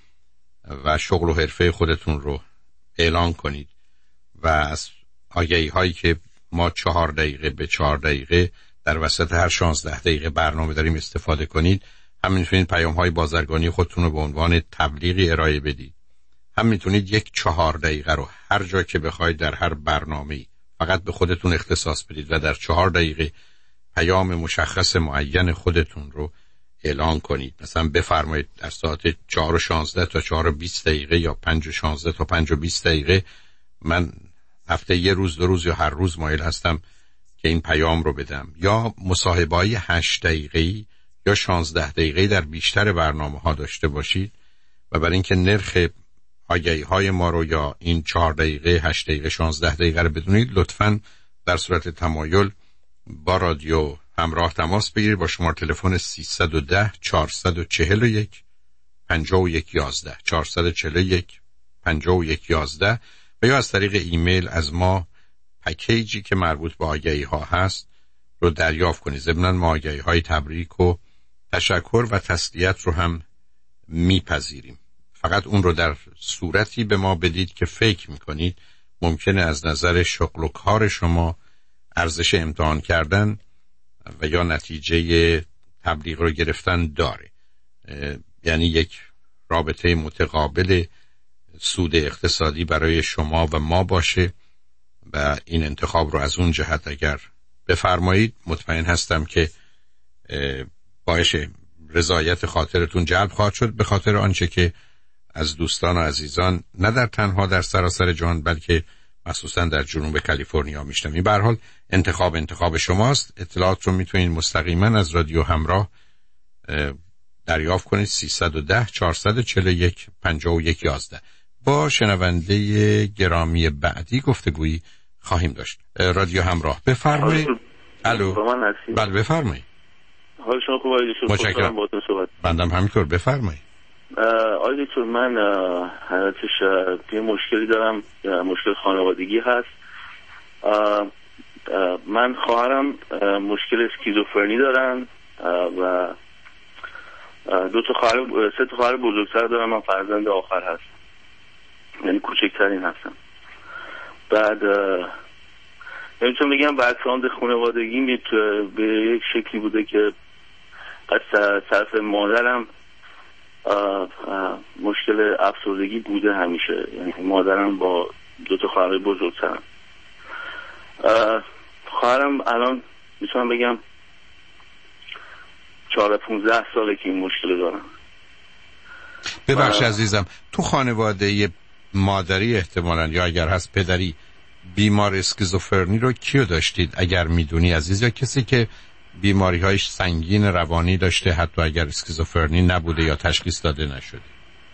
و شغل و حرفه خودتون رو اعلان کنید و از آگهی هایی که ما چهار دقیقه به چهار دقیقه در وسط هر شانزده دقیقه برنامه داریم استفاده کنید، هم میتونید پیام های بازرگانی خودتون رو به عنوان تبلیغی ارائه بدید، هم میتونید یک چهار دقیقه رو هر جا که بخواید در هر برنامه‌ای فقط به خودتون اختصاص بدید و در چهار دقیقه پیام مشخص معین خودتون رو اعلان کنید. مثلا بفرمایید در ساعت چهار و شانزده تا چهار و بیست دقیقه یا پنج و شانزده تا پنج و بیست دقیقه من هفته یه روز دو روز یا هر روز مایل هستم که این پیام رو بدم، یا مصاحبه‌ای هشت دقیقه‌ای یا شانزده دقیقه‌ای در بیشتر برنامه‌ها داشته باشید و برای اینکه نرخ آگهی‌های ما رو یا این چهار دقیقه، هشت دقیقه، شانزده دقیقه رو بدونید، لطفاً در صورت تمایل با رادیو همراه تماس بگیرید با شماره تلفن سیصد و ده چهارصد و چهل و یک پنجاه و یک یازده چهارصد و چهل و یک پنجاه و یک یازده و یا از طریق ایمیل از ما پکیجی که مربوط به آگهی ها هست رو دریافت کنید. ضمناً ما آگهی های تبریک و تشکر و تسلیت رو هم میپذیریم. فقط اون رو در صورتی به ما بدید که فکر میکنید ممکنه از نظر شغل و کار شما ارزش امتحان کردن و یا نتیجه تبلیغ رو گرفتن داره. یعنی یک رابطه متقابل سود اقتصادی برای شما و ما باشه و این انتخاب رو از اون جهت اگر بفرمایید مطمئن هستم که باعث رضایت خاطرتون جلب خواهد شد، به خاطر آنچه که از دوستان و عزیزان نه در تنها در سراسر جهان بلکه مخصوصا در جنوب کالیفرنیا میشنویم. به هر حال انتخاب انتخاب شماست. اطلاعات رو میتونید مستقیما از رادیو همراه دریافت کنید. سیصد و ده چهارصد و چهل و یک پنجاه و یک یازده. با شنونده گرامی بعدی گفتگویی خواهیم داشت. رادیو همراه، بفرمایید. الو. بله بفرمایید. حال شما خوب آقای دکتر؟ متشکرم. بندم همینطور، بفرمایید. آقای دکتر من حالتش یه مشکلی دارم، مشکل خانوادگی هست. من خواهرم مشکل اسکیزوفرنی دارن و دو تا خواهر سه تا خواهر بزرگتر دارم. من فرزند آخر هستم، یعنی کوچکترین هستم. بعد نمیتونم بگم بک‌گراند خانوادگی به یک شکلی بوده که از طرف مادرم آه آه مشکل افسردگی بوده همیشه. یعنی مادرم با دو تا خواهر بزرگترم. خواهرم الان میتونم بگم چهارده پونزده ساله که این مشکل دارم. ببخش عزیزم، تو خانواده مادری احتمالاً یا اگر هست پدری بیمار اسکیزوفرنی رو کیو داشتید اگر میدونی عزیز، یا کسی که بیماری هایش سنگین روانی داشته حتی اگر اسکیزوفرنی نبوده یا تشخیص داده نشده؟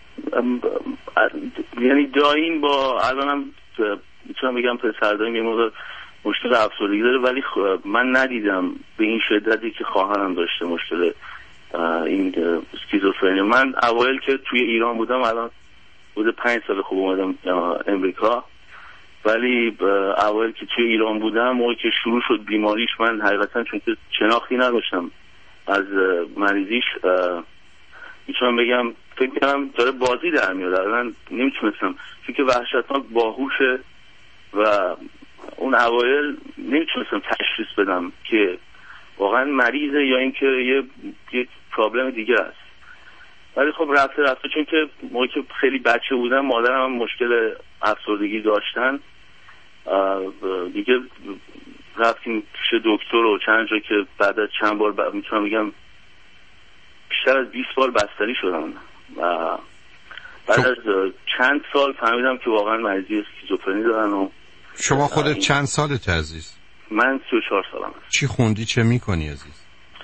یعنی دایم با الانم میتونم بگم پسر دایم یه موقع مشکل افسردگی داره، ولی من ندیدم به این شدتی که خواهرم داشته مشکل این اسکیزوفرنی. من اوایل که توی ایران بودم، الان بوده پنج سال خوب اومدم امریکا، ولی اوایل که توی ایران بودم موقعی که شروع شد بیماریش، من حقیقتا چون که شناختی نداشتم از مریضیش، میتونم بگم فکر کنم داره بازی در میاد. من نمیتونستم، چون که وحشتناک باهوشه و اون اوایل نمیتونستم تشخیص بدم که واقعا مریضه یا اینکه یه یه پرابلم دیگه است. ولی خب رفته رفته چون که موقعی که خیلی بچه بودم مادرم هم مشکل افسردگی داشتن، دیگه رفتیم پیش دکتر و چند جا که بعد از چند بار ب... میتونم بگم بیشتر از بیست بار بستری شدم و بعد از چند سال فهمیدم که واقعا مریضی اسکیزوفرنی دارن. و شما خودت چند سالت عزیز؟ من سی و چهار سالم. چی خوندی، چه میکنی عزیز؟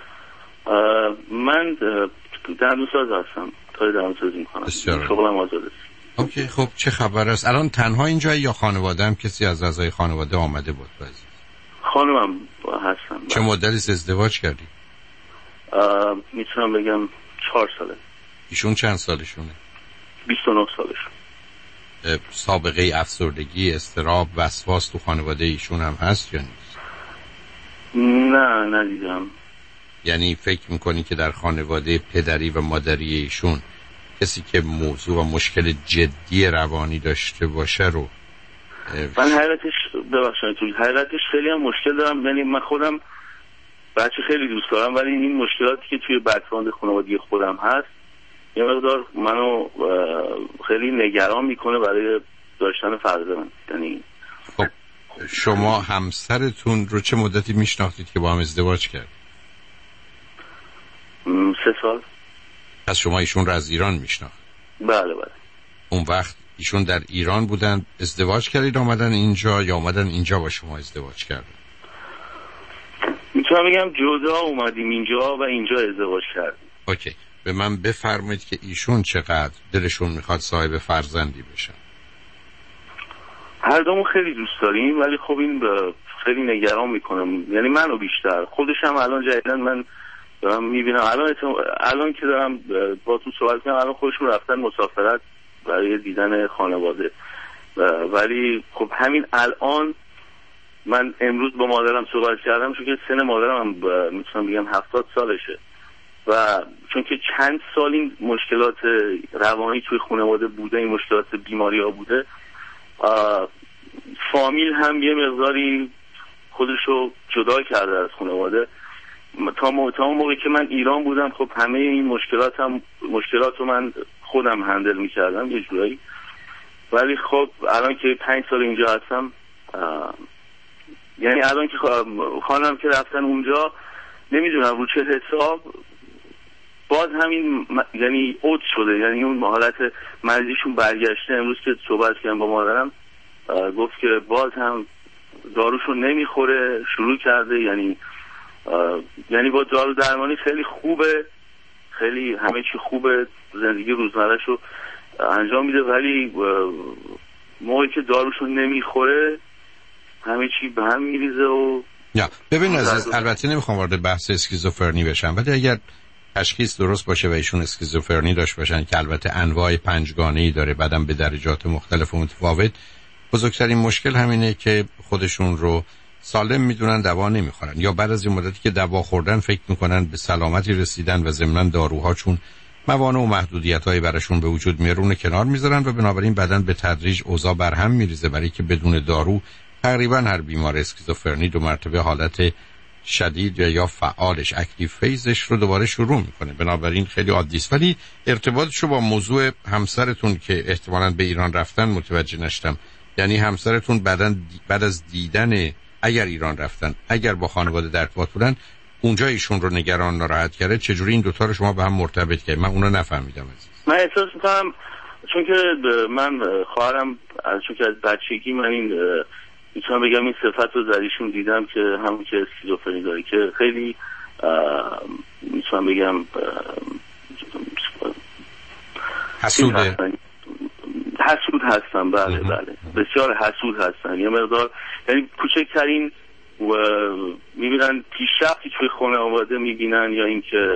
من دندونساز هستم، کار دندونسازی میکنم، شغلم آزاده. اوکی، خب چه خبر است؟ الان تنها اینجایی یا خانواده هم کسی از اعضای خانواده آمده بود عزیز؟ خانمم هستم. چه مدتی ازدواج کردی؟ میتونم بگم چهار ساله. ایشون چند سالشونه؟ بیست و نه سالشون. سابقه افسردگی، اضطراب، وسواس تو خانواده ایشون هم هست یا نیست؟ نه ندیدم. یعنی فکر میکنی که در خانواده پدری و مادری ایشون کسی که موضوع و مشکل جدی روانی داشته باشه رو؟ من حقیقتش ببخشید تو حقیقتش خیلی هم مشکل دارم. یعنی من خودم بچه خیلی دوست دارم، ولی این مشکلاتی که توی بک‌گراند خانوادگی خودم هست یه مقدار منو خیلی نگران میکنه برای داشتن فرزند. یعنی خب شما همسرتون رو چه مدتی میشناختید که با هم ازدواج کرد؟ سه سال. پس شما ایشون رو از ایران میشناخت؟ بله بله. اون وقت ایشون در ایران بودن ازدواج کردید آمدن اینجا یا آمدن اینجا با شما ازدواج کردن؟ میتونم بگم جدا اومدیم اینجا و اینجا ازدواج کردیم. اوکی، به من بفرمایید که ایشون چقدر دلشون میخواد صاحب فرزندی بشن؟ هر دومون خیلی دوست داریم، ولی خب این خیلی نگران میکنم، یعنی منو بیشتر. خودش هم الان جدیدن من دارم میبینم، الان الان که دارم با تو صحبت میکنم، الان خودشون رفتن مسافرت برای دیدن خانواده، ولی خب همین الان من امروز با مادرم صحبت کردم، چون که سن مادرم هم میتونم بگم هفتاد سالشه و چون که چند سال این مشکلات روانی توی خانواده بوده، این مشکلات بیماری ها بوده، فامیل هم یه مقداری خودشو جدا کرده از خانواده تا تا اون موقع که من ایران بودم خب همه این مشکلات هم مشکلات رو من خودم هندل میکردم یه جورایی، ولی خب الان که پنج سال اینجا هستم، یعنی الان که خانم که رفتن اونجا نمیدونم رو چه حساب باز همین م... یعنی اوت شده، یعنی اون حالت مریضیشون برگشته. امروز که صحبت کردم با مادرم گفت که باز هم داروشون نمیخوره، شروع کرده، یعنی یعنی با دارو درمانی خیلی خوبه، خیلی همه چی خوبه، زندگی روزمرهشو انجام میده، ولی موقعی که داروشون نمیخوره همه چی به هم میریزه. و یا ببین عزیز، البته نمیخوام وارد بحث اسکیزوفرنی بشم، ولی اگر تشخیص درست باشه و ایشون اسکیزوفرنی داشت باشن که البته انواع پنجگانه‌ای داره، بعدم به درجات مختلف و متفاوت، بزرگترین مشکل همینه که خودشون رو سالم میدونن، دوا نمیخورن، یا بعد از این مدتی که دوا خوردن فکر میکنن به سلامتی رسیدن و ضمناً داروها چون موانع و محدودیت‌هایی براشون به وجود میاره اون کنار میذارن و بنابراین بدن به تدریج اوضاع برهم میریزه، برای که بدون دارو تقریبا هر بیمار اسکیزوفرنی دو مرتبه حالت شدید یا یا فعالش اکتیو فیزش رو دوباره شروع میکنه. بنابراین خیلی عادی است. ولی ارتباطشو با موضوع همسرتون که احتمالاً به ایران رفتن متوجه نشدم، یعنی همسرتون بعدن بعد از دیدن اگر ایران رفتن، اگر با خانواده در ارتباط بودن، اونجا ایشون رو نگران ناراحت کرده، چجوری این دوتا رو شما به هم مرتبط کرد؟ من اونو نفهمیدم عزیز. من احساس میکنم چون که من خواهرم از چون که از بچگی من این میتونم بگم این صفت رو در ایشون دیدم که همون که اسکیزوفرنی داره، که خیلی میتونم بگم حسوده حسود هستن. بله بله بسیار حسود هستن، یه مقدار، یعنی کوچکترین و میبینن پیشرفتی توی خانواده میبینن، یا اینکه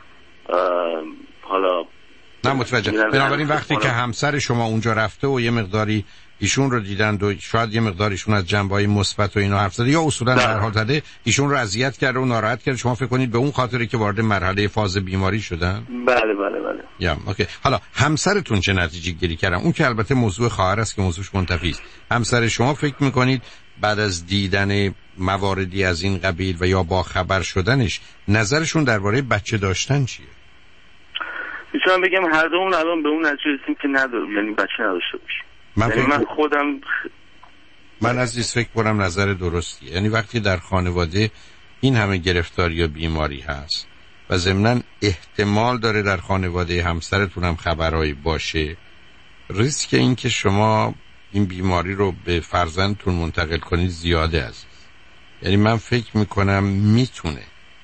حالا نه متوجه. بنابراین وقتی که همسر شما اونجا رفته و یه مقداری ایشون رو دیدن و شاید یه مقداریشون از جنبه‌های مثبت و اینا حرف زده، یا اصولا در حال زده ایشون رو اذیت کرده و ناراحت کرده، شما فکر کنید به اون خاطره که وارد مرحله فاز بیماری شدن؟ بله بله بله. یا اوکی. حالا همسرتون چه نتیجه گیری کردن؟ اون که البته موضوع خواهر است که موضوعش منتفی است. همسر شما فکر می‌کنید بعد از دیدن مواردی از این قبیل و یا با خبر شدنش نظرشون درباره بچه داشتن چیه؟ میتونم بگم هر دومون الان به اون نتیجه رسیدیم که نداریم، یعنی بچه نداشته باشیم. من, یعنی من خودم من عزیز فکر کنم نظر درستیه. یعنی وقتی در خانواده این همه گرفتاری یا بیماری هست و ضمناً احتمال داره در خانواده همسرتون هم خبرایی باشه، ریسک این که شما این بیماری رو به فرزندتون منتقل کنید زیاده عزیز. یعنی من فکر میکنم میتونه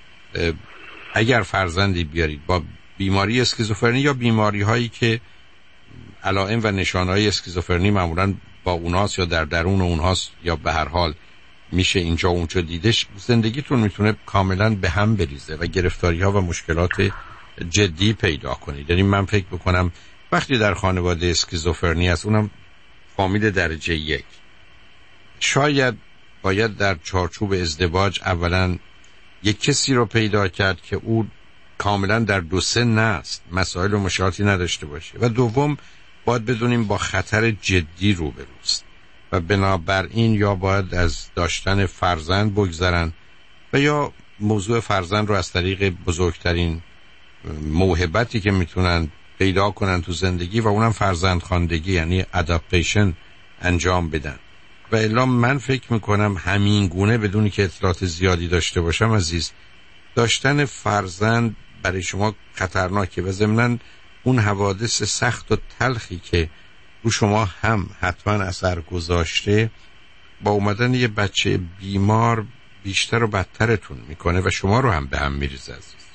اگر فرزندی بیارید با بیماری اسکیزوفرنی یا بیماری هایی که علائم و نشانه‌های اسکیزوفرنی معمولاً با اوناست یا در درون اونهاست یا به هر حال میشه اینجا اونجا دیدش، زندگیتون میتونه کاملاً به هم بریزه و گرفتاری‌ها و مشکلات جدی پیدا کنید. یعنی من فکر بکنم وقتی در خانواده اسکیزوفرنی هست، اونم فامیل درجه یک، شاید باید در چارچوب ازدواج اولاً یک کسی رو پیدا کرد که او کاملا در دو سن است، مسائل و مشکلاتی نداشته باشه، و دوم باید بدونیم با خطر جدی روبروست و بنابراین یا باید از داشتن فرزند بگذرن و یا موضوع فرزند رو از طریق بزرگترین موهبتی که میتونن پیدا کنن تو زندگی و اونم فرزند خواندگی، یعنی اداپتیشن، انجام بدن. و الا من فکر میکنم همین گونه بدونی که اطلاعات زیادی داشته باشم عزیز، داشتن فرزند برای شما خطرناکه و ضمناً اون حوادث سخت و تلخی که رو شما هم حتما اثر گذاشته با اومدن یه بچه بیمار بیشتر و بدترتون میکنه و شما رو هم به هم میریزه عزیز.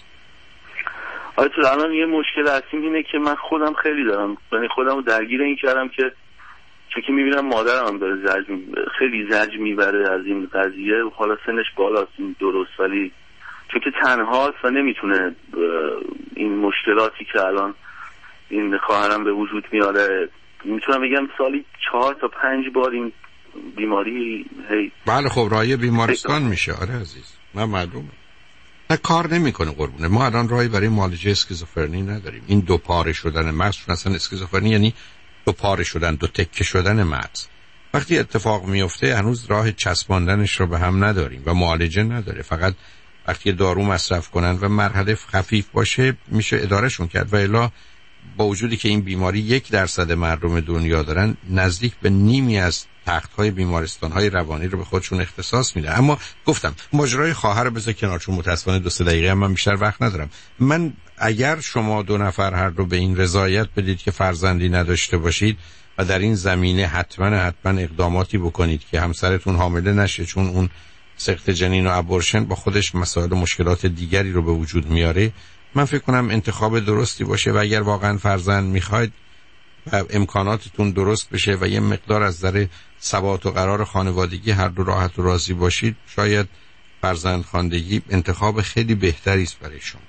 آره تو الان یه مشکل اصلی اینه که من خودم خیلی دارم، یعنی خودم رو درگیر این کردم که چون که میبینم مادرم هم داره زرج می... خیلی زرج میبره از این قضیه، حالا سنش بالاست این درست، ولی چون که تنهاست و نمیتونه این مشکلاتی که الان این خواهرم به وجود میاره، میتونم بگم سالی چهار تا پنج بار این بیماری هی بله خب رای بیمارستان میشه. آره عزیز من معلومه نه کار نمیکنه قربونه. ما الان راهی برای معالجه اسکیزوفرنی نداریم. این دو پاره شدن مغز، اصلا اسکیزوفرنی یعنی دو پاره شدن، دو تکه شدن مغز. وقتی اتفاق میفته هنوز راه چسباندنش رو به هم نداریم و معالجه نداره، فقط وقتی دارو مصرف کنن و مرحله خفیف باشه میشه ادارهشون کرد. و الا با وجودی که این بیماری یک درصد مردم دنیا دارن، نزدیک به نیمی از تخت‌های بیمارستان‌های روانی رو به خودشون اختصاص میده. اما گفتم ماجرای خواهر رو بذار کنار، چون متأسفانه دو سه دقیقه هم من بیشتر وقت ندارم. من اگر شما دو نفر هر دو به این رضایت بدید که فرزندی نداشته باشید و در این زمینه حتما حتما اقداماتی بکنید که همسرتون حامله نشه، چون اون سقط جنین و ابورشن با خودش مسائل و مشکلات دیگری رو به وجود میاره، من فکر کنم انتخاب درستی باشه. و اگر واقعا فرزند میخواید و امکاناتتون درست بشه و یه مقدار از نظر ثبات و قرار خانوادگی هر دو راحت و راضی باشید، شاید فرزند خواندگی انتخاب خیلی بهتری است برای شما.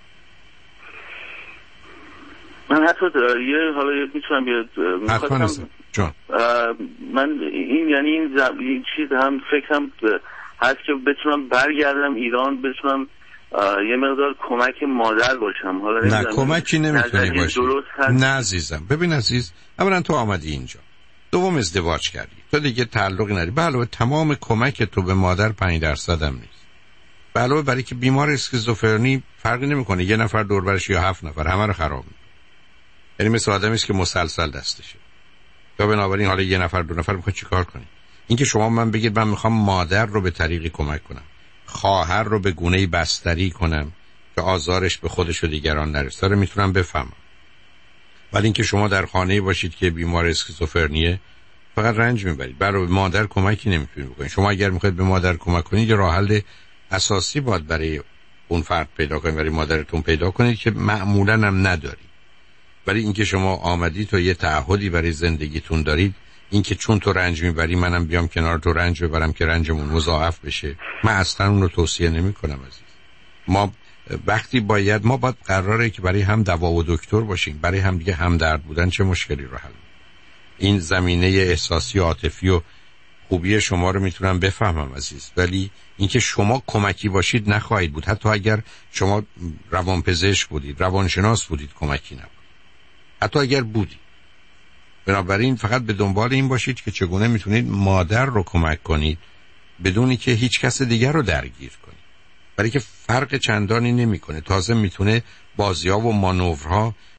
من حتی یه حالا میتونم یه حتما جان من این یعنی این, زب... این چیز هم فکرم هست که بتونم برگردم ایران، بتونم یه مقدار کمک مادر باشم. حالا نه کمکی نمیتونی باشی. نه عزیزم، ببین عزیز، اولا تو آمدی اینجا، دوم ازدواج کردی، تو دیگه تعلقی نداری. به علاوه تمام کمک تو به مادر پنج درصد هم نیست. به علاوه برای که بیمار اسکیزوفرنی فرقی نمیکنه یه نفر دور برش یا هفت نفر، همه رو خراب میکنه. یعنی مثل آدمی است که مسلسل دستشه. تو بنابراین حالا یه نفر دو نفر میخواد چیکار کنی؟ اینکه شما من بگید من میخوام مادر رو به طریقی کمک کنم، خواهر رو به گونه‌ای بستری کنم که آزارش به خودش و دیگران نرسه، رو میتونم بفهمم. ولی اینکه شما در خانه‌ای باشید که بیمار اسکیزوفرنیه، فقط رنج میبرید. برای مادر کمکی نمیتونید بکنید. شما اگر میخواید به مادر کمک کنید، یه راه حل اساسی باید برای اون فرد پیدا کنید، برای مادرتون پیدا کنید که معمولاً هم ندارید. ولی اینکه شما آمدید تا یه تعهدی برای زندگیتون دارید، اینکه چون تو رنج میبری منم بیام کنار تو رنج ببرم که رنجمون مضاعف بشه، من اصلا اون رو توصیه نمی کنم عزیز. ما وقتی باید ما باید قراره که برای هم دوا و دکتر باشیم، برای هم دیگه همدرد بودن چه مشکلی رو حل. این زمینه احساسی و عاطفی و خوبی شما رو میتونم بفهمم عزیز، ولی اینکه شما کمکی باشید نخواهید بود. حتی اگر شما روانپزشک بودید، روانشناس بودید، کمکی نبود. حتی اگر بودید. بنابراین فقط به دنبال این باشید که چگونه میتونید مادر رو کمک کنید بدونی که هیچ کس دیگر رو درگیر کنید، برای که فرق چندانی نمیکنه. تازه میتونه بازی‌ها و مانورها